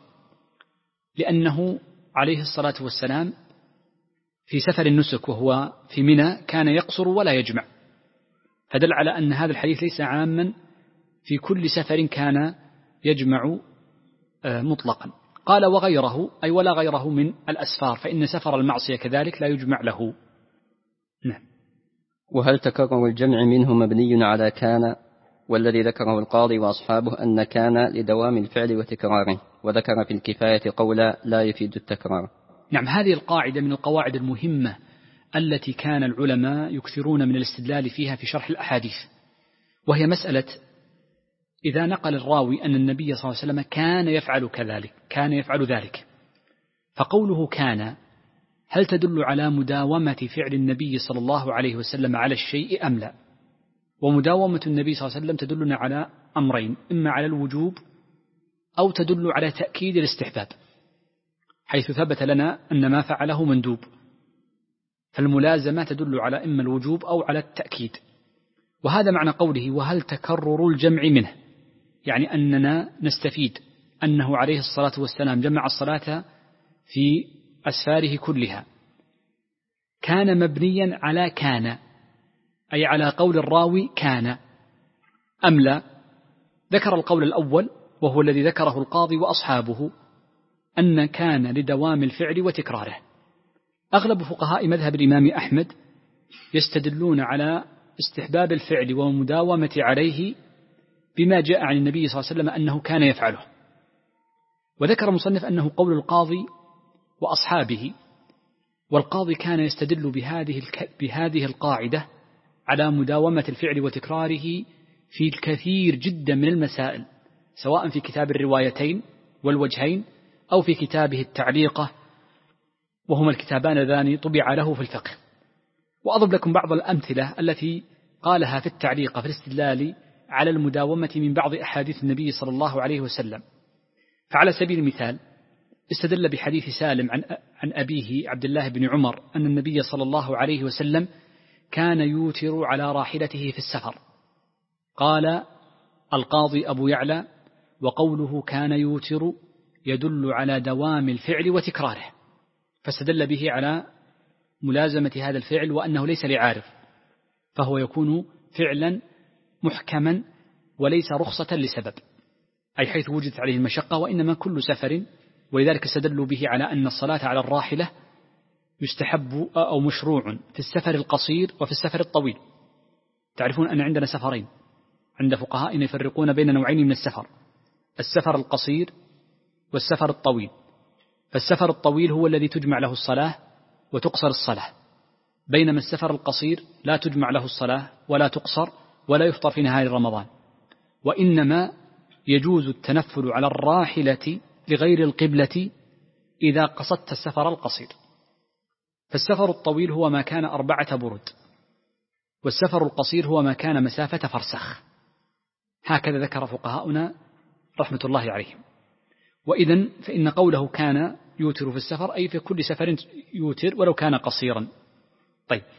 لأنه عليه الصلاة والسلام في سفر النسك وهو في منى كان يقصر ولا يجمع، فدل على أن هذا الحديث ليس عاما في كل سفر كان يجمع مطلقا. قال وغيره أي ولا غيره من الأسفار، فإن سفر المعصية كذلك لا يجمع له. نعم. وهل تكرر الجمع منه مبني على كان؟ والذي ذكره القاضي وأصحابه أن كان لدوام الفعل وتكراره، وذكر في الكفاية قولا لا يفيد التكرار. نعم. هذه القاعدة من القواعد المهمة التي كان العلماء يكثرون من الاستدلال فيها في شرح الأحاديث، وهي مسألة إذا نقل الراوي أن النبي صلى الله عليه وسلم كان يفعل كذلك كان يفعل ذلك، فقوله كان هل تدل على مداومة فعل النبي صلى الله عليه وسلم على الشيء أم لا؟ ومداومة النبي صلى الله عليه وسلم تدلنا على أمرين، إما على الوجوب أو تدل على تأكيد الاستحباب، حيث ثبت لنا أن ما فعله مندوب، فالملازمة تدل على إما الوجوب أو على التأكيد. وهذا معنى قوله وهل تكرر الجمع منه، يعني أننا نستفيد أنه عليه الصلاة والسلام جمع الصلاة في أسفاره كلها. كان مبنيا على كان، أي على قول الراوي كان أم لا؟ ذكر القول الأول وهو الذي ذكره القاضي وأصحابه أن كان لدوام الفعل وتكراره. أغلب فقهاء مذهب الإمام أحمد يستدلون على استحباب الفعل ومداومة عليه بما جاء عن النبي صلى الله عليه وسلم أنه كان يفعله. وذكر المصنف أنه قول القاضي وأصحابه، والقاضي كان يستدل بهذه بهذه القاعدة على مداومة الفعل وتكراره في الكثير جدا من المسائل، سواء في كتاب الروايتين والوجهين أو في كتابه التعليقة، وهما الكتابان اللذان طبع له في الفقه. وأضرب لكم بعض الأمثلة التي قالها في التعليقة في الاستدلال على المداومة من بعض أحاديث النبي صلى الله عليه وسلم. فعلى سبيل المثال استدل بحديث سالم عن عن أبيه عبد الله بن عمر أن النبي صلى الله عليه وسلم كان يوتر على راحلته في السفر. قال القاضي أبو يعلى وقوله كان يوتر يدل على دوام الفعل وتكراره، فاستدل به على ملازمة هذا الفعل وأنه ليس لعارض، فهو يكون فعلا محكما وليس رخصة لسبب، أي حيث وجدت عليه المشقة، وإنما كل سفر. ولذلك استدلوا به على أن الصلاة على الراحلة يستحب أو مشروع في السفر القصير وفي السفر الطويل. تعرفون أن عندنا سفرين عند فقهاء يفرقون بين نوعين من السفر: السفر القصير والسفر الطويل. فالسفر الطويل هو الذي تجمع له الصلاة وتقصر الصلاة، بينما السفر القصير لا تجمع له الصلاة ولا تقصر ولا يفطر في نهار رمضان، وإنما يجوز التنفل على الراحلة لغير القبلة إذا قصدت السفر القصير. فالسفر الطويل هو ما كان أربعة برد، والسفر القصير هو ما كان مسافة فرسخ. هكذا ذكر فقهاؤنا رحمة الله عليهم. وإذن فإن قوله كان يوتر في السفر أي في كل سفر يوتر ولو كان قصيرا. طيب،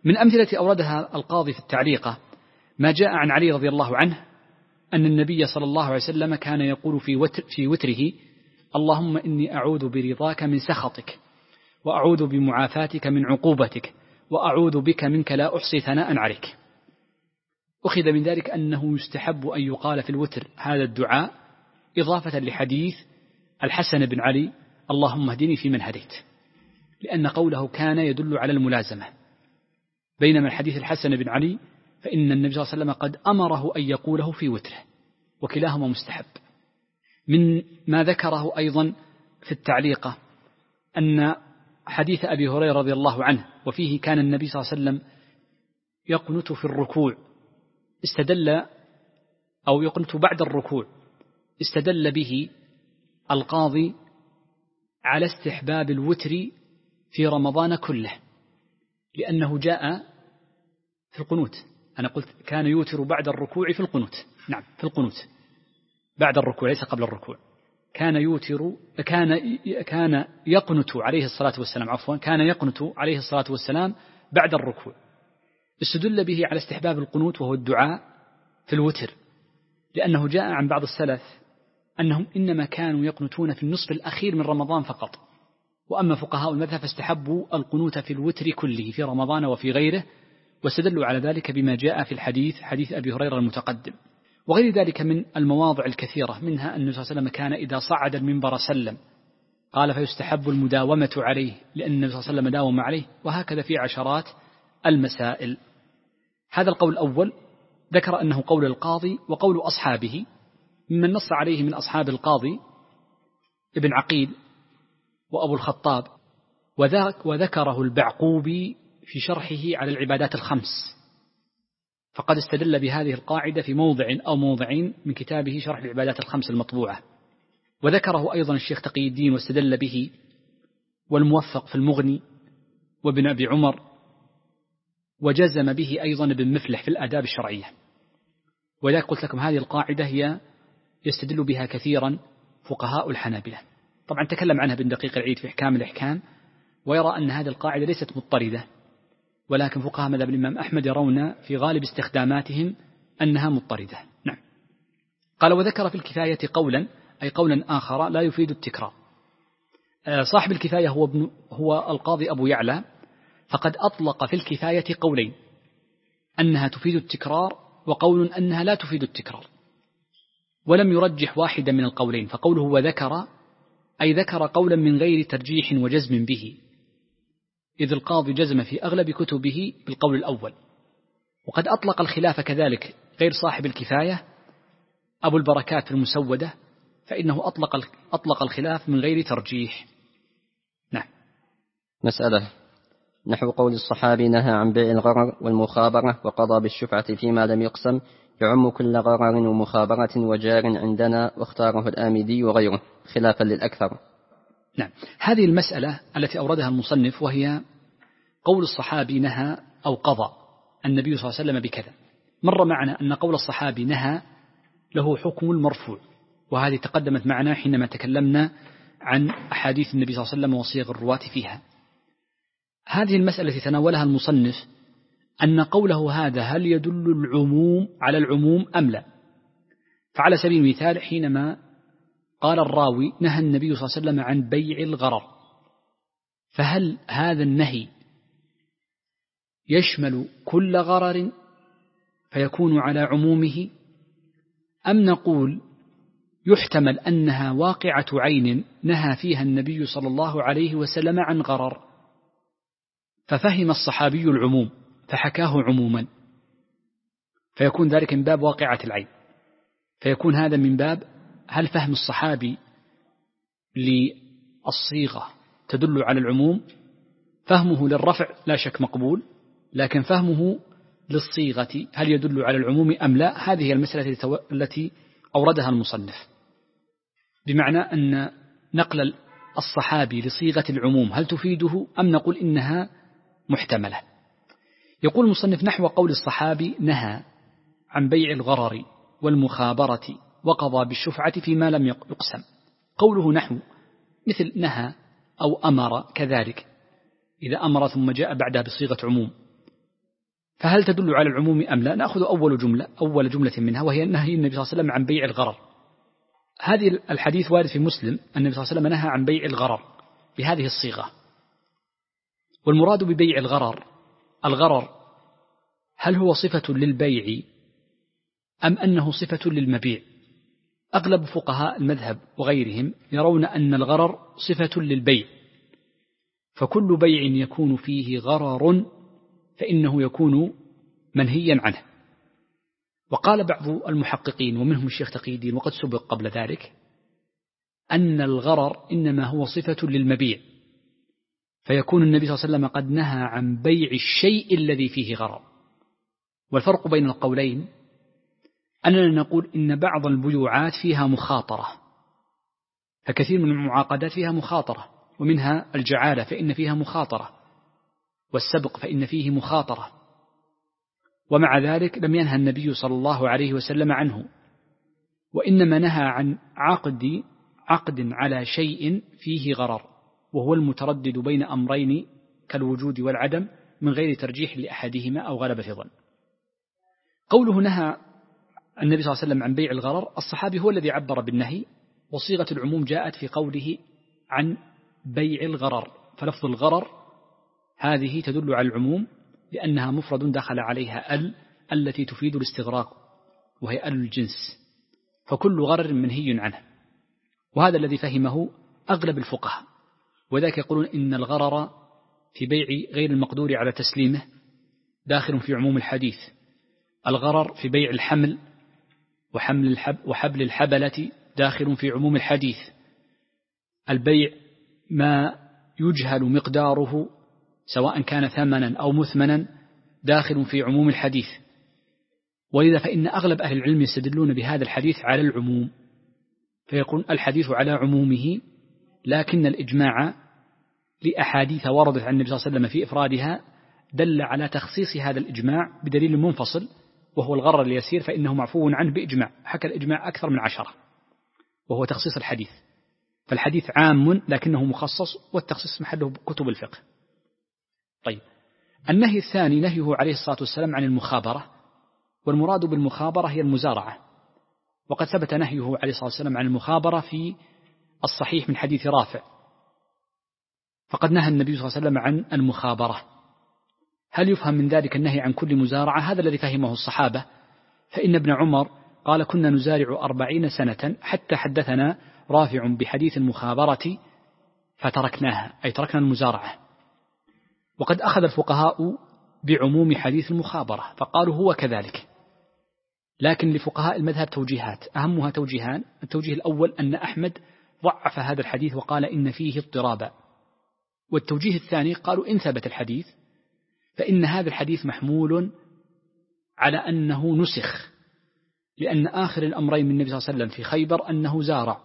من أمثلة أوردها القاضي في التعليقة ما جاء عن علي رضي الله عنه أن النبي صلى الله عليه وسلم كان يقول في وتر في وتره: اللهم إني أعوذ برضاك من سخطك، وأعوذ بمعافاتك من عقوبتك، وأعوذ بك منك لا أحصي ثناء عليك. أخذ من ذلك أنه يستحب أن يقال في الوتر هذا الدعاء إضافة لحديث الحسن بن علي: اللهم اهدني فيمن هديت، لأن قوله كان يدل على الملازمة، بينما الحديث الحسن بن علي فإن النبي صلى الله عليه وسلم قد أمره أن يقوله في وتره، وكلاهما مستحب. من ما ذكره أيضا في التعليقة أن حديث أبي هريرة رضي الله عنه وفيه كان النبي صلى الله عليه وسلم يقنت في الركوع، استدل أو يقنت بعد الركوع، استدل به القاضي على استحباب الوتر في رمضان كله، لأنه جاء في القنوت. أنا قلت كان يوتر بعد الركوع في القنوت، نعم في القنوت بعد الركوع ليس قبل الركوع. كان يوتر كان كان يقنت عليه الصلاة والسلام عفوا كان يقنت عليه الصلاة والسلام بعد الركوع، استدل به على استحباب القنوت وهو الدعاء في الوتر، لأنه جاء عن بعض السلف أنهم إنما كانوا يقنتون في النصف الأخير من رمضان فقط، وأما فقهاء المذهب فاستحبوا القنوت في الوتر كله في رمضان وفي غيره، واستدلوا على ذلك بما جاء في الحديث حديث أبي هريرة المتقدم، وغير ذلك من المواضع الكثيرة، منها أن النبي صلى الله عليه وسلم كان إذا صعد المنبر سلم، قال فيستحب المداومة عليه لأن النبي صلى الله عليه وسلم داوم عليه، وهكذا في عشرات المسائل. هذا القول الأول ذكر أنه قول القاضي وقول أصحابه، ممن نص عليه من أصحاب القاضي ابن عقيل وأبو الخطاب، وذكره البعقوبي في شرحه على العبادات الخمس، فقد استدل بهذه القاعدة في موضع أو موضعين من كتابه شرح العبادات الخمس المطبوعة، وذكره أيضا الشيخ تقي الدين واستدل به، والموفق في المغني وابن أبي عمر، وجزم به أيضا ابن مفلح في الآداب الشرعية. وذلك قلت لكم هذه القاعدة هي يستدل بها كثيرا فقهاء الحنابلة. طبعا تكلم عنها ابن دقيق العيد في إحكام الإحكام، ويرى أن هذه القاعدة ليست مضطردة، ولكن فقهاء مذهب الإمام أحمد يرون في غالب استخداماتهم أنها مضطردة. نعم. قال وذكر في الكفاية قولا، أي قولا آخر لا يفيد التكرار. صاحب الكفاية هو, ابن هو القاضي أبو يعلى، فقد أطلق في الكفاية قولين: أنها تفيد التكرار، وقول أنها لا تفيد التكرار، ولم يرجح واحدا من القولين، فقوله وذكر أي ذكر قولا من غير ترجيح وجزم به، إذ القاضي جزم في أغلب كتبه بالقول الأول. وقد أطلق الخلاف كذلك غير صاحب الكفاية أبو البركات في المسودة، فإنه أطلق أطلق الخلاف من غير ترجيح. نعم. مسألة نحو قول الصحابي نهى عن بيع الغرر والمخابرة وقضى بالشفعة فيما لم يقسم، يعم كل غرر ومخابرة وجار عندنا، واختاره الآمدي وغيره خلافا للأكثر. نعم. هذه المسألة التي أوردها المصنف، وهي قول الصحابي نهى أو قضى النبي صلى الله عليه وسلم بكذا. مر معنا أن قول الصحابي نهى له حكم المرفوع، وهذه تقدمت معنا حينما تكلمنا عن أحاديث النبي صلى الله عليه وسلم وصيغ الرواة فيها. هذه المسألة التي تناولها المصنف أن قوله هذا هل يدل العموم على العموم أم لا؟ فعلى سبيل المثال حينما قال الراوي نهى النبي صلى الله عليه وسلم عن بيع الغرر، فهل هذا النهي يشمل كل غرر فيكون على عمومه، أم نقول يحتمل أنها واقعة عين نهى فيها النبي صلى الله عليه وسلم عن غرر، ففهم الصحابي العموم فحكاه عموما، فيكون ذلك من باب واقعة العين، فيكون هذا من باب هل فهم الصحابي للصيغة تدل على العموم، فهمه للرفع لا شك مقبول، لكن فهمه للصيغة هل يدل على العموم أم لا، هذه المسألة التي أوردها المصنف، بمعنى أن نقل الصحابي لصيغة العموم هل تفيده أم نقول إنها محتملة. يقول المصنف نحو قول الصحابي نهى عن بيع الغرر والمخابرة وقضى بالشفعة فيما لم يقسم. قوله نحو مثل نهى أو أمر كذلك، إذا أمر ثم جاء بعدها بصيغة عموم، فهل تدل على العموم أم لا؟ نأخذ أول جملة أول جملة منها، وهي نهي النبي صلى الله عليه وسلم عن بيع الغرر. هذه الحديث وارد في مسلم أن النبي صلى الله عليه وسلم نهى عن بيع الغرر بهذه الصيغة. والمراد ببيع الغرر، الغرر هل هو صفة للبيع أم أنه صفة للمبيع؟ أغلب فقهاء المذهب وغيرهم يرون أن الغرر صفة للبيع، فكل بيع يكون فيه غرر فإنه يكون منهيا عنه. وقال بعض المحققين ومنهم الشيخ تقي الدين وقد سبق قبل ذلك أن الغرر إنما هو صفة للمبيع، فيكون النبي صلى الله عليه وسلم قد نهى عن بيع الشيء الذي فيه غرر. والفرق بين القولين أننا نقول إن بعض البيوعات فيها مخاطرة، فكثير من المعاقدات فيها مخاطرة، ومنها الجعالة فإن فيها مخاطرة، والسبق فإن فيه مخاطرة، ومع ذلك لم ينهى النبي صلى الله عليه وسلم عنه، وإنما نهى عن عقد عقد على شيء فيه غرر، وهو المتردد بين أمرين كالوجود والعدم من غير ترجيح لأحدهما أو غلبة ظن. قوله نهى النبي صلى الله عليه وسلم عن بيع الغرر، الصحابي هو الذي عبر بالنهي، وصيغة العموم جاءت في قوله عن بيع الغرر، فلفظ الغرر هذه تدل على العموم لأنها مفرد دخل عليها ال التي تفيد الاستغراق، وهي ال الجنس، فكل غرر منهي عنه. وهذا الذي فهمه أغلب الفقهاء، وذاك يقولون إن الغرر في بيع غير المقدور على تسليمه داخل في عموم الحديث، الغرر في بيع الحمل وحمل الحب وحبل الحبلة داخل في عموم الحديث، البيع ما يجهل مقداره سواء كان ثمنا أو مثمنا داخل في عموم الحديث. ولذا فإن أغلب أهل العلم يستدلون بهذا الحديث على العموم، فيقول الحديث على عمومه، لكن الإجماع لأحاديث وردت عن النبي صلى الله عليه وسلم في إفرادها دل على تخصيص هذا الإجماع بدليل منفصل، وهو الغرر اليسير فإنه معفو عنه بإجماع، حكى الإجماع أكثر من عشرة، وهو تخصيص الحديث. فالحديث عام لكنه مخصص، والتخصيص محله كتب الفقه. طيب، النهي الثاني نهيه عليه الصلاة والسلام عن المخابرة، والمراد بالمخابرة هي المزارعة، وقد ثبت نهيه عليه الصلاة والسلام عن المخابرة في الصحيح من حديث رافع، فقد نهى النبي صلى الله عليه وسلم عن المخابرة. هل يفهم من ذلك النهي عن كل مزارعة؟ هذا الذي فهمه الصحابة، فإن ابن عمر قال كنا نزارع أربعين سنة حتى حدثنا رافع بحديث المخابرة فتركناها، أي تركنا المزارعة. وقد أخذ الفقهاء بعموم حديث المخابرة فقالوا هو كذلك، لكن لفقهاء المذهب توجيهات، أهمها توجيهان. التوجيه الأول أن أحمد ضعف هذا الحديث وقال إن فيه اضطرابا، والتوجيه الثاني قالوا إن ثبت الحديث فإن هذا الحديث محمول على أنه نسخ، لأن آخر الأمرين من النبي صلى الله عليه وسلم في خيبر أنه زارع،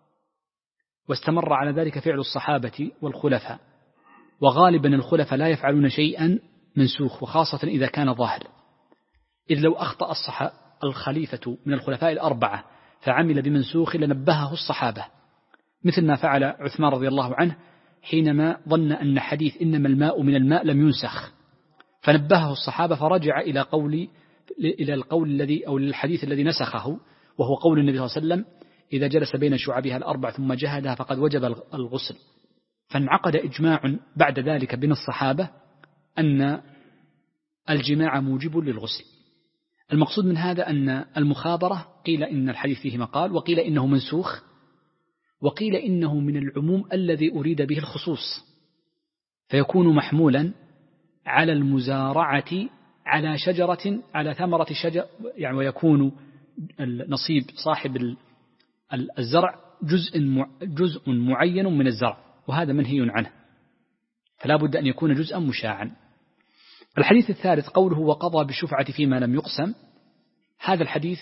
واستمر على ذلك فعل الصحابة والخلفاء، وغالبا الخلفاء لا يفعلون شيئا منسوخ، وخاصة إذا كان ظاهر، إذ لو أخطأ الصحابة الخليفة من الخلفاء الأربعة فعمل بمنسوخ لنبهه الصحابة، مثل ما فعل عثمان رضي الله عنه حينما ظن أن حديث إنما الماء من الماء لم ينسخ، فنبهه الصحابة فرجع إلى قول إلى القول الذي أو الحديث الذي نسخه، وهو قول النبي صلى الله عليه وسلم إذا جلس بين شعبها الأربع ثم جهدها فقد وجب الغسل. فانعقد إجماع بعد ذلك بين الصحابة أن الجماع موجب للغسل. المقصود من هذا أن المخابرة قيل إن الحديث فيه مقال، وقيل إنه منسوخ، وقيل إنه من العموم الذي أريد به الخصوص، فيكون محمولا على المزارعة على شجرة على ثمرة شجر، يعني ويكون نصيب صاحب الزرع جزء جزء معين من الزرع، وهذا منهي عنه، فلا بد أن يكون جزءا مشاعا. الحديث الثالث قوله وقضى بالشفعة فيما لم يقسم، هذا الحديث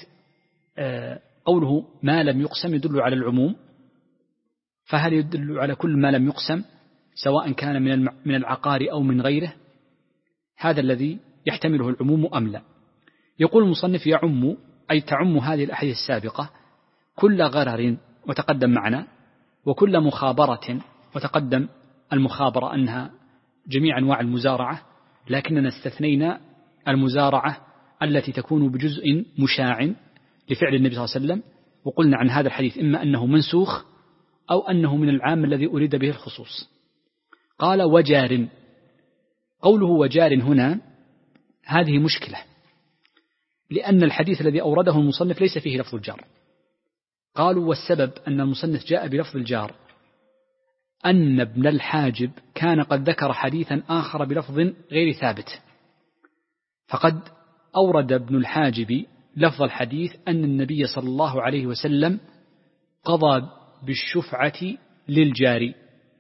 قوله ما لم يقسم يدل على العموم، فهل يدل على كل ما لم يقسم سواء كان من من العقار أو من غيره؟ هذا الذي يحتمله العموم أم لا. يقول المصنف يعم أي تعم هذه الأحاديث السابقة كل غرر، وتقدم معنا، وكل مخابرة، وتقدم المخابرة أنها جميع أنواع المزارعة، لكننا استثنينا المزارعة التي تكون بجزء مشاع لفعل النبي صلى الله عليه وسلم. وقلنا عن هذا الحديث إما أنه منسوخ أو أنه من العام الذي أريد به الخصوص. قال وجار، قوله وجار هنا هذه مشكلة، لأن الحديث الذي أورده المصنف ليس فيه لفظ الجار. قالوا والسبب أن المصنف جاء بلفظ الجار أن ابن الحاجب كان قد ذكر حديثا آخر بلفظ غير ثابت، فقد أورد ابن الحاجب لفظ الحديث أن النبي صلى الله عليه وسلم قضى بالشفعة للجاري،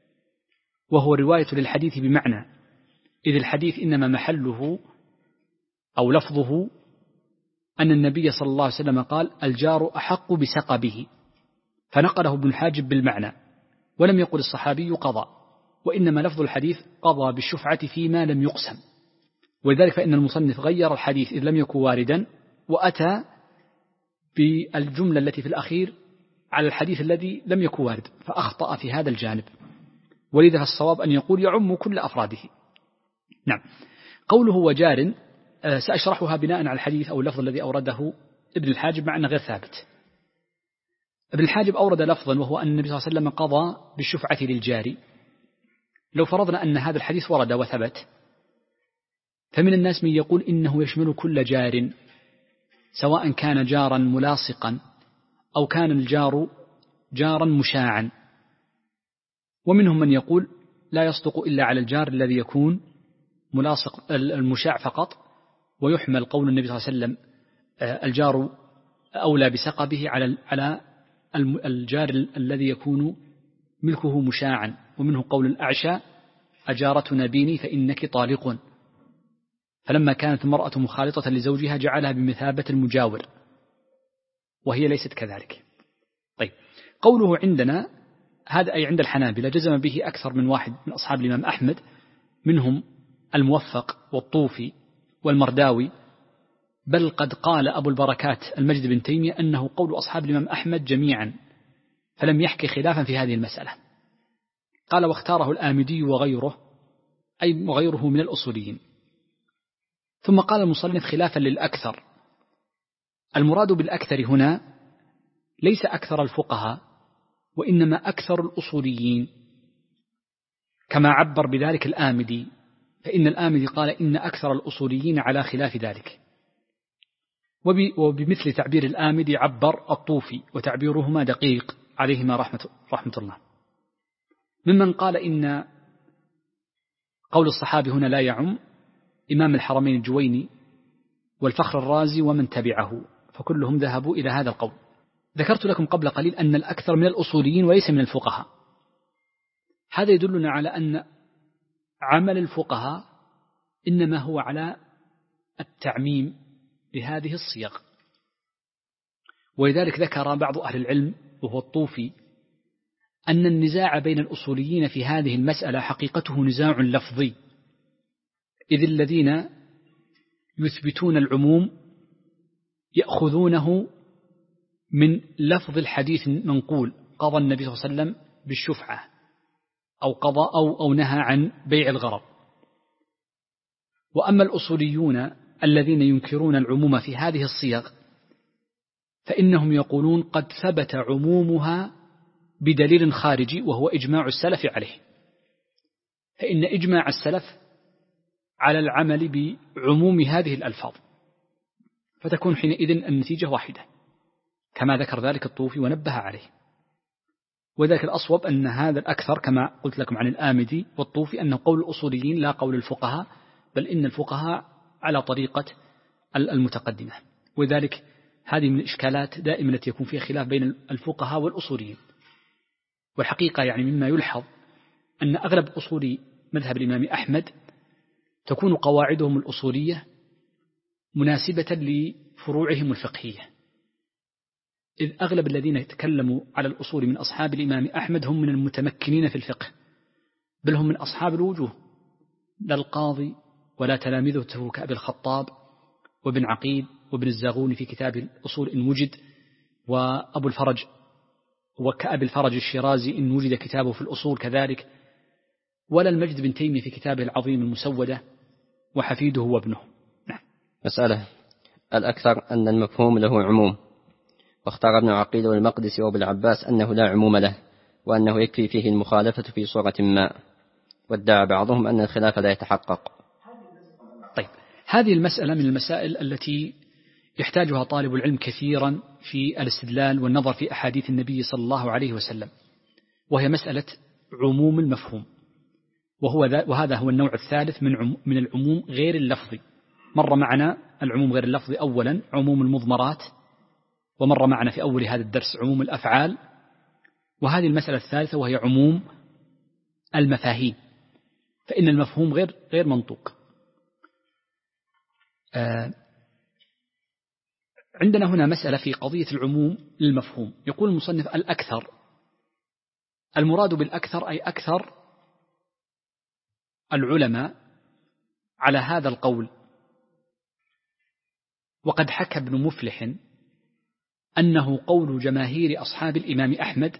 وهو رواية للحديث بمعنى، إذ الحديث إنما محله أو لفظه أن النبي صلى الله عليه وسلم قال الجار أحق بسقبه، فنقله ابن الحاجب بالمعنى ولم يقل الصحابي قضى، وإنما لفظ الحديث قضى بالشفعة فيما لم يقسم. ولذلك فإن المصنف غير الحديث إذ لم يكن واردا، وأتى بالجملة التي في الأخير على الحديث الذي لم يكن وارد، فأخطأ في هذا الجانب. ولذا الصواب أن يقول يعم كل أفراده. نعم. قوله وجار سأشرحها بناء على الحديث أو اللفظ الذي أورده ابن الحاجب مع أنه غير ثابت. ابن الحاجب أورد لفظا وهو أن النبي صلى الله عليه وسلم قضى بالشفعة للجاري. لو فرضنا أن هذا الحديث ورد وثبت، فمن الناس من يقول إنه يشمل كل جار، سواء كان جارا ملاصقا أو كان الجار جارا مشاعا، ومنهم من يقول لا يصدق إلا على الجار الذي يكون ملاصق المشاع فقط، ويحمل قول النبي صلى الله عليه وسلم الجار أولى بسقبه على على الجار الذي يكون ملكه مشاعا، ومنه قول الأعشى أجارتنا بيني فإنك طالق، فلما كانت المرأة مخالطة لزوجها جعلها بمثابة المجاور، وهي ليست كذلك. طيب، قوله عندنا هذا أي عند الحنابلة جزم به أكثر من واحد من أصحاب الإمام أحمد، منهم الموفق والطوفي والمرداوي، بل قد قال أبو البركات المجد بن تيمية أنه قول أصحاب الإمام أحمد جميعا، فلم يحكي خلافا في هذه المسألة. قال واختاره الآمدي وغيره، أي وغيره من الأصوليين. ثم قال المصنف خلافا للأكثر. المراد بالأكثر هنا ليس أكثر الفقهاء، وإنما أكثر الأصوليين، كما عبر بذلك الآمدي، فإن الآمدي قال إن أكثر الأصوليين على خلاف ذلك. وبمثل تعبير الآمدي عبر الطوفي، وتعبيرهما دقيق عليهما رحمة, رحمة الله. ممن قال إن قول الصحابي هنا لا يعم إمام الحرمين الجويني والفخر الرازي ومن تبعه، فكلهم ذهبوا إلى هذا القول. ذكرت لكم قبل قليل أن الأكثر من الأصوليين وليس من الفقهاء. هذا يدلنا على أن عمل الفقهاء إنما هو على التعميم لهذه الصيغ. ولذلك ذكر بعض أهل العلم وهو الطوفي أن النزاع بين الأصوليين في هذه المسألة حقيقته نزاع لفظي، إذ الذين يثبتون العموم يأخذونه من لفظ الحديث المنقول قضى النبي صلى الله عليه وسلم بالشفعة أو قضى أو, أو نهى عن بيع الغرر. وأما الأصوليون الذين ينكرون العموم في هذه الصيغ فإنهم يقولون قد ثبت عمومها بدليل خارجي وهو إجماع السلف عليه، فإن إجماع السلف على العمل بعموم هذه الألفاظ، فتكون حينئذ النتيجة واحدة، كما ذكر ذلك الطوفي ونبه عليه. وذلك الأصوب أن هذا الأكثر كما قلت لكم عن الآمدي والطوفي أنه قول الأصوليين لا قول الفقهاء، بل إن الفقهاء على طريقة المتقدمة. وذلك هذه من الإشكالات دائما التي يكون فيها خلاف بين الفقهاء والأصوليين. والحقيقة يعني مما يلحظ أن أغلب أصول مذهب الإمام أحمد تكون قواعدهم الأصولية مناسبة لفروعهم الفقهية، إذ أغلب الذين يتكلموا على الأصول من أصحاب الإمام أحمد هم من المتمكنين في الفقه، بل هم من أصحاب الوجوه، لا القاضي ولا تلامذته كأبي الخطاب وابن عقيل وابن الزاغوني في كتاب الأصول إن وجد، وأبو الفرج وكأبي الفرج الشيرازي إن وجد كتابه في الأصول كذلك، ولا المجد بن تيمية في كتابه العظيم المسودة، وحفيده وابنه. نعم. مسألة: الأكثر أن المفهوم له عموم، واختار ابن عقيل والمقدسي وابن العباس أنه لا عموم له، وأنه يكفي فيه المخالفة في صورة ما، وادعى بعضهم أن الخلاف لا يتحقق. طيب، هذه المسألة من المسائل التي يحتاجها طالب العلم كثيرا في الاستدلال والنظر في أحاديث النبي صلى الله عليه وسلم، وهي مسألة عموم المفهوم، وهو وهذا هو النوع الثالث من من العموم غير اللفظي. مر معنا العموم غير اللفظي أولا عموم المضمرات، ومر معنا في أول هذا الدرس عموم الأفعال، وهذه المسألة الثالثة وهي عموم المفاهيم، فإن المفهوم غير غير منطوق. آه عندنا هنا مسألة في قضية العموم للمفهوم. يقول المصنف: الأكثر، المراد بالأكثر أي أكثر العلماء على هذا القول. وقد حكى ابن مفلح أنه قول جماهير أصحاب الإمام أحمد،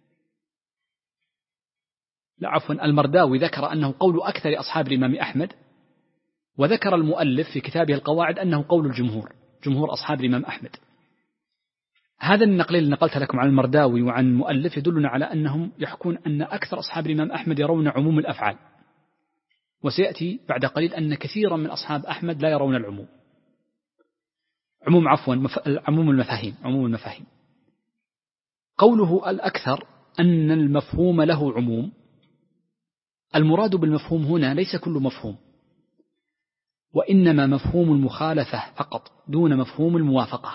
لا عفوا المرداوي ذكر أنه قول أكثر أصحاب الإمام أحمد، وذكر المؤلف في كتابه القواعد أنه قول الجمهور، جمهور أصحاب الإمام أحمد. هذا النقلين اللي نقلت لكم عن المرداوي وعن المؤلف يدلنا على أنهم يحكون أن أكثر أصحاب الإمام أحمد يرون عموم الأفعال، وسيأتي بعد قليل أن كثيرا من أصحاب أحمد لا يرون العموم، عموم عفوا عموم المفاهيم عموم المفاهيم. قوله الأكثر أن المفهوم له عموم، المراد بالمفهوم هنا ليس كل مفهوم، وإنما مفهوم المخالفة فقط دون مفهوم الموافقة،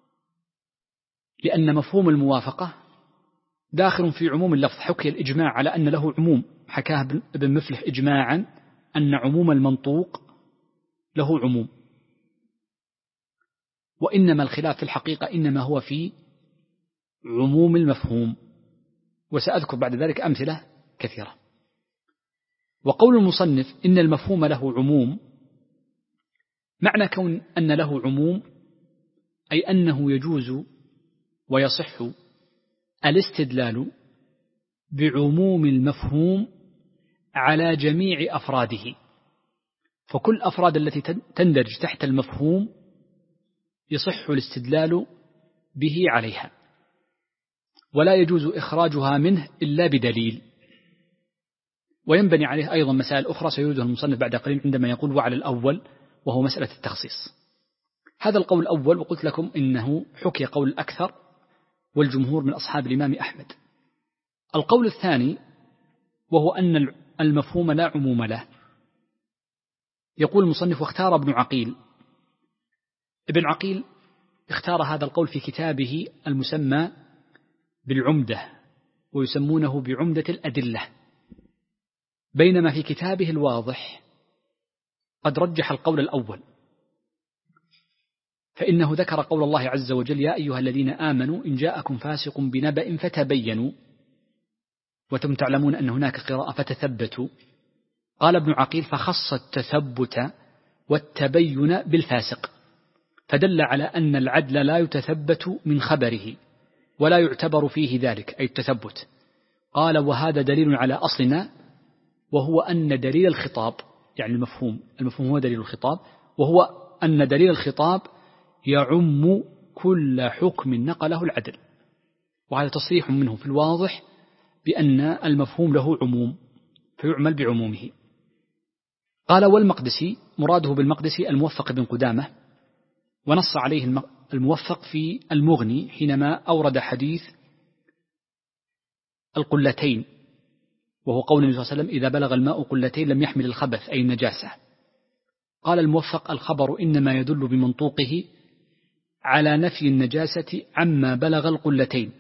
لأن مفهوم الموافقة داخل في عموم اللفظ. حكي الإجماع على أن له عموم، حكاه ابن مفلح إجماعا أن عموم المنطوق له عموم، وإنما الخلاف في الحقيقة إنما هو في عموم المفهوم، وسأذكر بعد ذلك أمثلة كثيرة. وقول المصنف إن المفهوم له عموم، معنى كون أن له عموم أي أنه يجوز ويصح الاستدلال بعموم المفهوم على جميع أفراده، فكل أفراد التي تندرج تحت المفهوم يصح الاستدلال به عليها، ولا يجوز إخراجها منه إلا بدليل. وينبني عليه أيضا مسائل أخرى سيوردها المصنف بعد قليل عندما يقول وعلى الأول، وهو مسألة التخصيص. هذا القول الأول، وقلت لكم إنه حكي قول الأكثر والجمهور من أصحاب الإمام أحمد. القول الثاني وهو أن المفهوم لا عموم له. يقول المصنف: واختار ابن عقيل. ابن عقيل اختار هذا القول في كتابه المسمى بالعمدة، ويسمونه بعمدة الأدلة، بينما في كتابه الواضح قد رجح القول الأول، فإنه ذكر قول الله عز وجل: يا أيها الذين آمنوا إن جاءكم فاسق بنبأ فتبينوا، وتم تعلمون أن هناك قراءة فتثبتوا. قال ابن عقيل: فخص التثبت والتبين بالفاسق، فدل على أن العدل لا يتثبت من خبره ولا يعتبر فيه ذلك أي التثبت. قال: وهذا دليل على أصلنا، وهو أن دليل الخطاب، يعني المفهوم المفهوم هو دليل الخطاب، وهو أن دليل الخطاب يعم كل حكم نقله العدل. وهذا تصريح منه في الواضح بأن المفهوم له عموم فيعمل بعمومه. قال: والمقدسي، مراده بالمقدسي الموفق بن قدامة، ونص عليه الموفق في المغني حينما أورد حديث القلتين، وهو قول النبي صلى الله عليه وسلم: إذا بلغ الماء قلتين لم يحمل الخبث أي النجاسة. قال الموفق: الخبر إنما يدل بمنطوقه على نفي النجاسة عما بلغ القلتين،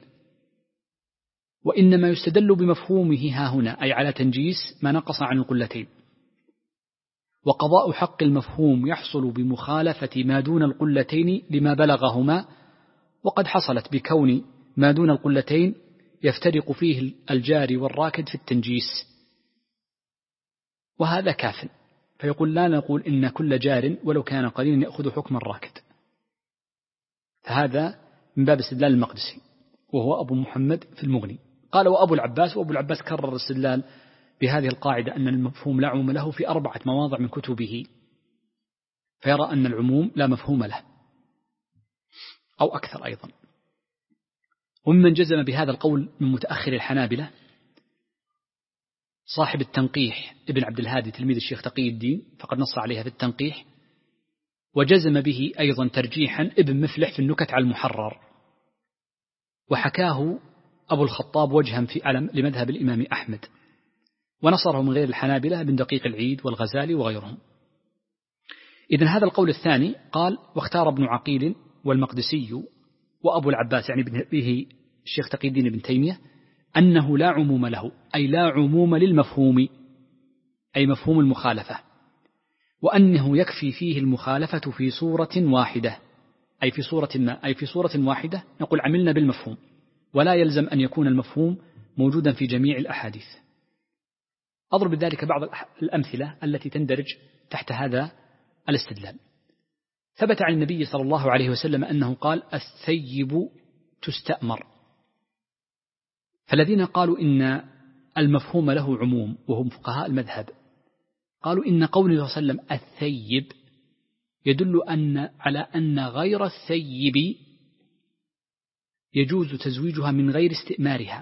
وإنما يستدل بمفهومه ها هنا أي على تنجيس ما نقص عن القلتين. وقضاء حق المفهوم يحصل بمخالفة ما دون القلتين لما بلغهما، وقد حصلت بكون ما دون القلتين يفترق فيه الجاري والراكد في التنجيس، وهذا كاف. فيقول: لا نقول إن كل جار ولو كان قليلا يأخذ حكم الراكد. فهذا من باب استدلال المقدسي، وهو أبو محمد في المغني. قال: وأبو العباس، وأبو العباس كرر الاستدلال بهذه القاعدة أن المفهوم لا عموم له في أربعة مواضع من كتبه. فيرى أن العموم لا مفهوم له أو أكثر أيضا. وممن جزم بهذا القول من متأخر الحنابلة صاحب التنقيح ابن عبد الهادي تلميذ الشيخ تقي الدين، فقد نص عليها في التنقيح، وجزم به أيضا ترجيحا ابن مفلح في النكت على المحرر، وحكاه أبو الخطاب وجها في علم لمذهب الإمام أحمد، ونصره من غير الحنابلة ابن دقيق العيد والغزالي وغيرهم. إذن هذا القول الثاني قال: واختار ابن عقيل والمقدسي وأبو العباس يعني به الشيخ تقي الدين ابن تيمية أنه لا عموم له، أي لا عموم للمفهوم، أي مفهوم المخالفة، وأنه يكفي فيه المخالفة في صورة واحدة، أي في صورة ما، أي في صورة واحدة نقول عملنا بالمفهوم، ولا يلزم أن يكون المفهوم موجودا في جميع الأحاديث. أضرب بذلك بعض الأمثلة التي تندرج تحت هذا الاستدلال. ثبت عن النبي صلى الله عليه وسلم أنه قال: الثيب تستأمر. فالذين قالوا إن المفهوم له عموم وهم فقهاء المذهب قالوا إن قوله صلى الله عليه وسلم الثيب يدل أن على أن غير الثيب يجوز تزويجها من غير استئمارها،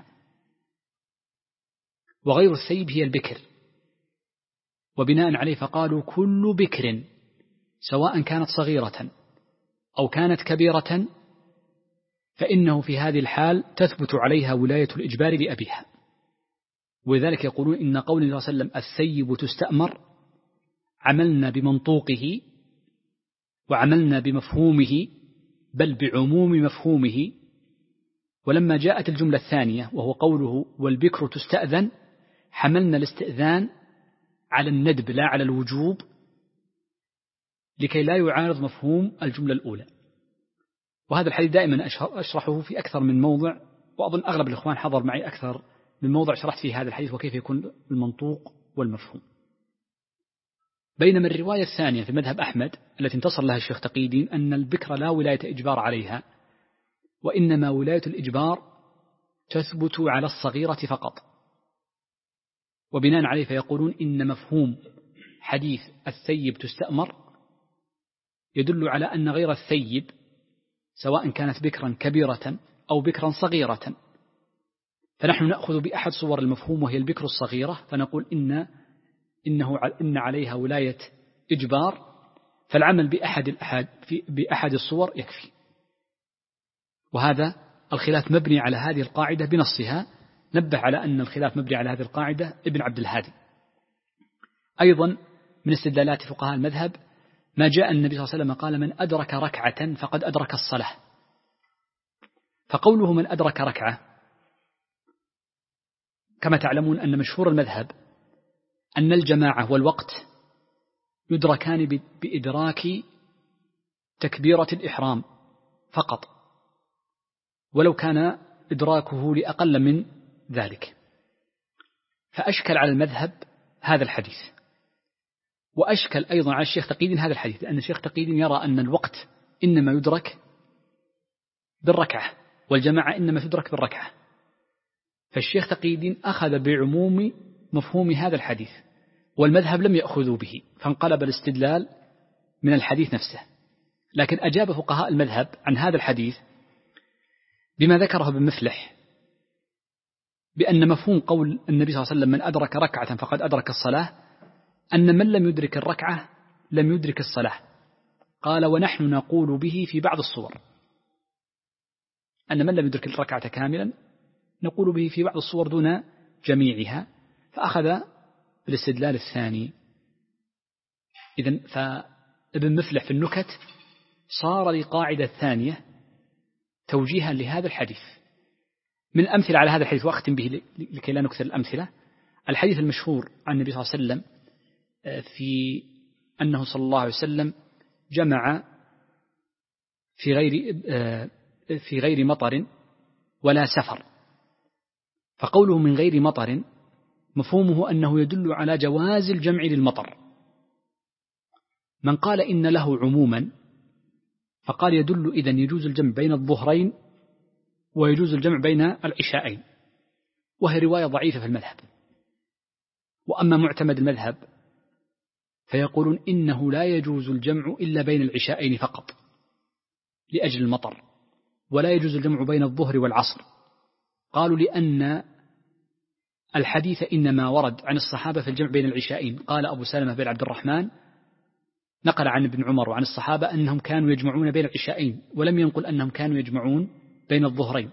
وغير الثيب هي البكر، وبناء عليه فقالوا كل بكر سواء كانت صغيرة أو كانت كبيرة فإنه في هذه الحال تثبت عليها ولاية الإجبار لأبيها. ولذلك يقولون إن قول الله صلى الله عليه وسلم الثيب تستأمر عملنا بمنطوقه وعملنا بمفهومه، بل بعموم مفهومه. ولما جاءت الجملة الثانية وهو قوله والبكر تستأذن حملنا الاستئذان على الندب لا على الوجوب، لكي لا يعارض مفهوم الجملة الأولى. وهذا الحديث دائما أشرحه في أكثر من موضع، وأظن أغلب الإخوان حضر معي أكثر من موضع شرحت فيه هذا الحديث وكيف يكون المنطوق والمفهوم. بينما الرواية الثانية في مذهب أحمد التي انتصر لها الشيخ تقي الدين أن البكر لا ولاية إجبار عليها، وإنما ولاية الإجبار تثبت على الصغيرة فقط. وبناء عليه فيقولون إن مفهوم حديث الثيب تستأمر يدل على أن غير الثيب سواء كانت بكرا كبيرة أو بكرا صغيرة، فنحن نأخذ بأحد صور المفهوم وهي البكر الصغيرة، فنقول إن إنه إن عليها ولاية إجبار، فالعمل بأحد الأحد في بأحد الصور يكفي. وهذا الخلاف مبني على هذه القاعدة بنصها. نبه على أن الخلاف مبني على هذه القاعدة ابن عبد الهادي. أيضا من استدلالات فقهاء المذهب ما جاء النبي صلى الله عليه وسلم قال: من أدرك ركعة فقد أدرك الصلاة. فقوله من أدرك ركعة كما تعلمون أن مشهور المذهب أن الجماعة والوقت يدركان بإدراك تكبيرة الإحرام فقط، ولو كان إدراكه لأقل من ذلك. فأشكل على المذهب هذا الحديث، وأشكل أيضا على الشيخ تقي الدين هذا الحديث، لأن الشيخ تقي الدين يرى أن الوقت إنما يدرك بالركعة والجماعة إنما تدرك بالركعة. فالشيخ تقي الدين أخذ بعموم مفهوم هذا الحديث، والمذهب لم يأخذوا به، فانقلب الاستدلال من الحديث نفسه. لكن أجاب فقهاء المذهب عن هذا الحديث بما ذكره ابن مفلح، بأن مفهوم قول النبي صلى الله عليه وسلم من أدرك ركعة فقد أدرك الصلاة أن من لم يدرك الركعة لم يدرك الصلاة. قال: ونحن نقول به في بعض الصور، أن من لم يدرك الركعة كاملا نقول به في بعض الصور دون جميعها. فأخذ بالاستدلال الثاني. إذن فابن مفلح في النكت صار لقاعدة الثانية توجيها لهذا الحديث. من الأمثلة على هذا الحديث وأختم به لكي لا نكثر الأمثلة، الحديث المشهور عن النبي صلى الله عليه وسلم في أنه صلى الله عليه وسلم جمع في غير في غير مطر ولا سفر. فقوله من غير مطر مفهومه أنه يدل على جواز الجمع للمطر. من قال إن له عموما فقال يدل إذن يجوز الجمع بين الظهرين ويجوز الجمع بين العشاءين، وهي رواية ضعيفة في المذهب. وأما معتمد المذهب فيقولون إنه لا يجوز الجمع إلا بين العشاءين فقط لأجل المطر، ولا يجوز الجمع بين الظهر والعصر. قالوا لأن الحديث إنما ورد عن الصحابة في الجمع بين العشاءين. قال أبو سلمة بن عبد الرحمن نقل عن ابن عمر وعن الصحابة أنهم كانوا يجمعون بين العشاءين، ولم ينقل أنهم كانوا يجمعون بين الظهرين.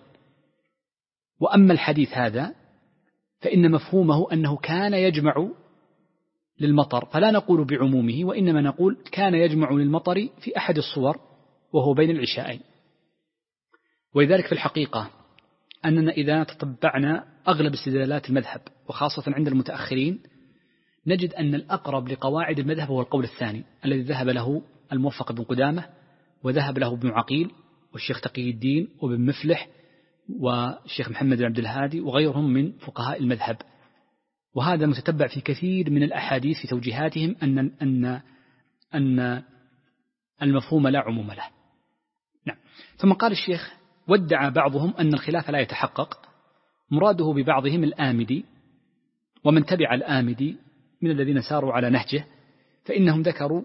وأما الحديث هذا فإن مفهومه أنه كان يجمع للمطر، فلا نقول بعمومه، وإنما نقول كان يجمع للمطر في أحد الصور وهو بين العشاءين. ولذلك في الحقيقة أننا إذا تتبعنا أغلب استدلالات المذهب وخاصة عند المتأخرين نجد أن الأقرب لقواعد المذهب هو القول الثاني الذي ذهب له الموفق بن قدامة، وذهب له ابن عقيل والشيخ تقي الدين وابن مفلح والشيخ محمد بن عبد الهادي وغيرهم من فقهاء المذهب. وهذا متتبع في كثير من الأحاديث في توجيهاتهم أن أن أن المفهوم لا عموم له. نعم. ثم قال الشيخ: وادعى بعضهم أن الخلاف لا يتحقق، مراده ببعضهم الآمدي ومن تبع الآمدي من الذين ساروا على نهجه، فإنهم ذكروا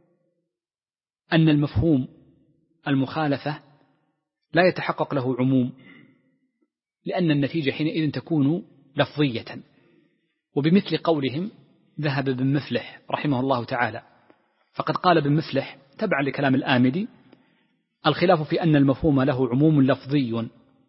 أن المفهوم المخالفة لا يتحقق له عموم، لأن النتيجة حينئذ تكون لفظية. وبمثل قولهم ذهب ابن مفلح رحمه الله تعالى، فقد قال ابن مفلح تبعا لكلام الآمدي: الخلاف في أن المفهوم له عموم لفظي،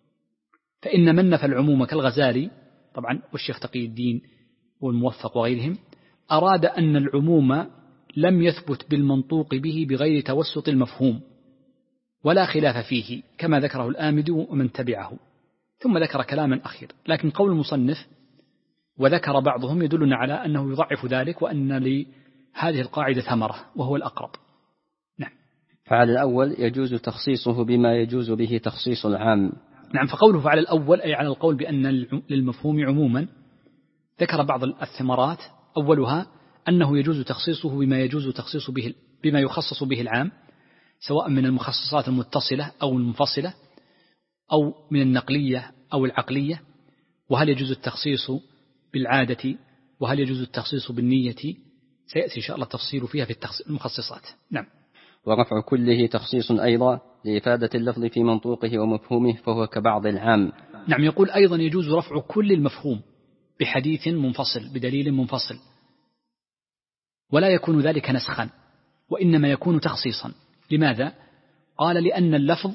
فإن من نفى العموم كالغزالي طبعا والشيخ تقي الدين والموفق وغيرهم أراد أن العموم لم يثبت بالمنطوق به بغير توسط المفهوم ولا خلاف فيه كما ذكره الآمدي ومن تبعه. ثم ذكر كلاما أخير، لكن قول المصنف وذكر بعضهم يدلنا على أنه يضعف ذلك وأن لهذه القاعدة ثمرة وهو الأقرب. نعم. فعلى الأول يجوز تخصيصه بما يجوز به تخصيص العام. نعم. فقوله فعلى الأول أي على القول بأن للمفهوم عموما، ذكر بعض الثمرات، أولها أنه يجوز تخصيصه بما يجوز تخصيص به بما يخصص به العام، سواء من المخصصات المتصلة أو المنفصلة أو من النقلية أو العقلية. وهل يجوز التخصيص بالعادة وهل يجوز التخصيص بالنية، سيأتي إن شاء الله التفصيل فيها في المخصصات. نعم. ورفع كله تخصيص أيضا لإفادة اللفظ في منطوقه ومفهومه، فهو كبعض العام. نعم. يقول أيضا يجوز رفع كل المفهوم بحديث منفصل بدليل منفصل، ولا يكون ذلك نسخا وإنما يكون تخصيصا. لماذا؟ قال: لأن اللفظ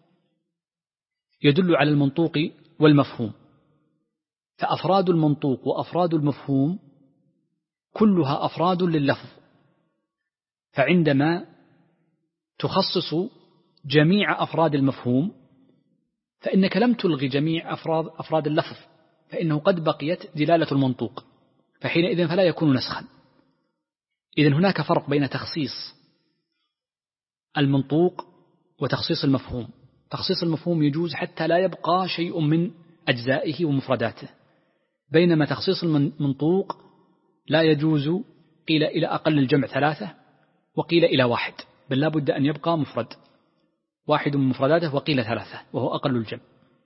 يدل على المنطوق والمفهوم، فأفراد المنطوق وأفراد المفهوم كلها أفراد لللفظ، فعندما تخصص جميع أفراد المفهوم فإنك لم تلغي جميع أفراد, أفراد اللفظ، فإنه قد بقيت دلالة المنطوق، فحينئذ فلا يكون نسخا. إذن هناك فرق بين تخصيص المنطوق وتخصيص المفهوم. تخصيص المفهوم يجوز حتى لا يبقى شيء من أجزائه ومفرداته، بينما تخصيص المنطوق لا يجوز، قيل إلى أقل الجمع ثلاثة وقيل إلى واحد، بل لا بد أن يبقى مفرد واحد من مفرداته، وقيل ثلاثة وهو أقل الجمع.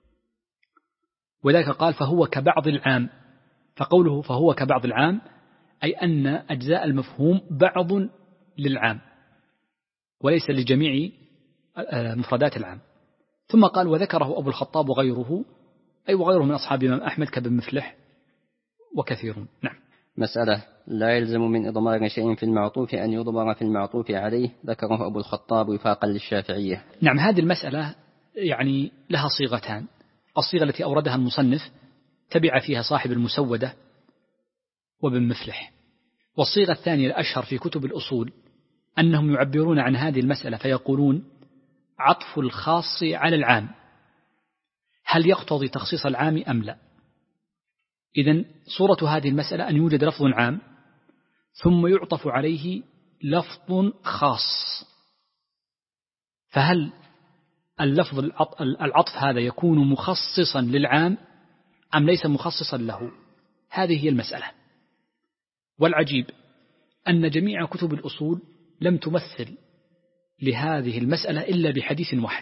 وذلك قال: فهو كبعض العام. فقوله فهو كبعض العام أي أن أجزاء المفهوم بعض للعام وليس لجميع مفردات العام. ثم قال: وذكره أبو الخطاب وغيره، أي وغيره من أصحاب الإمام أحمد كابن مفلح وكثيرون. نعم. مسألة: لا يلزم من إضمار شيء في المعطوف أن يضمر في المعطوف عليه، ذكره أبو الخطاب وفاقا للشافعية. نعم. هذه المسألة يعني لها صيغتان: الصيغة التي أوردها المصنف تبع فيها صاحب المسودة وابن مفلح، والصيغة الثانية الأشهر في كتب الأصول أنهم يعبرون عن هذه المسألة فيقولون: عطف الخاص على العام هل يقتضي تخصيص العام أم لا؟ إذن صورة هذه المسألة أن يوجد لفظ عام ثم يعطف عليه لفظ خاص، فهل اللفظ العطف هذا يكون مخصصا للعام أم ليس مخصصا له؟ هذه هي المسألة. والعجيب أن جميع كتب الأصول لم تمثل لهذه المسألة إلا بحديث واحد،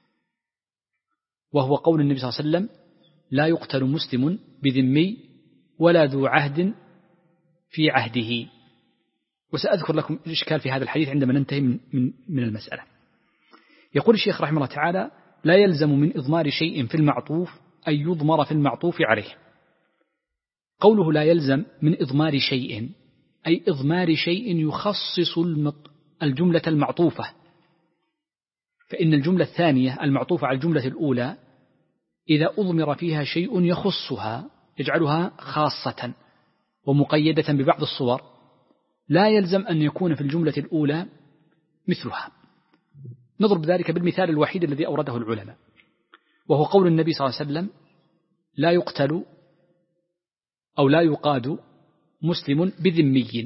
وهو قول النبي صلى الله عليه وسلم: لا يقتل مسلم بذمي ولا ذو عهد في عهده. وسأذكر لكم الإشكال في هذا الحديث عندما ننتهي من, من, من المسألة. يقول الشيخ رحمه الله تعالى: لا يلزم من إضمار شيء في المعطوف أن يضمر في المعطوف عليه. قوله لا يلزم من إضمار شيء أي إضمار شيء يخصص الجملة المعطوفة، فإن الجملة الثانية المعطوفة على الجملة الأولى إذا أضمر فيها شيء يخصها يجعلها خاصة ومقيدة ببعض الصور لا يلزم أن يكون في الجملة الأولى مثلها. نضرب ذلك بالمثال الوحيد الذي أورده العلماء، وهو قول النبي صلى الله عليه وسلم: لا يقتل أو لا يقاد مسلم بذمي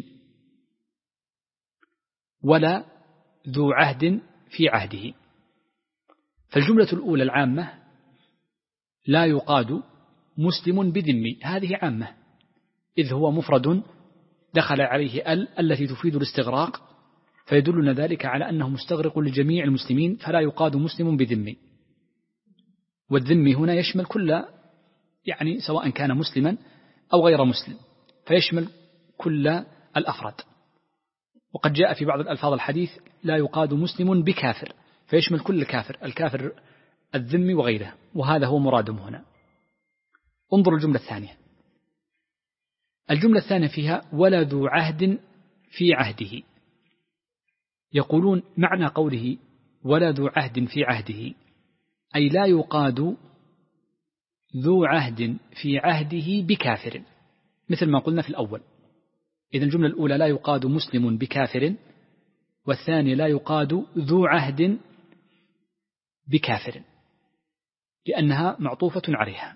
ولا ذو عهد في عهده. فالجملة الأولى العامة لا يقاد مسلم بذمي، هذه عامة إذ هو مفرد دخل عليه ال التي تفيد الاستغراق، فيدلنا ذلك على أنه مستغرق لجميع المسلمين، فلا يقاد مسلم بذمي. والذمي هنا يشمل كل، يعني سواء كان مسلما أو غير مسلم، فيشمل كل الأفراد. وقد جاء في بعض الألفاظ الحديث لا يقاد مسلم بكافر، فيشمل كل كافر، الكافر الذمي وغيره، وهذا هو مرادهم هنا. انظر الجملة الثانية. الجملة الثانية فيها ولا ذو عهد في عهده. يقولون معنى قوله ولا ذو عهد في عهده أي لا يقاد ذو عهد في عهده بكافر، مثل ما قلنا في الأول. إذا الجملة الأولى لا يقاد مسلم بكافر، والثانية لا يقاد ذو عهد بكافر، لأنها معطوفة عليها.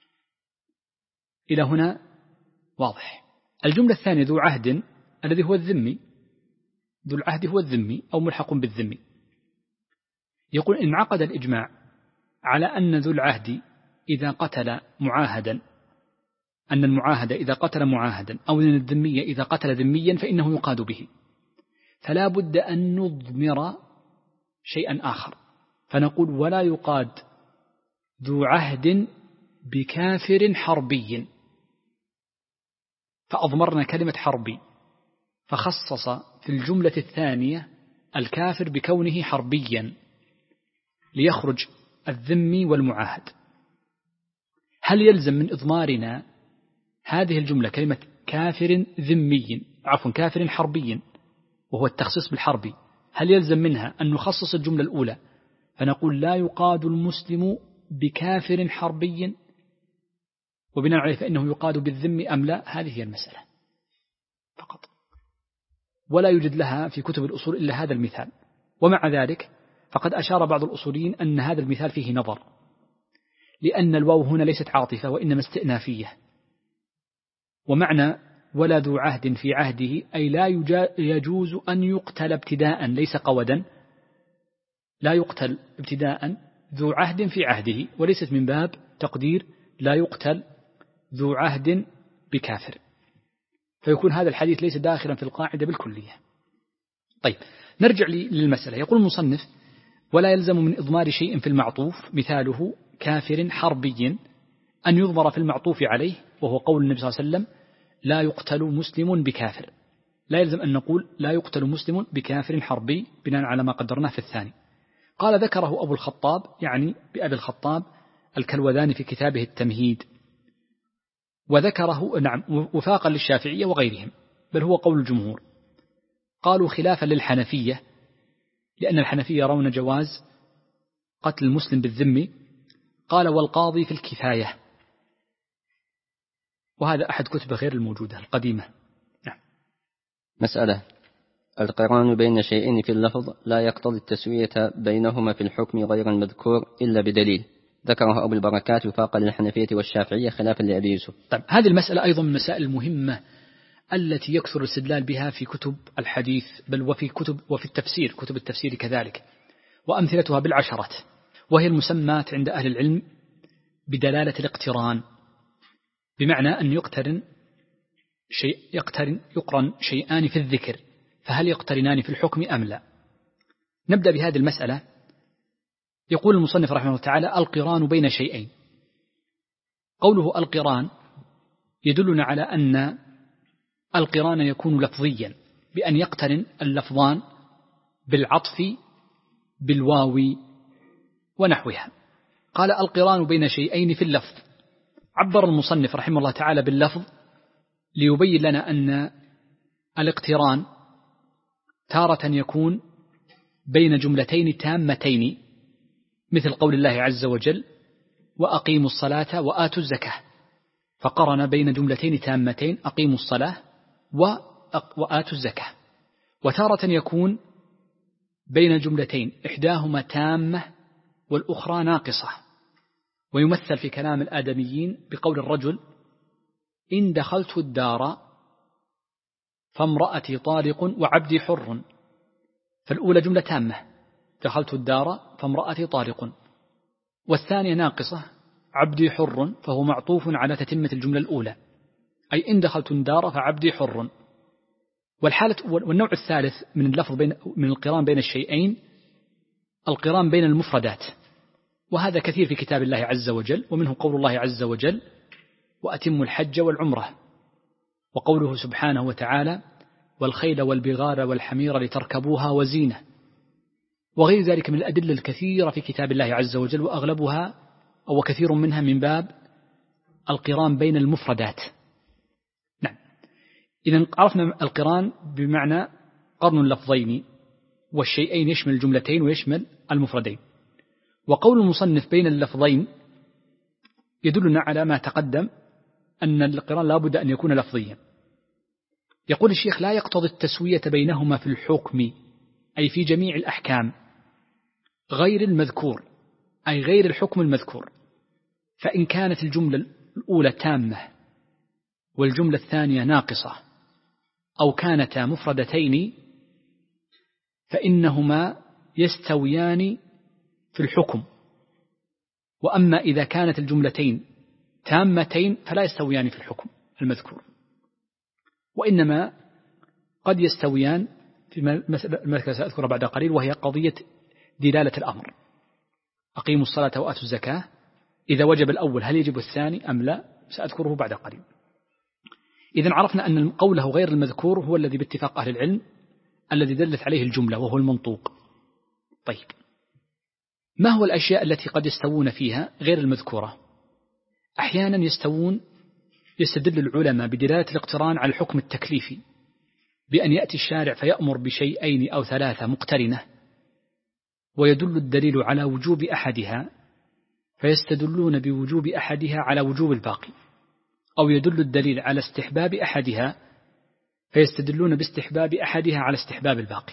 إلى هنا واضح. الجملة الثانية ذو عهد الذي هو الذمي، ذو العهد هو الذمي أو ملحق بالذمي. يقول إن عقد الإجماع على أن ذو العهد إذا قتل معاهدا، أن المعاهد إذا قتل معاهدا أو أن الذمي إذا قتل ذميا فإنه يقاد به، فلا بد أن نضمر شيئا آخر، فنقول ولا يقاد ذو عهد بكافر حربي، فأضمرنا كلمة حربي، فخصص في الجملة الثانية الكافر بكونه حربيا ليخرج الذمي والمعاهد. هل يلزم من إضمارنا هذه الجملة كلمة كافر ذمي، عفوا كافر حربي، وهو التخصيص بالحربي، هل يلزم منها أن نخصص الجملة الأولى فنقول لا يقاد المسلم بكافر حربي وبناء عليه فإنه يقاد بالذم أم لا؟ هذه هي المسألة فقط، ولا يوجد لها في كتب الأصول إلا هذا المثال. ومع ذلك فقد أشار بعض الأصوليين أن هذا المثال فيه نظر، لأن الواو هنا ليست عاطفة وإنما استئنافية، ومعنى ولا ذو عهد في عهده أي لا يجوز أن يقتل ابتداء ليس قودا، لا يقتل ابتداء ذو عهد في عهده، وليست من باب تقدير لا يقتل ذو عهد بكافر، فيكون هذا الحديث ليس داخلا في القاعدة بالكلية. طيب نرجع للمسألة. يقول المصنف ولا يلزم من إضمار شيء في المعطوف مثاله كافر حربي أن يضمر في المعطوف عليه، وهو قول النبي صلى الله عليه وسلم لا يقتل مسلم بكافر، لا يلزم أن نقول لا يقتل مسلم بكافر حربي بناء على ما قدرناه في الثاني. قال ذكره أبو الخطاب، يعني بأبي الخطاب الكلوذاني في كتابه التمهيد، وذكره نعم وفاقا للشافعية وغيرهم، بل هو قول الجمهور. قالوا خلافا للحنفية، لأن الحنفية يرون جواز قتل المسلم بالذم. قال والقاضي في الكفاية، وهذا أحد كتب غير الموجودة القديمة. نعم. مسألة: القران بين شيئين في اللفظ لا يقتضي التسوية بينهما في الحكم غير المذكور إلا بدليل، ذكره أبو البركات وفاق للحنفية والشافعية خلافا لأبي يوسف. طيب هذه المسألة أيضا من المسائل المهمة التي يكثر الاستدلال بها في كتب الحديث، بل وفي كتب وفي التفسير، كتب التفسير كذلك، وأمثلتها بالعشرات، وهي المسمات عند أهل العلم بدلالة الاقتران، بمعنى أن يقترن شيء يقترن يقرن شيئان في الذكر، فهل يقترنان في الحكم أم لا؟ نبدأ بهذه المسألة. يقول المصنف رحمه الله تعالى القران بين شيئين. قوله القران يدلنا على أن القران يكون لفظيا، بأن يقترن اللفظان بالعطف بالواو ونحوها. قال القران بين شيئين في اللفظ. عبر المصنف رحمه الله تعالى باللفظ ليبين لنا أن الاقتران تارة يكون بين جملتين تامتين مثل قول الله عز وجل وأقيموا الصلاة وآتوا الزكاة، فقرن بين جملتين تامتين أقيموا الصلاة وآتوا الزكاة. وتارة يكون بين جملتين إحداهما تامة والأخرى ناقصة، ويمثل في كلام الآدميين بقول الرجل إن دخلت الدار فامرأتي طالق وعبدي حر، فالأولى جملة تامة دخلت الدار فامرأتي طالق، والثانية ناقصة عبدي حر، فهو معطوف على تتمة الجملة الأولى أي إن دخلت الدار فعبدي حر. والحالة والنوع الثالث من اللفظ بين من القران بين الشيئين القران بين المفردات، وهذا كثير في كتاب الله عز وجل، ومنه قول الله عز وجل وأتموا الحج والعمرة، وقوله سبحانه وتعالى والخيل والبغال والحمير لتركبوها وزينة، وغير ذلك من الأدلة الكثيرة في كتاب الله عز وجل، وأغلبها أو كثير منها من باب القران بين المفردات. نعم، إذن عرفنا القران بمعنى قرن اللفظين، والشيئين يشمل الجملتين ويشمل المفردين. وقول المصنف بين اللفظين يدلنا على ما تقدم أن القران لا بد أن يكون لفظيا. يقول الشيخ لا يقتضي التسوية بينهما في الحكم أي في جميع الأحكام غير المذكور أي غير الحكم المذكور، فإن كانت الجملة الأولى تامة والجملة الثانية ناقصة أو كانتا مفردتين فإنهما يستويان في الحكم، وأما إذا كانت الجملتين تامتين فلا يستويان في الحكم المذكور، وإنما قد يستويان في المسألة سأذكر بعد قليل، وهي قضية دلالة الأمر أقيموا الصلاة وآتوا الزكاة، إذا وجب الأول هل يجب الثاني أم لا، سأذكره بعد قليل. إذن عرفنا أن قوله غير المذكور هو الذي باتفاق أهل العلم الذي دلت عليه الجملة وهو المنطوق. طيب، ما هو الأشياء التي قد يستوون فيها غير المذكورة؟ أحيانا يستوون يستدل العلماء بدلالة الاقتران على الحكم التكليفي، بأن يأتي الشارع فيأمر بشيئين أو ثلاثة مقترنة ويدل الدليل على وجوب أحدها فيستدلون بوجوب أحدها على وجوب الباقي، أو يدل الدليل على استحباب أحدها فيستدلون باستحباب أحدها على استحباب الباقي.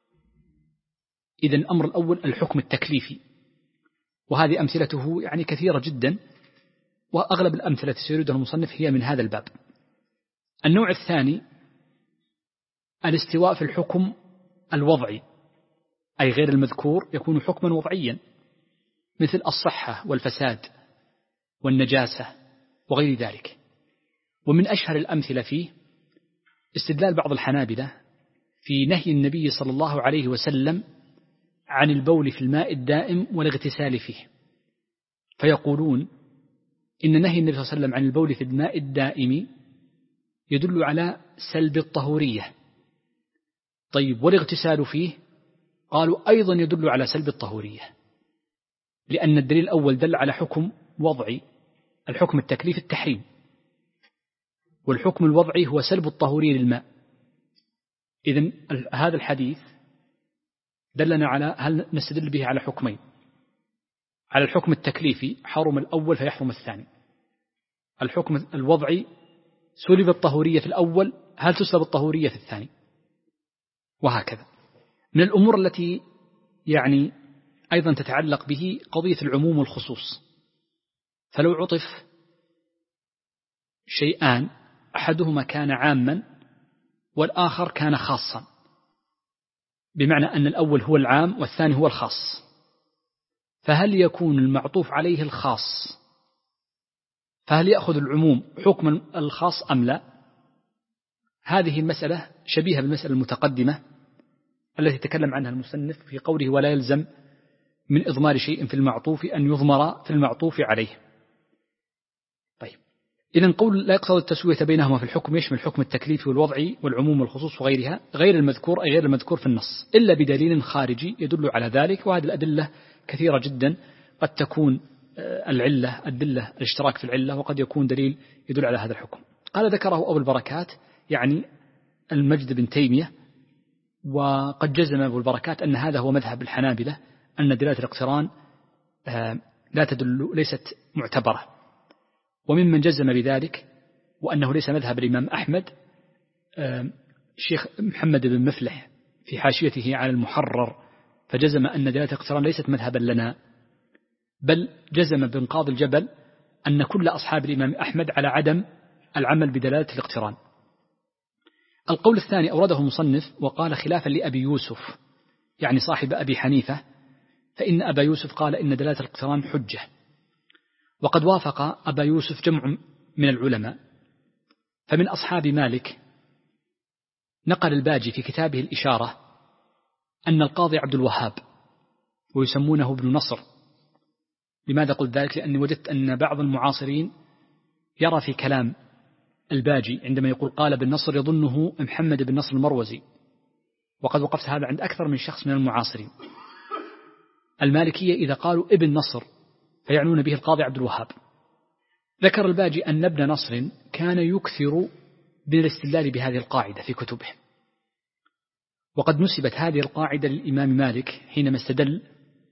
إذن الأمر الأول الحكم التكليفي، وهذه أمثلته يعني كثيرة جدا، وأغلب الأمثلة سيريدها المصنف هي من هذا الباب. النوع الثاني الاستواء في الحكم الوضعي أي غير المذكور يكون حكما وضعيا، مثل الصحة والفساد والنجاسة وغير ذلك. ومن أشهر الأمثلة فيه استدلال بعض الحنابلة في نهي النبي صلى الله عليه وسلم عن البول في الماء الدائم والاغتسال فيه، فيقولون إن نهي النبي صلى الله عليه وسلم عن البول في الماء الدائم يدل على سلب الطهورية. طيب، والاغتسال فيه قالوا أيضا يدل على سلب الطهورية، لأن الدليل الأول دل على حكم وضعي الحكم التكليف التحريم، والحكم الوضعي هو سلب الطهورية للماء. إذن هذا الحديث دلنا على هل نستدل به على حكمين، على الحكم التكليفي حرم الأول فيحرم الثاني، الحكم الوضعي سلب الطهورية في الأول هل تسلب الطهورية في الثاني، وهكذا. من الأمور التي يعني أيضا تتعلق به قضية العموم والخصوص، فلو عطف شيئان أحدهما كان عاما والآخر كان خاصا، بمعنى أن الأول هو العام والثاني هو الخاص، فهل يكون المعطوف عليه الخاص فهل يأخذ العموم حكم الخاص أم لا؟ هذه المسألة شبيهة بالمسألة المتقدمة التي تكلم عنها المصنف في قوله ولا يلزم من إضمار شيء في المعطوف أن يضمر في المعطوف عليه. طيب، إذن قول لا يقتضي التسوية بينهما في الحكم يشمل الحكم التكليفي والوضعي والعموم والخصوص وغيرها غير المذكور أي غير المذكور في النص إلا بدليل خارجي يدل على ذلك، وهذه الأدلة كثيرة جدا، قد تكون العلة الدلة الاشتراك في العلة، وقد يكون دليل يدل على هذا الحكم. قال ذكره أبو البركات يعني المجد بن تيمية، وقد جزم أبو البركات أن هذا هو مذهب الحنابلة، أن دلالة الاقتران لا تدل ليست معتبرة. وممن جزم بذلك وأنه ليس مذهب الإمام أحمد الشيخ محمد بن مفلح في حاشيته على المحرر، فجزم أن دلالة الاقتران ليست مذهبا لنا، بل جزم بن قاضي الجبل أن كل أصحاب الإمام أحمد على عدم العمل بدلالة الاقتران. القول الثاني أورده المصنف وقال خلافا لأبي يوسف يعني صاحب أبي حنيفة، فإن أبا يوسف قال إن دلالة الاقتران حجة، وقد وافق أبا يوسف جمع من العلماء. فمن أصحاب مالك نقل الباجي في كتابه الإشارة أن القاضي عبد الوهاب ويسمونه ابن نصر. لماذا قلت ذلك؟ لأني وجدت أن بعض المعاصرين يرى في كلام الباجي عندما يقول قال ابن نصر يظنه محمد بن نصر المروزي، وقد وقفت هذا عند أكثر من شخص من المعاصرين. المالكية إذا قالوا ابن نصر فيعنون به القاضي عبد الوهاب. ذكر الباجي أن ابن نصر كان يكثر من الاستدلال بهذه القاعدة في كتبه، وقد نسبت هذه القاعدة للإمام مالك حينما استدل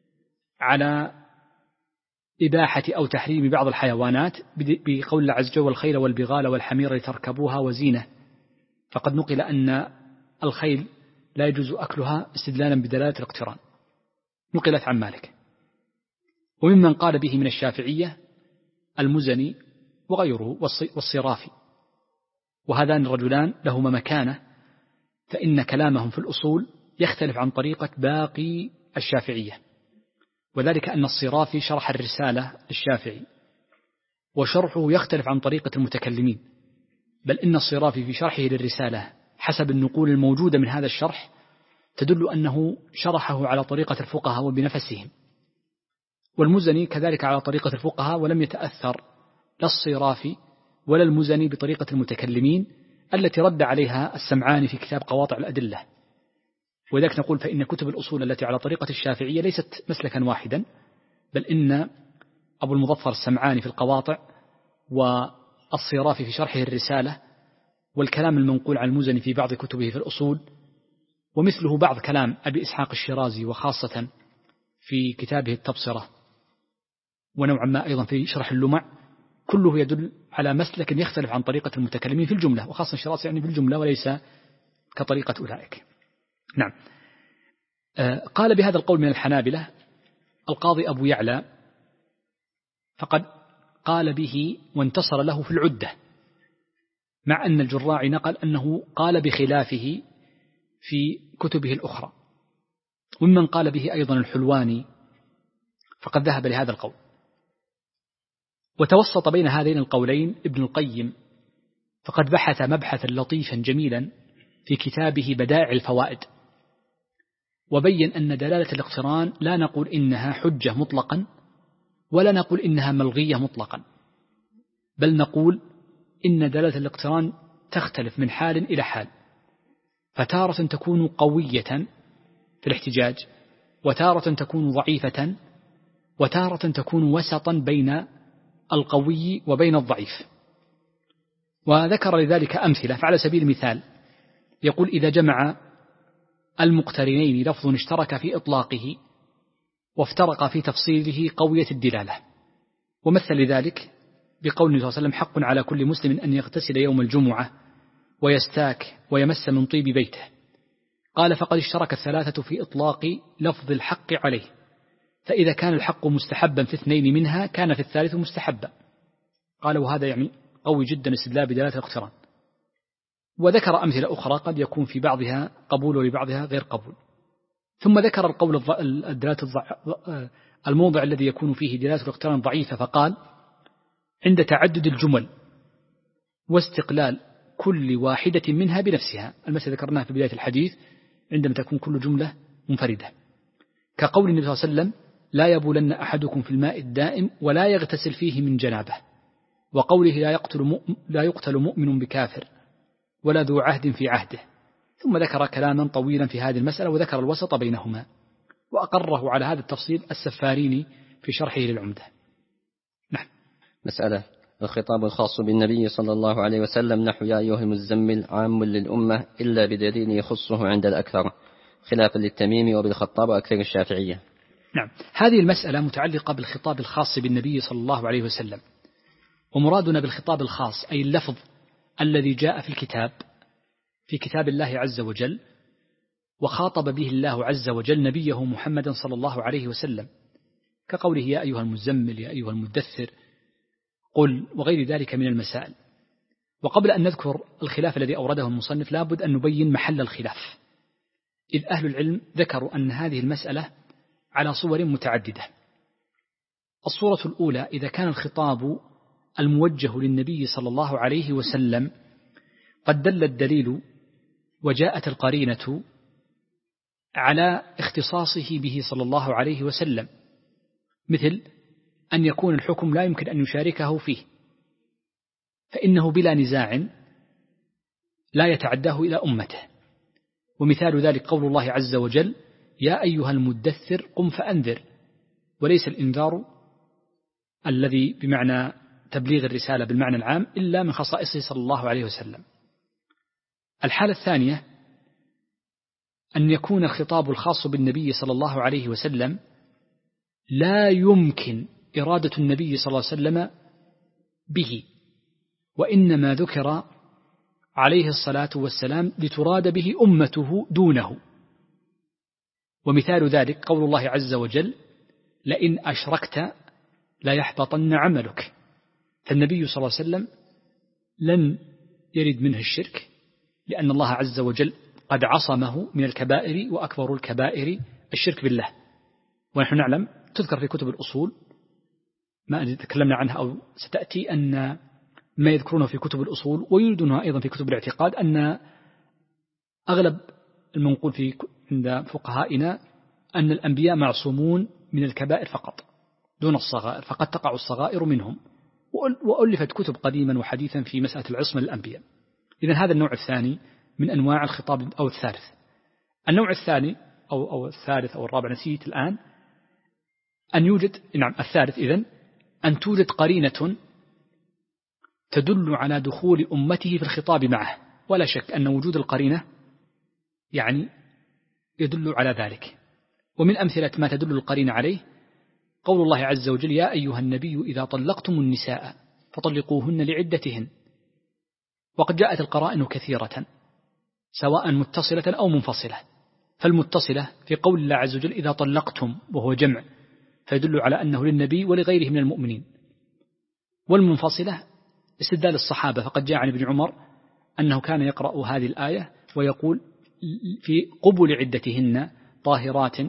على إباحة أو تحريم بعض الحيوانات بقول الله عز وجل والخيل والبغال والحمير لتركبوها وزينة، فقد نقل أن الخيل لا يجوز أكلها استدلالا بدلالة الاقتران، نقلت عن مالك. وممن قال به من الشافعية المزني وغيره والصرافي، وهذان الرجلان لهما مكانة، فإن كلامهم في الأصول يختلف عن طريقة باقي الشافعية، وذلك أن الصرافي شرح الرسالة للشافعي وشرحه يختلف عن طريقة المتكلمين، بل إن الصرافي في شرحه للرسالة حسب النقول الموجودة من هذا الشرح تدل أنه شرحه على طريقة الفقهاء وبنفسهم، والمزني كذلك على طريقة الفقهاء، ولم يتأثر لا الصرافي ولا المزني بطريقة المتكلمين التي رد عليها السمعاني في كتاب قواطع الأدلة. وذلك نقول فإن كتب الأصول التي على طريقة الشافعية ليست مسلكا واحدا، بل إن أبو المظفر السمعاني في القواطع والصرافي في شرحه الرسالة والكلام المنقول عن المزني في بعض كتبه في الأصول، ومثله بعض كلام أبي إسحاق الشيرازي وخاصة في كتابه التبصرة، ونوعا ما أيضا في شرح اللمع، كله يدل على مسلك يختلف عن طريقة المتكلمين في الجملة، وخاصة الشيرازي يعني في الجملة وليس كطريقة أولئك. نعم. آه قال بهذا القول من الحنابلة القاضي أبو يعلى، فقد قال به وانتصر له في العدة، مع أن الجراعي نقل أنه قال بخلافه في كتبه الأخرى. ومن قال به أيضا الحلواني فقد ذهب لهذا القول. وتوسط بين هذين القولين ابن القيم، فقد بحث مبحثا لطيفا جميلا في كتابه بدائع الفوائد، وبين أن دلالة الاقتران لا نقول إنها حجة مطلقا ولا نقول إنها ملغية مطلقا، بل نقول إن دلالة الاقتران تختلف من حال إلى حال، فتارة تكون قوية في الاحتجاج، وتارة تكون ضعيفة، وتارة تكون وسطا بين القوي وبين الضعيف. وذكر لذلك أمثلة، فعلى سبيل المثال يقول إذا جمع المقترنين لفظ اشترك في إطلاقه وافترق في تفصيله قوية الدلالة، ومثل لذلك بقول النبي صلى الله عليه وسلم حق على كل مسلم أن يغتسل يوم الجمعة ويستاك ويمس من طيب بيته. قال فقد اشترك الثلاثة في إطلاق لفظ الحق عليه، فإذا كان الحق مستحبا في اثنين منها كان في الثالث مستحبا. قال وهذا يعني قوي جدا استدلال بدلالة الاقتران. وذكر أمثلة أخرى قد يكون في بعضها قبول ولبعضها غير قبول. ثم ذكر القول الدلالة الموضع الذي يكون فيه دلالة الاقتران ضعيفة، فقال عند تعدد الجمل واستقلال كل واحدة منها بنفسها، المسألة ذكرناها في بداية الحديث عندما تكون كل جملة منفردة، كقول النبي صلى الله عليه وسلم لا يبولن أحدكم في الماء الدائم ولا يغتسل فيه من جنابه، وقوله لا يقتل, لا يقتل مؤمن بكافر ولا ذو عهد في عهده، ثم ذكر كلاما طويلا في هذه المسألة وذكر الوسط بينهما، وأقره على هذا التفصيل السفاريني في شرحه للعمدة. نعم. مسألة: الخطاب الخاص بالنبي صلى الله عليه وسلم نحو يا أيها المزمل عام للأمة إلا بدليل يخصه عند الأكثر، خلافا للتميمي وبالخطاب وأكثر الشافعية. نعم. هذه المسألة متعلقة بالخطاب الخاص بالنبي صلى الله عليه وسلم، ومرادنا بالخطاب الخاص أي اللفظ الذي جاء في الكتاب في كتاب الله عز وجل وخاطب به الله عز وجل نبيه محمدا صلى الله عليه وسلم، كقوله يا أيها المزمل يا أيها المدثر قل وغير ذلك من المسائل. وقبل أن نذكر الخلاف الذي أورده المصنف لابد أن نبين محل الخلاف، إذ أهل العلم ذكروا أن هذه المسألة على صور متعددة. الصورة الأولى: إذا كان الخطاب الموجه للنبي صلى الله عليه وسلم قد دل الدليل وجاءت القرينة على اختصاصه به صلى الله عليه وسلم، مثل أن يكون الحكم لا يمكن أن يشاركه فيه، فإنه بلا نزاع لا يتعداه إلى أمته. ومثال ذلك قول الله عز وجل يا أيها المدثر قم فأنذر، وليس الإنذار الذي بمعنى تبليغ الرسالة بالمعنى العام إلا من خصائصه صلى الله عليه وسلم. الحالة الثانية أن يكون الخطاب الخاص بالنبي صلى الله عليه وسلم لا يمكن إرادة النبي صلى الله عليه وسلم به، وإنما ذكر عليه الصلاة والسلام لتراد به أمته دونه. ومثال ذلك قول الله عز وجل لئن أشركت لا يحبطن عملك، فالنبي صلى الله عليه وسلم لن يرد منه الشرك لأن الله عز وجل قد عصمه من الكبائر، وأكبر الكبائر الشرك بالله. ونحن نعلم تذكر في كتب الأصول ما تكلمنا عنها أو ستأتي أن ما يذكرونه في كتب الأصول ويردونها أيضا في كتب الاعتقاد أن أغلب المنقول في عند فقهائنا أن الأنبياء معصومون من الكبائر فقط دون الصغائر، فقد تقع الصغائر منهم، وألفت كتب قديما وحديثا في مسألة العصمة للأنبياء. إذن هذا النوع الثاني من أنواع الخطاب أو الثالث. النوع الثاني أو, أو الثالث أو الرابع نسيت الآن أن يوجد نعم الثالث إذن أن توجد قرينة تدل على دخول أمته في الخطاب معه، ولا شك أن وجود القرينة يعني يدل على ذلك. ومن أمثلة ما تدل القرينة عليه قول الله عز وجل يا أيها النبي إذا طلقتم النساء فطلقوهن لعدتهن. وقد جاءت القرائن كثيرة سواء متصلة أو منفصلة، فالمتصلة في قول الله عز وجل إذا طلقتم وهو جمع فيدل على أنه للنبي ولغيره من المؤمنين، والمنفصلة استدلال الصحابة، فقد جاء عن ابن عمر أنه كان يقرأ هذه الآية ويقول في قبل عدتهن طاهرات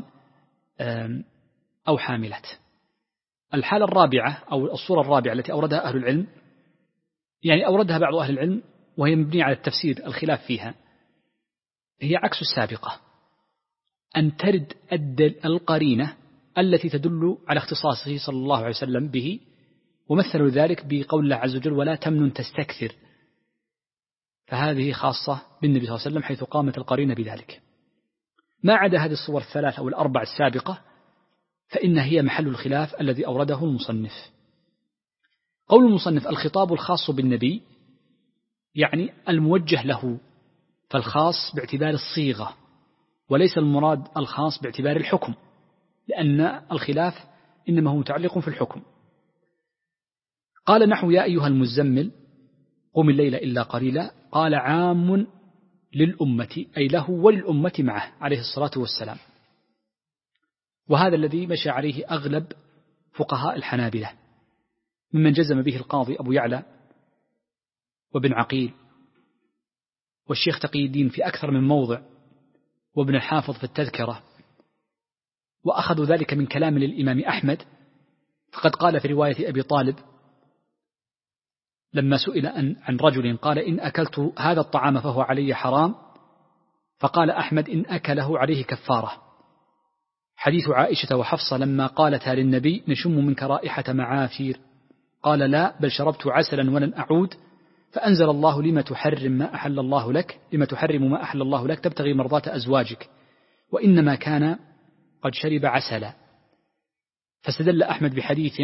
أو حاملات. الحالة الرابعة أو الصورة الرابعة التي أوردها أهل العلم يعني أوردها بعض أهل العلم وهي مبنية على التفسير الخلاف فيها، هي عكس السابقة، أن ترد القرينة التي تدل على اختصاصه صلى الله عليه وسلم به، ومثلوا ذلك بقول الله عز وجل ولا تمنن تستكثر، فهذه خاصة بالنبي صلى الله عليه وسلم حيث قامت القرينة بذلك. ما عدا هذه الصور الثلاث أو الأربع السابقة فإن هي محل الخلاف الذي أورده المصنف. قول المصنف الخطاب الخاص بالنبي يعني الموجه له، فالخاص باعتبار الصيغة وليس المراد الخاص باعتبار الحكم، لأن الخلاف إنما هو متعلق في الحكم. قال نحو يا أيها المزمل قم الليل إلا قليلا، قال عام للأمة أي له وللأمة معه عليه الصلاة والسلام، وهذا الذي مشى عليه أغلب فقهاء الحنابلة ممن جزم به القاضي أبو يعلى وابن عقيل والشيخ تقي الدين في أكثر من موضع وابن الحافظ في التذكرة، وأخذوا ذلك من كلام للإمام أحمد، فقد قال في رواية أبي طالب لما سئل عن رجل قال إن أكلت هذا الطعام فهو علي حرام، فقال أحمد إن أكله عليه كفارة. حديث عائشة وحفصة لما قالتا للنبي نشم منك رائحة معافير قال لا بل شربت عسلا ولن أعود، فأنزل الله لما تحرم ما أحل الله لك لما تحرم ما أحل الله لك تبتغي مرضات أزواجك، وإنما كان قد شرب عسلا. فاستدل أحمد بحديث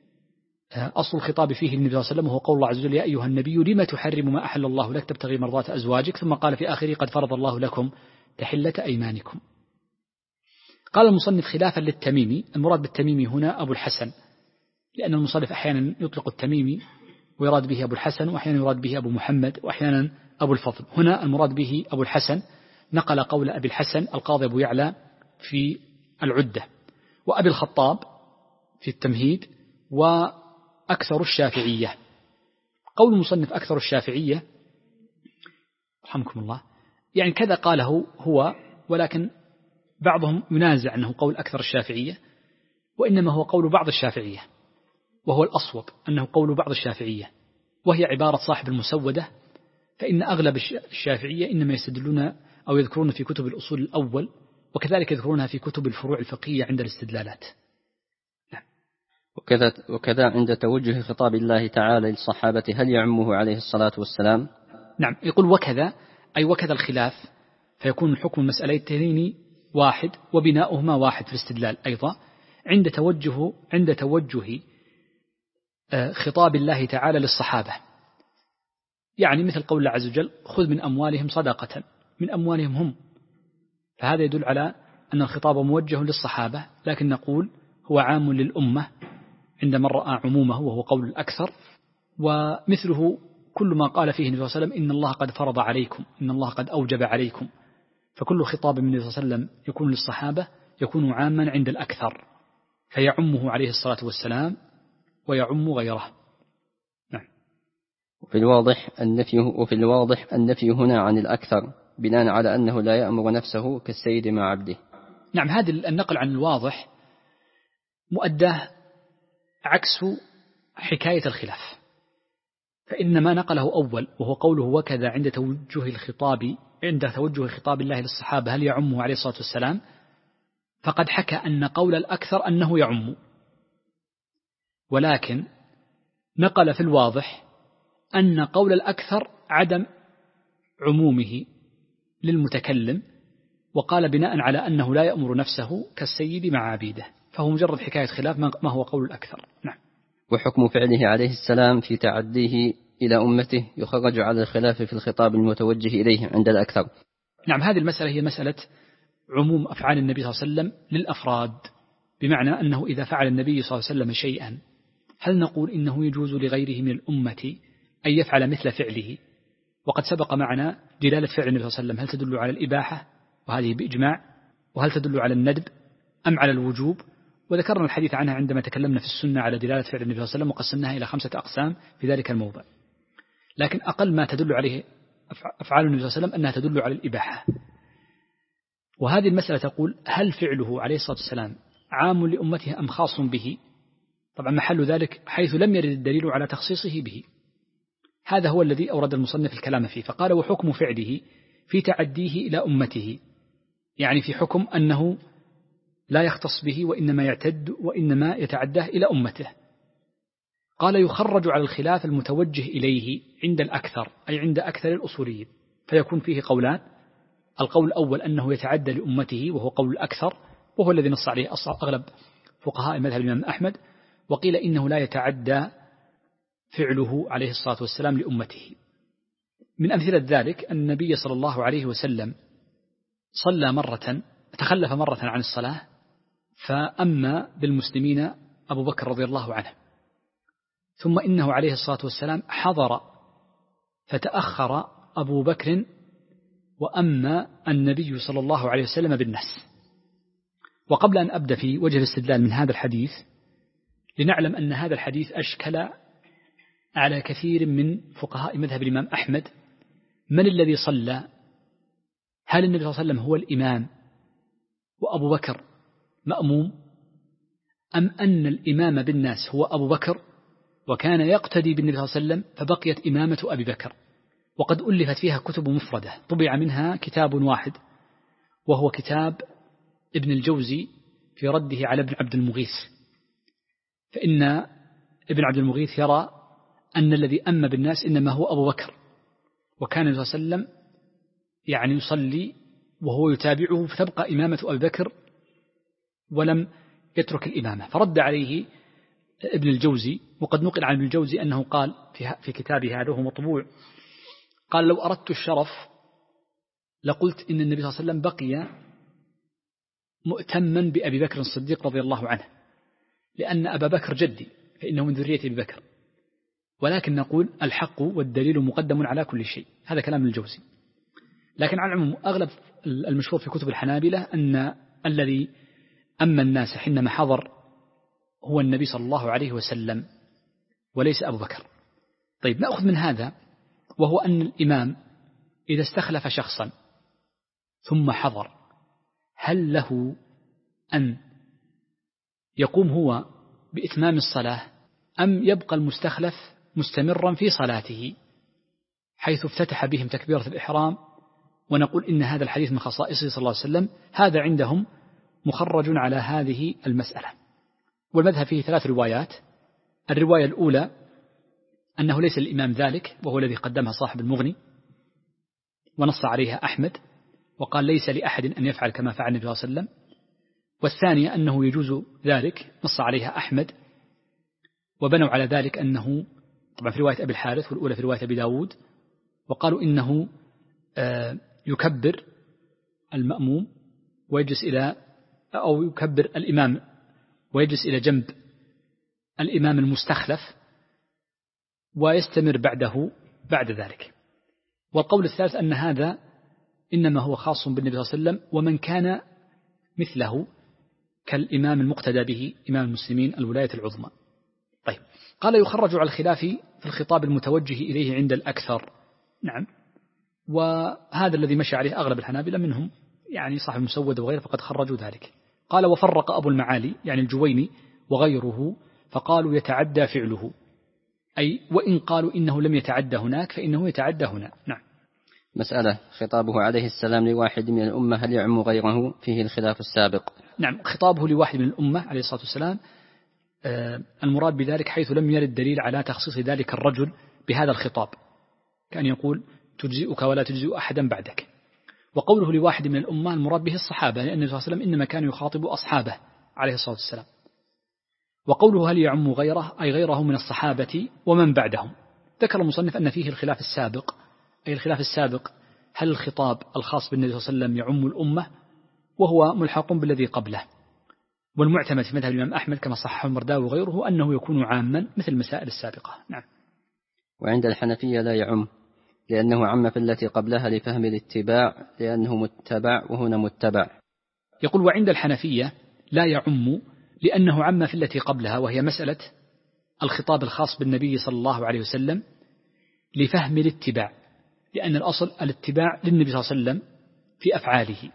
أصل الخطاب فيه النبي صلى الله عليه وسلم وهو قول الله عز وجل يا أيها النبي لما تحرم ما أحل الله لك تبتغي مرضات أزواجك، ثم قال في آخره قد فرض الله لكم تحلة أيمانكم. قال المصنف خلافا للتميمي، المراد بالتميمي هنا أبو الحسن، لأن المصنف أحيانا يطلق التميمي ويراد به أبو الحسن، وأحيانا يراد به أبو محمد، وأحيانا أبو الفضل. هنا المراد به أبو الحسن، نقل قول أبي الحسن القاضي أبو يعلى في العدة، وأبي الخطاب في التمهيد، وأكثر الشافعية. قول المصنف أكثر الشافعية رحمكم الله يعني كذا قاله هو، ولكن بعضهم ينازع أنه قول أكثر الشافعية، وإنما هو قول بعض الشافعية، وهو الأصوب أنه قول بعض الشافعية، وهي عبارة صاحب المسودة. فإن أغلب الشافعية إنما يستدلون أو يذكرون في كتب الأصول الأول، وكذلك يذكرونها في كتب الفروع الفقهية عند الاستدلالات. نعم. وكذا, وكذا عند توجه خطاب الله تعالى للصحابة هل يعمه عليه الصلاة والسلام؟ نعم، يقول وكذا أي وكذا الخلاف، فيكون حكم المسألتين واحد وبناؤهما واحد في الاستدلال أيضا عند توجه عند توجه خطاب الله تعالى للصحابة، يعني مثل قول الله عز وجل خذ من أموالهم صدقة، من أموالهم هم، فهذا يدل على أن الخطاب موجه للصحابة، لكن نقول هو عام للأمة عندما رأى عمومه وهو قول الأكثر. ومثله كل ما قال فيه النبي صلى الله عليه وسلم إن الله قد فرض عليكم، إن الله قد أوجب عليكم، فكل خطاب من النبي صلى الله عليه وسلم يكون للصحابة يكون عاما عند الأكثر، فيعمه عليه الصلاة والسلام ويعم غيره. نعم. وفي الواضح النفي وفي الواضح النفي هنا عن الأكثر بناء على أنه لا يأمر نفسه كالسيد مع عبده. نعم، هذا النقل عن الواضح مؤداه عكس حكاية الخلاف، فإن ما نقله أول وهو قوله وكذا عند توجه الخطاب عند توجه خطاب الله للصحابة هل يعمه عليه الصلاة والسلام، فقد حكى أن قول الأكثر أنه يعم، ولكن نقل في الواضح أن قول الأكثر عدم عمومه للمتكلم، وقال بناء على أنه لا يأمر نفسه كالسيد مع عبيده، فهو مجرد حكاية خلاف ما هو قول الأكثر. نعم. وحكم فعله عليه السلام في تعديه إلى أمته يخرج على الخلاف في الخطاب المتوجه إليه عند الأكثر. نعم، هذه المسألة هي مسألة عموم أفعال النبي صلى الله عليه وسلم للأفراد، بمعنى أنه إذا فعل النبي صلى الله عليه وسلم شيئا هل نقول إنه يجوز لغيره من الأمة أن يفعل مثل فعله؟ وقد سبق معنا دلالة فعل النبي صلى الله عليه وسلم هل تدل على الإباحة وهذه بإجماع، وهل تدل على الندب أم على الوجوب، وذكرنا الحديث عنها عندما تكلمنا في السنة على دلالة فعل النبي صلى الله عليه وسلم وقسمناها إلى خمسة أقسام في ذلك الموضع. لكن أقل ما تدل عليه أفعال النبي صلى الله عليه وسلم أنها تدل على الإباحة. وهذه المسألة تقول هل فعله عليه الصلاة والسلام عام لأمته أم خاص به؟ طبعا محل ذلك حيث لم يرد الدليل على تخصيصه به، هذا هو الذي أورد المصنف الكلام فيه، فقال وحكم فعله في تعديه إلى أمته، يعني في حكم أنه لا يختص به وإنما يعتد وإنما يتعداه إلى أمته. قال يخرج على الخلاف المتوجه إليه عند الأكثر أي عند أكثر الأصوليين، فيكون فيه قولان، القول الأول أنه يتعدى لأمته وهو قول الأكثر وهو الذي نص عليه أغلب فقهاء مذهب الإمام أحمد، وقيل إنه لا يتعدى فعله عليه الصلاة والسلام لأمته. من أمثلة ذلك أن النبي صلى الله عليه وسلم صلى مرة تخلف مرة عن الصلاة فأما بالمسلمين أبو بكر رضي الله عنه، ثم إنه عليه الصلاة والسلام حضر فتأخر أبو بكر وأما النبي صلى الله عليه وسلم بالناس. وقبل أن أبدأ في وجه الاستدلال من هذا الحديث لنعلم أن هذا الحديث أشكل على كثير من فقهاء مذهب الإمام أحمد، من الذي صلى؟ هل النبي صلى الله عليه وسلم هو الإمام وأبو بكر مأموم، أم أن الإمام بالناس هو أبو بكر وكان يقتدي بالنبي صلى الله عليه وسلم فبقيت إمامة أبي بكر؟ وقد ألفت فيها كتب مفردة، طبع منها كتاب واحد وهو كتاب ابن الجوزي في رده على ابن عبد المغيث، فإن ابن عبد المغيث يرى أن الذي أم بالناس إنما هو أبو بكر، وكان النبي صلى الله عليه وسلم يعني يصلي وهو يتابعه، فتبقى إمامة أبي بكر ولم يترك الإمامة. فرد عليه ابن الجوزي، وقد نقل عن ابن الجوزي أنه قال في كتابه هذا وهو مطبوع، قال: لو أردت الشرف لقلت إن النبي صلى الله عليه وسلم بقي مؤتما بأبي بكر الصديق رضي الله عنه، لأن أبا بكر جدي فإنه من ذرية أبي بكر، ولكن نقول الحق والدليل مقدم على كل شيء. هذا كلام الجوزي. لكن على العموم أغلب المشهور في كتب الحنابلة أن الذي أما الناس حينما حضر هو النبي صلى الله عليه وسلم وليس أبو بكر. طيب، نأخذ من هذا وهو أن الإمام إذا استخلف شخصا ثم حضر، هل له أن يقوم هو بإتمام الصلاة أم يبقى المستخلف مستمرا في صلاته حيث افتتح بهم تكبيرة الإحرام؟ ونقول إن هذا الحديث من خصائصه صلى الله عليه وسلم. هذا عندهم مخرج على هذه المسألة. والمذهب فيه ثلاث روايات. الرواية الأولى أنه ليس الإمام ذلك، وهو الذي قدمها صاحب المغني ونص عليها أحمد، وقال ليس لأحد أن يفعل كما فعل النبي صلى الله عليه وسلم. والثانية أنه يجوز ذلك، نص عليها أحمد، وبنوا على ذلك أنه طبعا في رواية أبي الحارث، والأولى في رواية أبي داود، وقالوا إنه يكبر المأموم ويجلس إلى أو يكبر الإمام ويجلس إلى جنب الإمام المستخلف ويستمر بعده بعد ذلك. والقول الثالث أن هذا إنما هو خاص بالنبي صلى الله عليه وسلم ومن كان مثله كالإمام المقتدى به إمام المسلمين الولاية العظمى. طيب، قال يخرج على الخلاف في الخطاب المتوجه إليه عند الأكثر. نعم، وهذا الذي مشى عليه أغلب الحنابلة، منهم يعني صاحب المسود وغيره، فقد خرجوا ذلك. قال وفرق أبو المعالي يعني الجويني وغيره فقالوا يتعدى فعله، أي وإن قالوا إنه لم يتعدى هناك فإنه يتعدى هنا. نعم. مسألة: خطابه عليه السلام لواحد من الأمة هل يعم غيره؟ فيه الخلاف السابق. نعم، خطابه لواحد من الأمة عليه الصلاة والسلام آه المراد بذلك حيث لم يرد دليل على تخصيص ذلك الرجل بهذا الخطاب، كأن يقول تجزئك ولا تجزئ أحدا بعدك. وقوله لواحد من الأمة المراد به الصحابة، لأن النبي صلى الله عليه وسلم إنما كان يخاطب أصحابه عليه الصلاة والسلام. وقوله هل يعم غيره أي غيره من الصحابة ومن بعدهم. ذكر المصنف أن فيه الخلاف السابق، أي الخلاف السابق هل الخطاب الخاص بالنبي صلى الله عليه وسلم يعم الأمة، وهو ملحق بالذي قبله. والمعتمد في مذهب الإمام أحمد كما صححه المرداوي وغيره أنه يكون عاما مثل المسائل السابقة. نعم. وعند الحنفية لا يعم، لأنه عم في التي قبلها لفهم الاتباع، لأنه متبع وهنا متبع. يقول وعند الحنفية لا يعم لأنه عم في التي قبلها، وهي مسألة الخطاب الخاص بالنبي صلى الله عليه وسلم لفهم الاتباع، لأن الأصل الاتباع للنبي صلى الله عليه وسلم في أفعاله،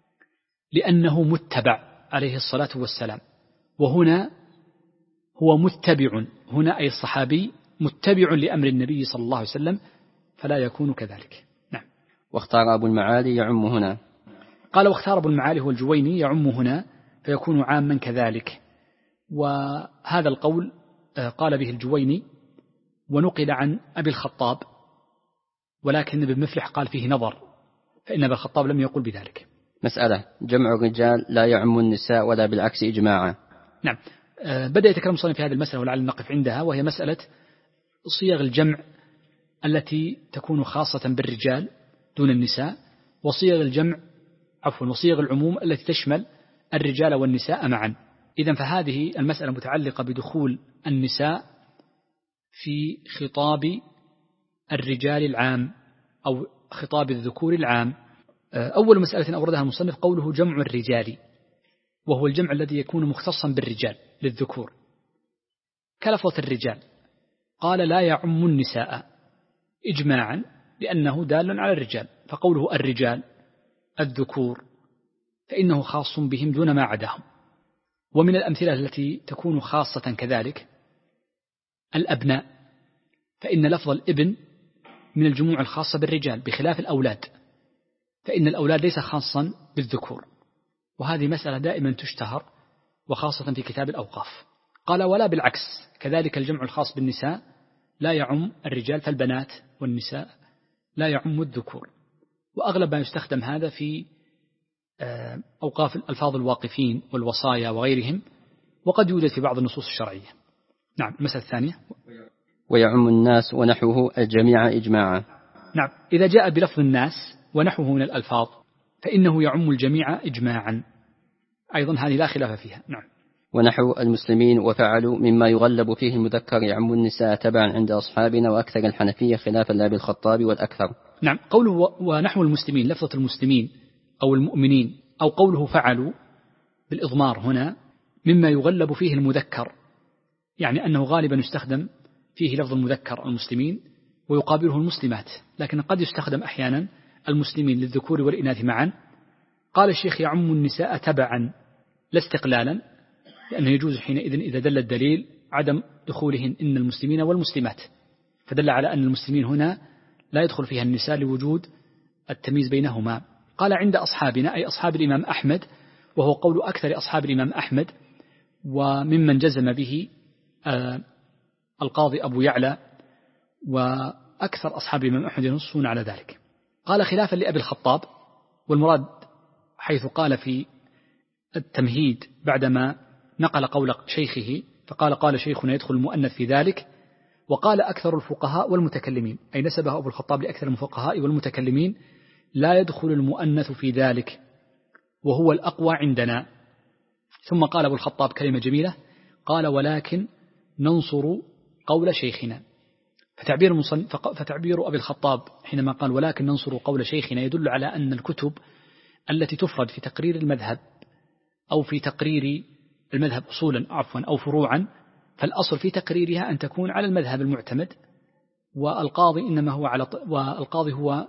لأنه متبع عليه الصلاة والسلام. وهنا هو متبع، هنا أي الصحابي متبع لأمر النبي صلى الله عليه وسلم، فلا يكون كذلك. نعم. واختار أبو المعالي يعم هنا. قال واختار أبو المعالي هو الجويني يعم هنا فيكون عاما كذلك. وهذا القول قال به الجويني ونقل عن أبي الخطاب، ولكن ابن مفلح قال فيه نظر، فإن أبي الخطاب لم يقل بذلك. مسألة: جمع الرجال لا يعم النساء ولا بالعكس إجماعا. نعم. بدأ يتكلم صنف في هذه المسألة ولعل نقف عندها، وهي مسألة صيغ الجمع التي تكون خاصة بالرجال دون النساء، وصيغ الجمع عفوا وصيغ العموم التي تشمل الرجال والنساء معا. إذن فهذه المسألة متعلقة بدخول النساء في خطاب الرجال العام أو خطاب الذكور العام. أول مسألة أوردها المصنف قوله جمع الرجال، وهو الجمع الذي يكون مختصا بالرجال للذكور كلفظة الرجال. قال لا يعم النساء إجماعا لأنه دال على الرجال، فقوله الرجال الذكور فإنه خاص بهم دون ما عداهم. ومن الأمثلة التي تكون خاصة كذلك الأبناء، فإن لفظ الابن من الجموع الخاصة بالرجال بخلاف الأولاد، فإن الأولاد ليس خاصا بالذكور. وهذه مسألة دائما تشتهر وخاصة في كتاب الأوقاف. قال ولا بالعكس، كذلك الجمع الخاص بالنساء لا يعم الرجال، فالبنات والنساء لا يعم الذكور. وأغلب ما يستخدم هذا في أوقاف ألفاظ الواقفين والوصايا وغيرهم، وقد يوجد في بعض النصوص الشرعية. نعم. المسألة الثانية: ويعم الناس ونحوه الجميع إجماعا. نعم، إذا جاء بلفظ الناس ونحوه من الألفاظ فإنه يعم الجميع إجماعا، أيضا هذه لا خلاف فيها. نعم. ونحو المسلمين وفعلوا مما يغلب فيه المذكر يعم النساء تبعا عند أصحابنا وأكثر الحنفية خلافا لأبي الخطاب والأكثر. نعم. قوله ونحو المسلمين، لفظة المسلمين أو المؤمنين، أو قوله فعلوا بالإضمار هنا مما يغلب فيه المذكر، يعني أنه غالبا يستخدم فيه لفظ المذكر المسلمين ويقابله المسلمات، لكن قد يستخدم أحيانا المسلمين للذكور والإناث معا. قال الشيخ يعم النساء تبعا لا استقلالا، لأنه يجوز حينئذ إذا دل الدليل عدم دخولهن إن المسلمين والمسلمات، فدل على أن المسلمين هنا لا يدخل فيها النساء لوجود التمييز بينهما. قال عند أصحابنا أي أصحاب الإمام أحمد، وهو قول أكثر أصحاب الإمام أحمد، وممن جزم به آه القاضي أبو يعلى وأكثر أصحاب الإمام أحمد ينصون على ذلك. قال خلافا لأبي الخطاب، والمراد حيث قال في التمهيد بعدما نقل قول شيخه فقال قال شيخنا يدخل المؤنث في ذلك، وقال أكثر الفقهاء والمتكلمين، أي نسبه أبو الخطاب لأكثر الفقهاء والمتكلمين، لا يدخل المؤنث في ذلك وهو الأقوى عندنا. ثم قال أبو الخطاب كلمة جميلة، قال ولكن ننصر قول شيخنا. فتعبير, فتعبير أبي الخطاب حينما قال ولكن ننصر قول شيخنا يدل على أن الكتب التي تفرد في تقرير المذهب أو في تقرير المذهب أصولا عفوا أو فروعا، فالأصل في تقريرها أن تكون على المذهب المعتمد، والقاضي إنما هو على والقاضي هو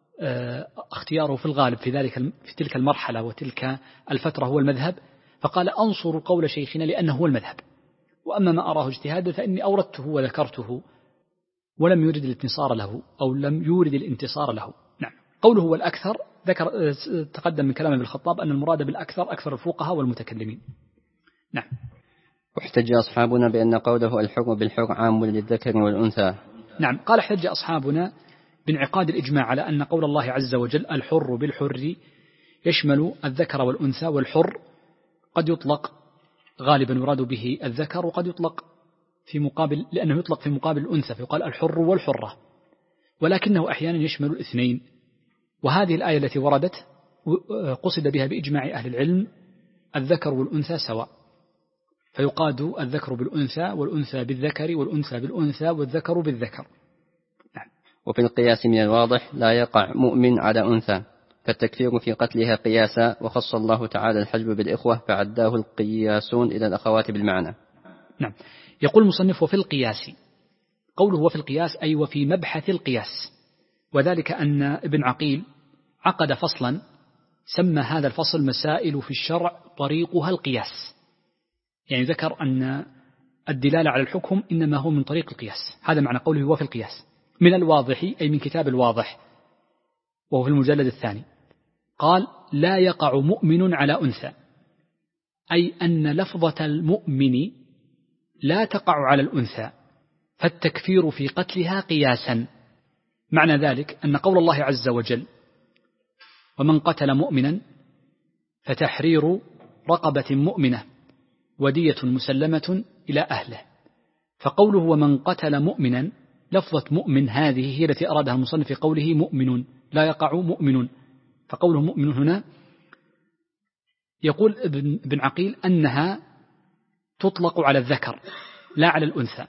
اختياره في الغالب في ذلك في تلك المرحلة وتلك الفترة هو المذهب. فقال أنصر قول شيخنا لأنه هو المذهب، وأما ما أراه اجتهادا فإني أوردته وذكرته ولم يرد الانتصار له أو لم يورد الانتصار له. نعم. قوله هو الأكثر ذكر تقدم من كلام ابن الخطاب أن المراد بالأكثر أكثر الفقهاء والمتكلمين. نعم. واحتج أصحابنا بأن قوله الحر بالحر عام للذكر والأنثى. نعم. قال احتج أصحابنا بانعقاد الإجماع على أن قول الله عز وجل الحر بالحر يشمل الذكر والأنثى، والحر قد يطلق غالبا يراد به الذكر، وقد يطلق في مقابل لأنه يطلق في مقابل الأنثى فيقال الحر والحرة، ولكنه أحيانا يشمل الاثنين. وهذه الآية التي وردت قصد بها بإجماع أهل العلم الذكر والأنثى سواء، فيقاد الذكر بالأنثى والأنثى بالذكر والأنثى بالأنثى والذكر بالذكر. نعم. وفي القياس من الواضح لا يقع مؤمن على أنثى، فالتكفير في قتلها قياسا، وخص الله تعالى الحجب بالإخوة فعداه القياسون إلى الأخوات بالمعنى. نعم. يقول المصنف وفي القياس، قوله وفي القياس أي وفي مبحث القياس، وذلك أن ابن عقيل عقد فصلا سمى هذا الفصل مسائل في الشرع طريقها القياس، يعني ذكر أن الدلالة على الحكم إنما هو من طريق القياس. هذا معنى قوله وفي القياس، من الواضح أي من كتاب الواضح وهو في المجلد الثاني. قال لا يقع مؤمن على أنثى، أي أن لفظة المؤمن لا تقع على الأنثى، فالتكفير في قتلها قياسا. معنى ذلك أن قول الله عز وجل ومن قتل مؤمنا فتحرير رقبة مؤمنة ودية مسلمة إلى أهله، فقوله ومن قتل مؤمنا لفظة مؤمن هذه هي التي أرادها المصنف في قوله مؤمن لا يقع مؤمن، فقوله مؤمن هنا يقول ابن عقيل أنها تطلق على الذكر لا على الأنثى،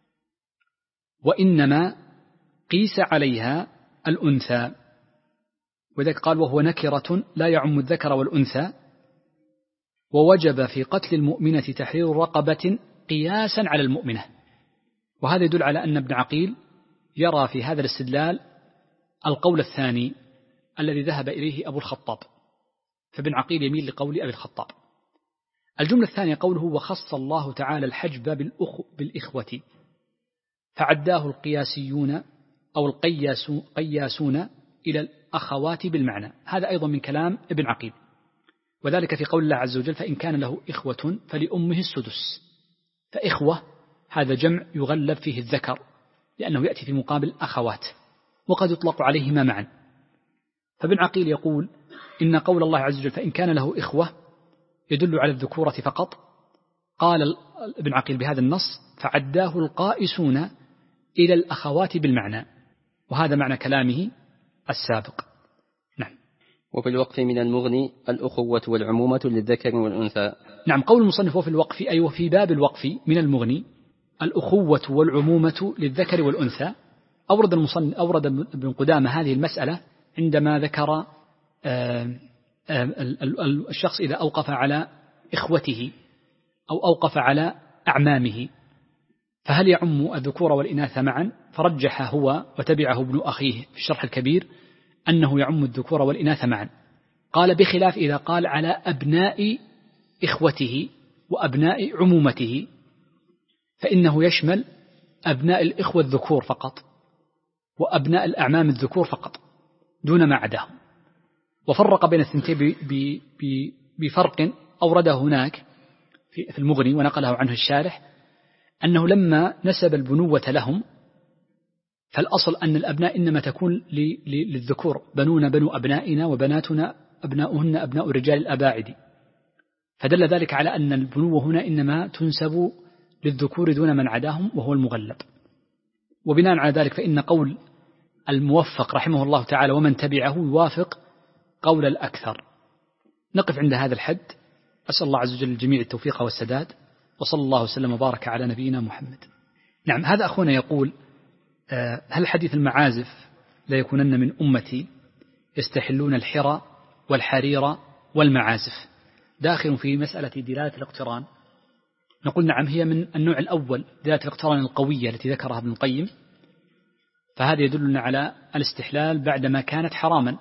وإنما قيس عليها الأنثى، وذلك قال وهو نكرة لا يعم الذكر والأنثى، ووجب في قتل المؤمنة تحرير رقبة قياسا على المؤمنة. وهذا يدل على أن ابن عقيل يرى في هذا الاستدلال القول الثاني الذي ذهب إليه أبو الخطاب، فابن عقيل يميل لقول أبي الخطاب. الجملة الثانية قوله وخص الله تعالى الحجب بالأخ بالإخوة فعداه القياسيون أو القياسون إلى الأخوات بالمعنى. هذا أيضا من كلام ابن عقيل، وذلك في قول الله عز وجل فإن كان له إخوة فلأمه السدس، فإخوة هذا جمع يغلب فيه الذكر لأنه يأتي في مقابل أخوات وقد يطلق عليهما معا. فابن عقيل يقول إن قول الله عز وجل فإن كان له إخوة يدل على الذكورة فقط. قال ابن عقيل بهذا النص فعداه القائسون إلى الأخوات بالمعنى، وهذا معنى كلامه السابق. نعم. وفي الوقف من المغني الأخوة والعمومة للذكر والأنثى. نعم، قول المصنف وفي الوقف أي وفي باب الوقف من المغني الأخوة والعمومة للذكر والأنثى. أورد المصنف أورد ابن قدامة هذه المسألة عندما ذكر الشخص إذا أوقف على إخوته أو أوقف على أعمامه فهل يعم الذكور والإناث معا؟ فرجح هو وتبعه ابن أخيه في الشرح الكبير أنه يعم الذكور والإناث معا. قال بخلاف إذا قال على أبناء إخوته وأبناء عمومته فإنه يشمل أبناء الإخوة الذكور فقط وأبناء الأعمام الذكور فقط دون ما عداهم. وفرق بين الثنتين بفرق أورده هناك في المغني ونقله عنه الشارح أنه لما نسب البنوة لهم فالأصل أن الأبناء إنما تكون للذكور، بنون بنو أبنائنا وبناتنا أبناؤهن أبناء الرجال الأباعد، فدل ذلك على أن البنوة هنا إنما تنسب للذكور دون من عداهم وهو المغلب. وبناء على ذلك فإن قول الموفق رحمه الله تعالى ومن تبعه يوافق قول الأكثر. نقف عند هذا الحد. أسأل الله عز وجل الجميع التوفيق والسداد، وصلى الله وسلم وبارك على نبينا محمد. نعم، هذا أخونا يقول هل حديث المعازف لا يكونن من أمتي يستحلون الحرى والحرير والمعازف داخل في مسألة دلالة الاقتران؟ نقول نعم، هي من النوع الأول دلالة الاقتران القوية التي ذكرها ابن القيم، فهذا يدلنا على الاستحلال بعدما كانت حراما،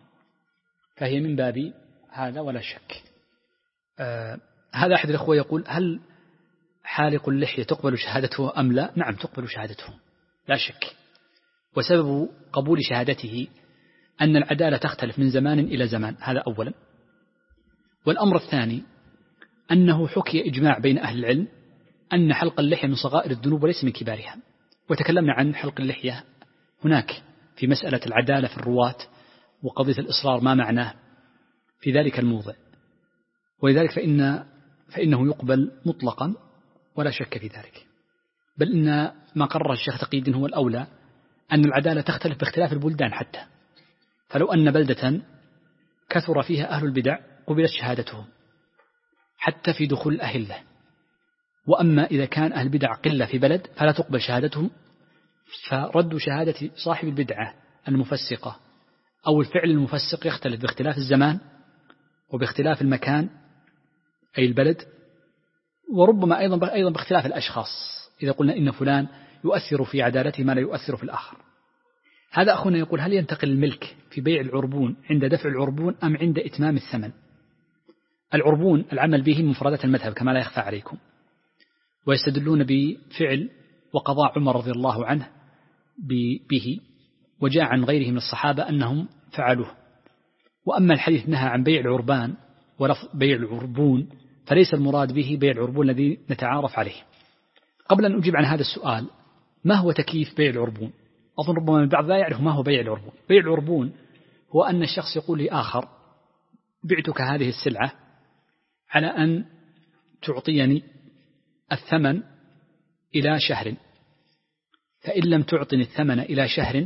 فهي من باب هذا ولا شك. آه هذا أحد الأخوة يقول هل حالق اللحية تقبل شهادته أم لا؟ نعم تقبل شهادته لا شك، وسبب قبول شهادته أن العدالة تختلف من زمان إلى زمان، هذا أولا. والأمر الثاني أنه حكي إجماع بين أهل العلم أن حلق اللحية من صغائر الذنوب وليس من كبارها، وتكلمنا عن حلق اللحية هناك في مسألة العدالة في الرواة وقضية الإصرار ما معناه في ذلك الموضع، ولذلك فإن فإنه يقبل مطلقا ولا شك في ذلك. بل إن ما قرر الشيخ تقي الدين هو الأولى أن العدالة تختلف باختلاف البلدان، حتى فلو أن بلدة كثر فيها أهل البدع قبلت شهادتهم حتى في دخول الأهلة، وأما إذا كان أهل البدع قلة في بلد فلا تقبل شهادتهم، فرد شهادة صاحب البدعة المفسقة أو الفعل المفسق يختلف باختلاف الزمان وباختلاف المكان أي البلد، وربما أيضا أيضا باختلاف الأشخاص، إذا قلنا إن فلان يؤثر في عدالته ما لا يؤثر في الآخر. هذا أخونا يقول هل ينتقل الملك في بيع العربون عند دفع العربون أم عند إتمام الثمن؟ العربون العمل به من مفردات المذهب كما لا يخفى عليكم، ويستدلون بفعل وقضاء عمر رضي الله عنه به، وجاء عن غيره من الصحابة أنهم فعلوه. وأما الحديث نهى عن بيع العربان ولفظ بيع العربون فليس المراد به بيع العربون الذي نتعارف عليه. قبل أن أجيب عن هذا السؤال، ما هو تكييف بيع العربون؟ أظن ربما من بعض لا يعرف ما هو بيع العربون. بيع العربون هو أن الشخص يقول لآخر بعتك هذه السلعة على أن تعطيني الثمن إلى شهر، فإن لم تعطني الثمن إلى شهر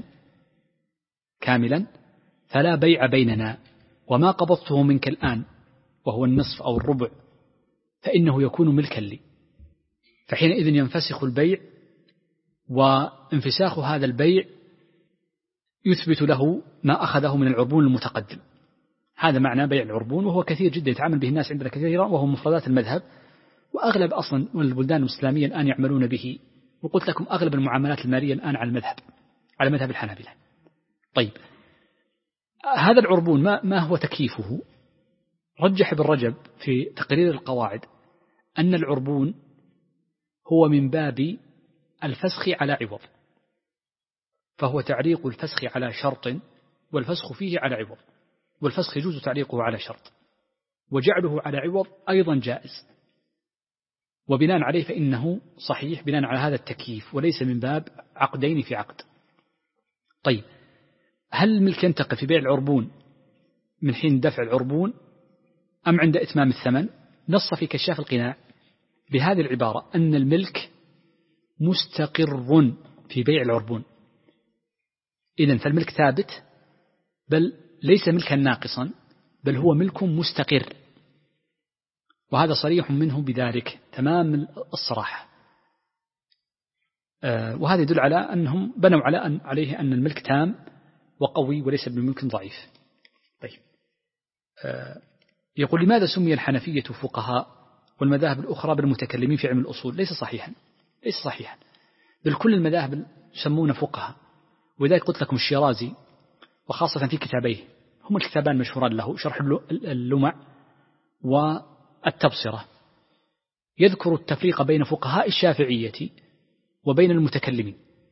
كاملا فلا بيع بيننا، وما قبضته منك الآن وهو النصف أو الربع فإنه يكون ملكا لي. فحينئذ ينفسخ البيع، وانفساخ هذا البيع يثبت له ما أخذه من العربون المتقدم. هذا معنى بيع العربون، وهو كثير جدا يتعامل به الناس عندنا كثيرا، وهو مفردات المذهب، وأغلب أصلا البلدان الإسلامية الآن يعملون به، وقلت لكم أغلب المعاملات المالية الآن على المذهب على مذهب الحنابلة. طيب هذا العربون ما, ما هو تكييفه؟ رجح ابن رجب في تقرير القواعد أن العربون هو من باب الفسخ على عوض، فهو تعليق الفسخ على شرط والفسخ فيه على عوض، والفسخ يجوز تعليقه على شرط، وجعله على عوض أيضا جائز. وبناء عليه فإنه صحيح بناء على هذا التكييف وليس من باب عقدين في عقد. طيب هل الملك ينتقل في بيع العربون من حين دفع العربون أم عند إتمام الثمن؟ نص في كشاف القناع بهذه العبارة أن الملك مستقر في بيع العربون. إذن فالملك ثابت، بل ليس ملكا ناقصا، بل هو ملك مستقر، وهذا صريح منه بذلك تمام الصراحة. آه وهذا يدل على أنهم بنوا على أن عليه أن الملك تام وقوي وليس بملك ضعيف. طيب آه يقول لماذا سمي الحنفية فقهاء والمذاهب الأخرى بالمتكلمين في علم الأصول؟ ليس صحيحا، ليس صحيحا، بل كل المذاهب يسمون فقهاء. وذلك قلت لكم الشيرازي وخاصة في كتابيه، هم الكتابان المشهوران له، شرح اللمع والتبصرة، يذكر التفريق بين فقهاء الشافعية وبين المتكلمين،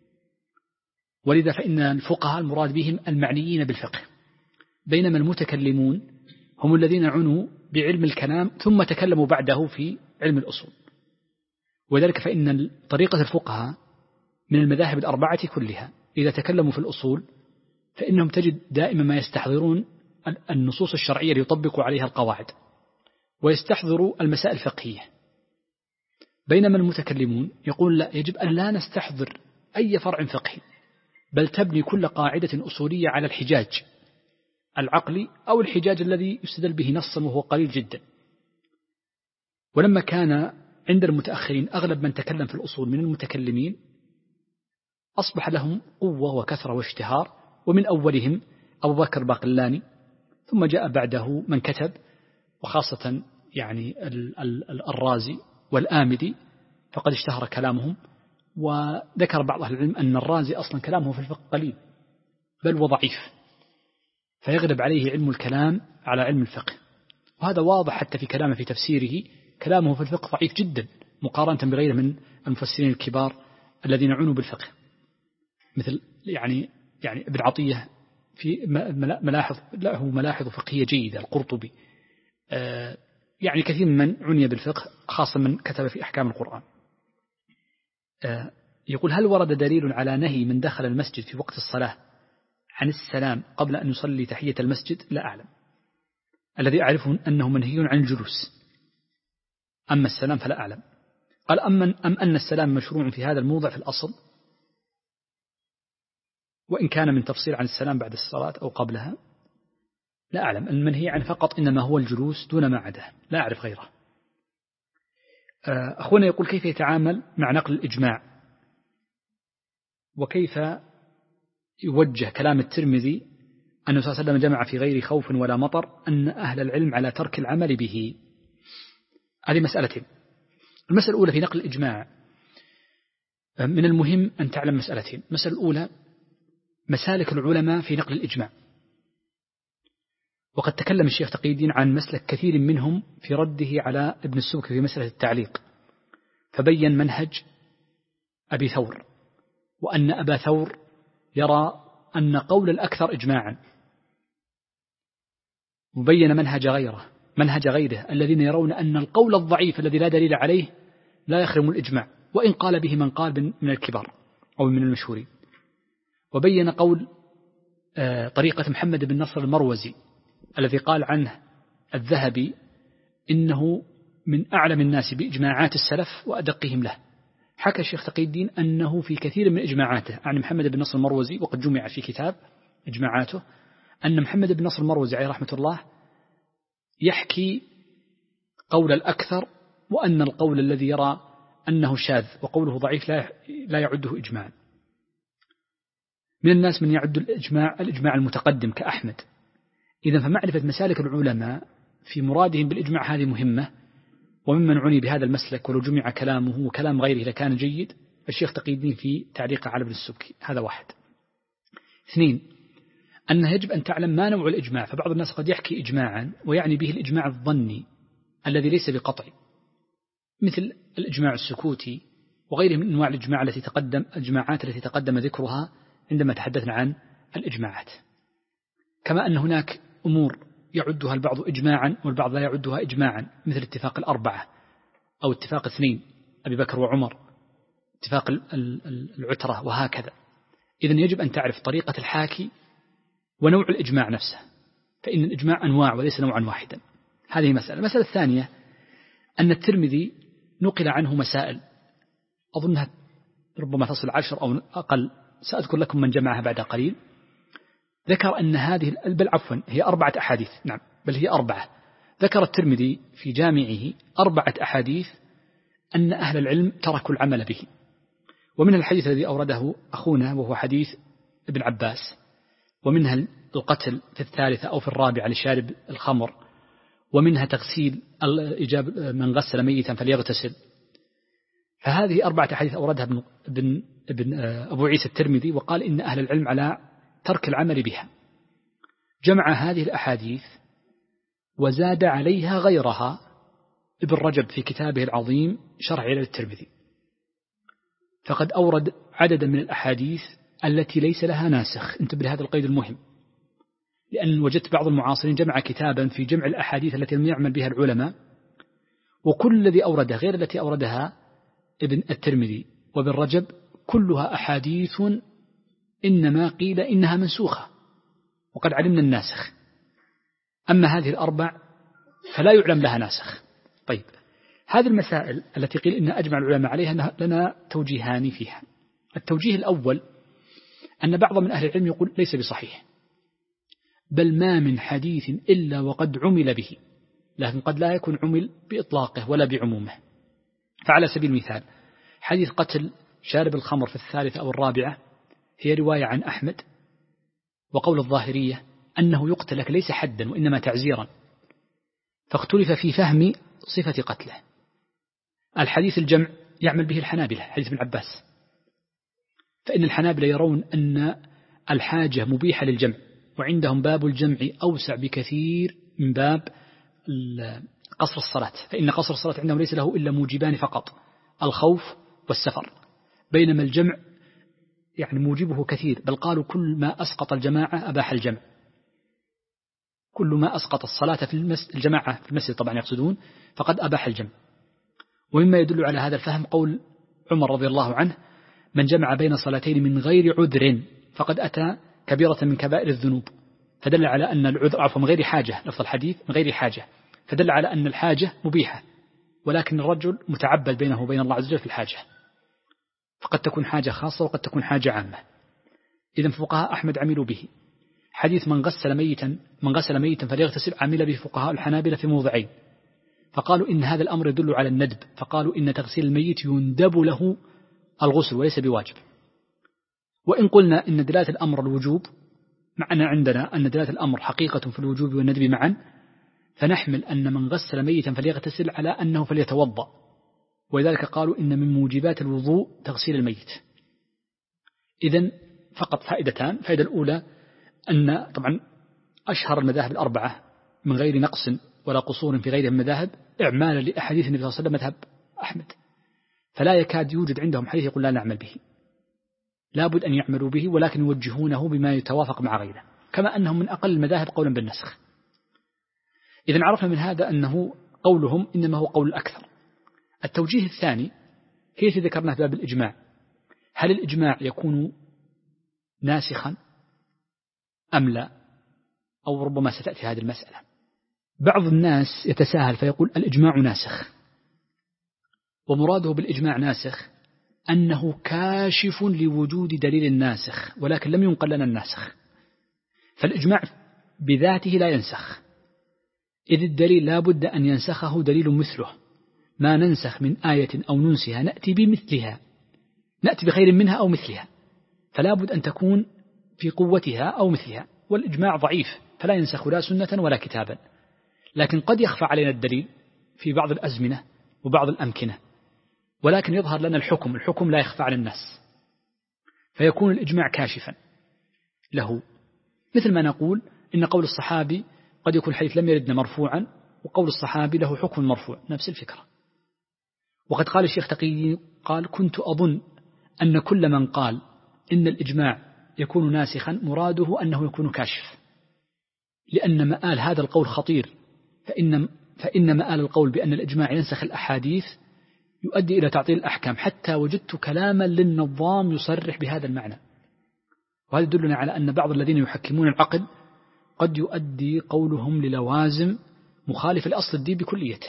ولذا فإن الفقهاء المراد بهم المعنيين بالفقه، بينما المتكلمون هم الذين عنوا بعلم الكلام ثم تكلموا بعده في علم الأصول. وذلك فإن طريقة الفقهاء من المذاهب الأربعة كلها إذا تكلموا في الأصول فإنهم تجد دائما ما يستحضرون النصوص الشرعية ليطبقوا عليها القواعد ويستحضروا المسائل الفقهية، بينما المتكلمون يقول لا، يجب أن لا نستحضر أي فرع فقهي، بل تبني كل قاعدة أصولية على الحجاج العقلي أو الحجاج الذي يستدل به نصا وهو قليل جدا. ولما كان عند المتأخرين أغلب من تكلم في الأصول من المتكلمين أصبح لهم قوة وكثرة واشتهار، ومن أولهم أبو بكر باقلاني، ثم جاء بعده من كتب، وخاصة يعني الرازي والآمدي فقد اشتهر كلامهم. وذكر بعض أهل العلم أن الرازي أصلا كلامه في الفقه قليل بل وضعيف، فيغلب عليه علم الكلام على علم الفقه، وهذا واضح حتى في كلامه في تفسيره، كلامه في الفقه ضعيف جدا مقارنة بغيره من المفسرين الكبار الذين عنوا بالفقه، مثل يعني يعني ابن عطية في ملاحظ له ملاحظ فقهية جيدة، القرطبي، آه يعني كثير من عني بالفقه خاصة من كتب في أحكام القرآن. آه يقول هل ورد دليل على نهي من دخل المسجد في وقت الصلاة عن السلام قبل أن يصلي تحية المسجد؟ لا أعلم. الذي أعرفه أنه منهي عن الجلوس، أما السلام فلا أعلم. قال أم أن السلام مشروع في هذا الموضع في الأصل، وإن كان من تفصيل عن السلام بعد الصلاة أو قبلها لا أعلم. المنهي عن فقط إنما هو الجلوس دون ما عداه، لا أعرف غيره. أخونا يقول كيف يتعامل مع نقل الإجماع، وكيف يوجه كلام الترمذي أنه صلى الله عليه وسلم جمع في غير خوف ولا مطر أن أهل العلم على ترك العمل به. هذه مسألتين. المسألة الأولى في نقل الإجماع، من المهم أن تعلم مسألتين. المسألة الأولى مسالك العلماء في نقل الإجماع، وقد تكلم الشيخ تقي الدين عن مسلك كثير منهم في رده على ابن السبكي في مسألة التعليق، فبين منهج أبي ثور، وأن أبا ثور يرى أن قول الأكثر إجماعا، وبين منهج غيره منهج غيره الذين يرون أن القول الضعيف الذي لا دليل عليه لا يخرم الإجماع، وإن قال به من قال من الكبار أو من المشهورين. وبين قول طريقة محمد بن نصر المروزي الذي قال عنه الذهبي إنه من أعلم الناس بإجماعات السلف وأدقهم له. حكى الشيخ تقي الدين أنه في كثير من إجماعاته عن محمد بن نصر المروزي، وقد جمع في كتاب إجماعاته، أن محمد بن نصر المروزي عليه رحمة الله يحكي قول الأكثر، وأن القول الذي يرى أنه شاذ وقوله ضعيف لا لا يعده إجماعا. من الناس من يعد الإجماع الإجماع المتقدم كأحمد. إذن فمعرفة مسالك العلماء في مرادهم بالإجماع هذه مهمة، وممن عني بهذا المسلك ولو جمع كلامه وكلام غيره لكان جيد الشيخ تقي الدين في تعليقه على ابن السبكي. هذا واحد. اثنين، أنه يجب أن تعلم ما نوع الإجماع، فبعض الناس قد يحكي إجماعا ويعني به الإجماع الظني الذي ليس بقطع، مثل الإجماع السكوتي وغيره من أنواع الإجماع التي تقدم الإجماعات التي تقدم ذكرها عندما تحدثنا عن الإجماعات. كما أن هناك أمور يعدها البعض إجماعا والبعض لا يعدها إجماعا، مثل اتفاق الأربعة أو اتفاق اثنين أبي بكر وعمر، اتفاق العترة وهكذا. إذن يجب أن تعرف طريقة الحاكي ونوع الإجماع نفسه، فإن الإجماع أنواع وليس نوعا واحدا. هذه مسألة. المسألة الثانية أن الترمذي نقل عنه مسائل أظنها ربما تصل عشر أو أقل، سأذكر لكم من جمعها بعد قليل. ذكر أن هذه بل عفوا هي أربعة أحاديث، نعم بل هي أربعة. ذكر الترمذي في جامعه أربعة أحاديث أن أهل العلم تركوا العمل به، ومنها الحديث الذي أورده أخونا وهو حديث ابن عباس، ومنها القتل في الثالثة أو في الرابعة لشارب الخمر، ومنها تغسيل إجاب من غسل ميتا فليغتسل. فهذه أربعة أحاديث أوردها ابن, ابن, ابن أبو عيسى الترمذي، وقال إن أهل العلم على ترك العمل بها. جمع هذه الأحاديث وزاد عليها غيرها ابن رجب في كتابه العظيم شرح علل الترمذي، فقد أورد عددا من الأحاديث التي ليس لها ناسخ. انتبه لهذا القيد المهم، لأن وجدت بعض المعاصرين جمع كتابا في جمع الأحاديث التي لم يعمل بها العلماء، وكل الذي أورده غير التي أوردها ابن الترمذي وابن رجب كلها أحاديث إنما قيل إنها منسوخة وقد علمنا الناسخ. أما هذه الأربع فلا يعلم لها ناسخ. طيب، هذه المسائل التي قيل إن أجمع العلماء عليها لنا توجيهان فيها. التوجيه الأول أن بعض من أهل العلم يقول ليس بصحيح، بل ما من حديث إلا وقد عمل به، لكن قد لا يكون عمل بإطلاقه ولا بعمومه. فعلى سبيل المثال حديث قتل شارب الخمر في الثالثة أو الرابعة هي رواية عن أحمد، وقول الظاهرية أنه يقتل لك ليس حدا وإنما تعزيرا، فاختلف في فهم صفة قتله. الحديث الجمع يعمل به الحنابلة، حديث ابن عباس، فإن الحنابلة يرون أن الحاجة مبيحة للجمع، وعندهم باب الجمع أوسع بكثير من باب قصر الصلاة، فإن قصر الصلاة عندهم ليس له إلا موجبان فقط، الخوف والسفر، بينما الجمع يعني موجبه كثير، بل قالوا كل ما أسقط الجماعة أباح الجمع، كل ما أسقط الصلاة في المسجد الجماعة في المسجد طبعا يقصدون فقد أباح الجمع. ومما يدل على هذا الفهم قول عمر رضي الله عنه: من جمع بين صلاتين من غير عذر فقد أتى كبيرة من كبائر الذنوب، فدل على أن العذر عفوا من غير حاجة، لفظ الحديث من غير حاجة، فدل على أن الحاجة مبيحة، ولكن الرجل متعبد بينه وبين الله عز وجل في الحاجة، فقد تكون حاجة خاصة وقد تكون حاجة عامة. إذن فقهاء أحمد عملوا به. حديث من غسل ميتا من غسل ميتا فليغتسل عمل به فقهاء الحنابلة في موضعين، فقالوا إن هذا الأمر يدل على الندب، فقالوا إن تغسيل الميت يندب له الغسل وليس بواجب. وإن قلنا إن دلالة الأمر الوجوب، معنا عندنا أن دلالة الأمر حقيقة في الوجوب والندب معا، فنحمل أن من غسل ميتا فليغتسل على أنه فليتوضأ، ولذلك قالوا إن من موجبات الوضوء تغسيل الميت. إذن فقط فائدتان. فائدة الأولى أن طبعا أشهر المذاهب الأربعة من غير نقص ولا قصور في غيرها من المذاهب إعمالا لأحاديث النبي صلى الله عليه وسلم مذهب أحمد، فلا يكاد يوجد عندهم حديث يقول لا نعمل به، لابد أن يعملوا به، ولكن يوجهونه بما يتوافق مع غيره، كما أنهم من أقل المذاهب قولا بالنسخ. إذن عرفنا من هذا أنه قولهم إنما هو قول الأكثر. التوجيه الثاني هي التي ذكرناه في باب الإجماع: هل الإجماع يكون ناسخا أم لا؟ أو ربما ستأتي هذه المسألة. بعض الناس يتساهل فيقول الإجماع ناسخ، ومراده بالإجماع ناسخ أنه كاشف لوجود دليل ناسخ، ولكن لم ينقل لنا الناسخ. فالإجماع بذاته لا ينسخ، إذ الدليل لا بد أن ينسخه دليل مثله، ما ننسخ من آية أو ننسها نأتي بمثلها، نأتي بخير منها أو مثلها، فلا بد أن تكون في قوتها أو مثلها. والإجماع ضعيف فلا ينسخ لا سنة ولا كتابا، لكن قد يخفى علينا الدليل في بعض الأزمنة وبعض الأمكنة، ولكن يظهر لنا الحكم، الحكم لا يخفى على الناس، فيكون الإجماع كاشفا له. مثل ما نقول إن قول الصحابي قد يكون الحديث لم يردنا مرفوعا، وقول الصحابي له حكم مرفوع، نفس الفكرة. وقد قال الشيخ تقي قال: كنت أظن أن كل من قال إن الإجماع يكون ناسخا مراده أنه يكون كاشف، لأن مآل هذا القول خطير، فإن, فإن مآل القول بأن الإجماع ينسخ الأحاديث يؤدي إلى تعطيل الأحكام، حتى وجدت كلاما للنظام يصرح بهذا المعنى. وهذا يدلنا على أن بعض الذين يحكمون العقل قد يؤدي قولهم للوازم مخالف لأصل الدين بكليته،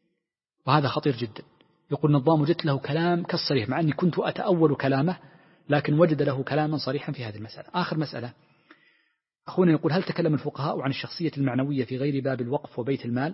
وهذا خطير جدا. يقول النظام وجدت له كلام كالصريح، مع أني كنت أتأول كلامه، لكن وجد له كلاما صريحا في هذه المسألة. آخر مسألة، أخونا يقول: هل تكلم الفقهاء عن الشخصية المعنوية في غير باب الوقف وبيت المال؟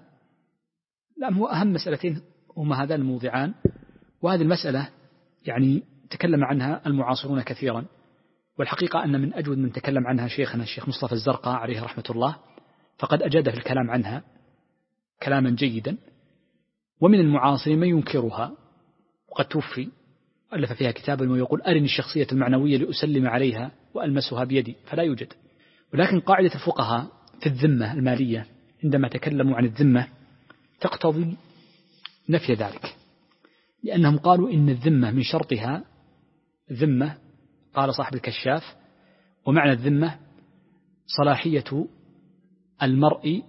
لا، هو أهم مسألتين هما هذان الموضعان، وهذه المسألة يعني تكلم عنها المعاصرون كثيرا، والحقيقة أن من أجود من تكلم عنها شيخنا الشيخ مصطفى الزرقاء عليه رحمة الله، فقد أجاد في الكلام عنها كلاما جيدا. ومن المعاصرين من ينكرها، وقد توفي، ألف فيها كتابا ويقول: أرني الشخصية المعنوية لأسلم عليها وألمسها بيدي، فلا يوجد. ولكن قاعدة الفقهاء في الذمة المالية عندما تكلموا عن الذمة تقتضي نفي ذلك، لأنهم قالوا إن الذمة من شرطها ذمة، قال صاحب الكشاف: ومعنى الذمة صلاحية المرء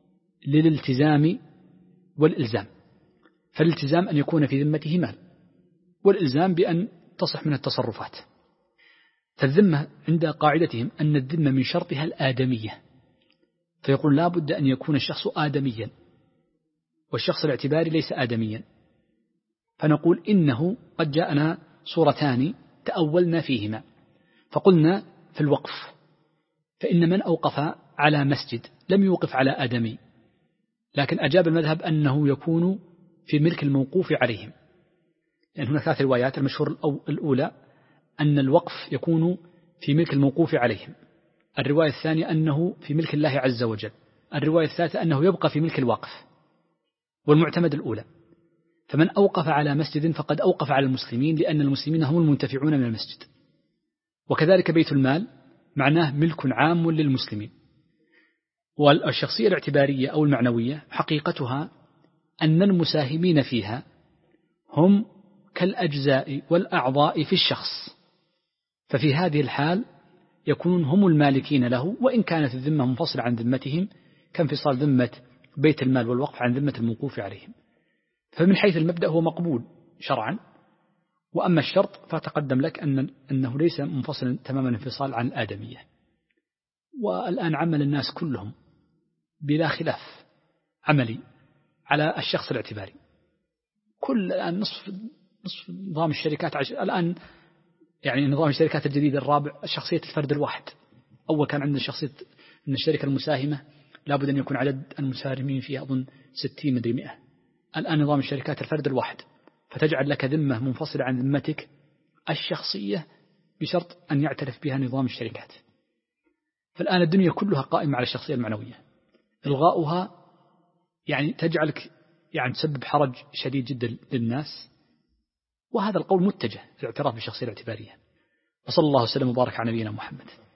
للالتزام والإلزام، فالالتزام أن يكون في ذمته مال، والإلزام بأن تصح من التصرفات. فالذمة عند قاعدتهم أن الذمة من شرطها الآدمية، فيقول لا بد أن يكون الشخص آدميا، والشخص الاعتباري ليس آدميا. فنقول إنه قد جاءنا صورتان تأولنا فيهما، فقلنا في الوقف فإن من أوقف على مسجد لم يوقف على آدمي، لكن أجاب المذهب أنه يكون في ملك الموقوف عليهم، لأن هناك ثلاث روايات. المشهور الأولى أن الوقف يكون في ملك الموقوف عليهم، الرواية الثانية أنه في ملك الله عز وجل، الرواية الثالثة أنه يبقى في ملك الواقف، والمعتمد الأولى. فمن أوقف على مسجد فقد أوقف على المسلمين، لأن المسلمين هم المنتفعون من المسجد. وكذلك بيت المال معناه ملك عام للمسلمين. والشخصية الاعتبارية أو المعنوية حقيقتها أن المساهمين فيها هم كالأجزاء والأعضاء في الشخص، ففي هذه الحال يكونون هم المالكين له، وإن كانت الذمة منفصلة عن ذمتهم كانفصال ذمة بيت المال والوقف عن ذمة الموقوف عليهم. فمن حيث المبدأ هو مقبول شرعا، وأما الشرط فتقدم لك أن أنه ليس منفصلا تماما انفصال عن الآدمية. والآن عمل الناس كلهم بلا خلاف عملي على الشخص الاعتباري. كل الآن نصف نصف نظام الشركات عش... الآن يعني نظام الشركات الجديد الرابع شخصية الفرد الواحد. أول كان عندنا شخصية أن الشركة المساهمة لابد أن يكون عدد المساهمين فيها أظن ستين مدري مئة. الآن نظام الشركات الفرد الواحد، فتجعل لك ذمة منفصلة عن ذمتك الشخصية بشرط أن يعترف بها نظام الشركات. فالآن الدنيا كلها قائمة على الشخصية المعنوية، إلغاؤها يعني تجعلك يعني تسبب حرج شديد جدا للناس. وهذا القول متجه في الاعتراف بالشخصية الاعتبارية. وصلى الله وسلم وبارك على نبينا محمد.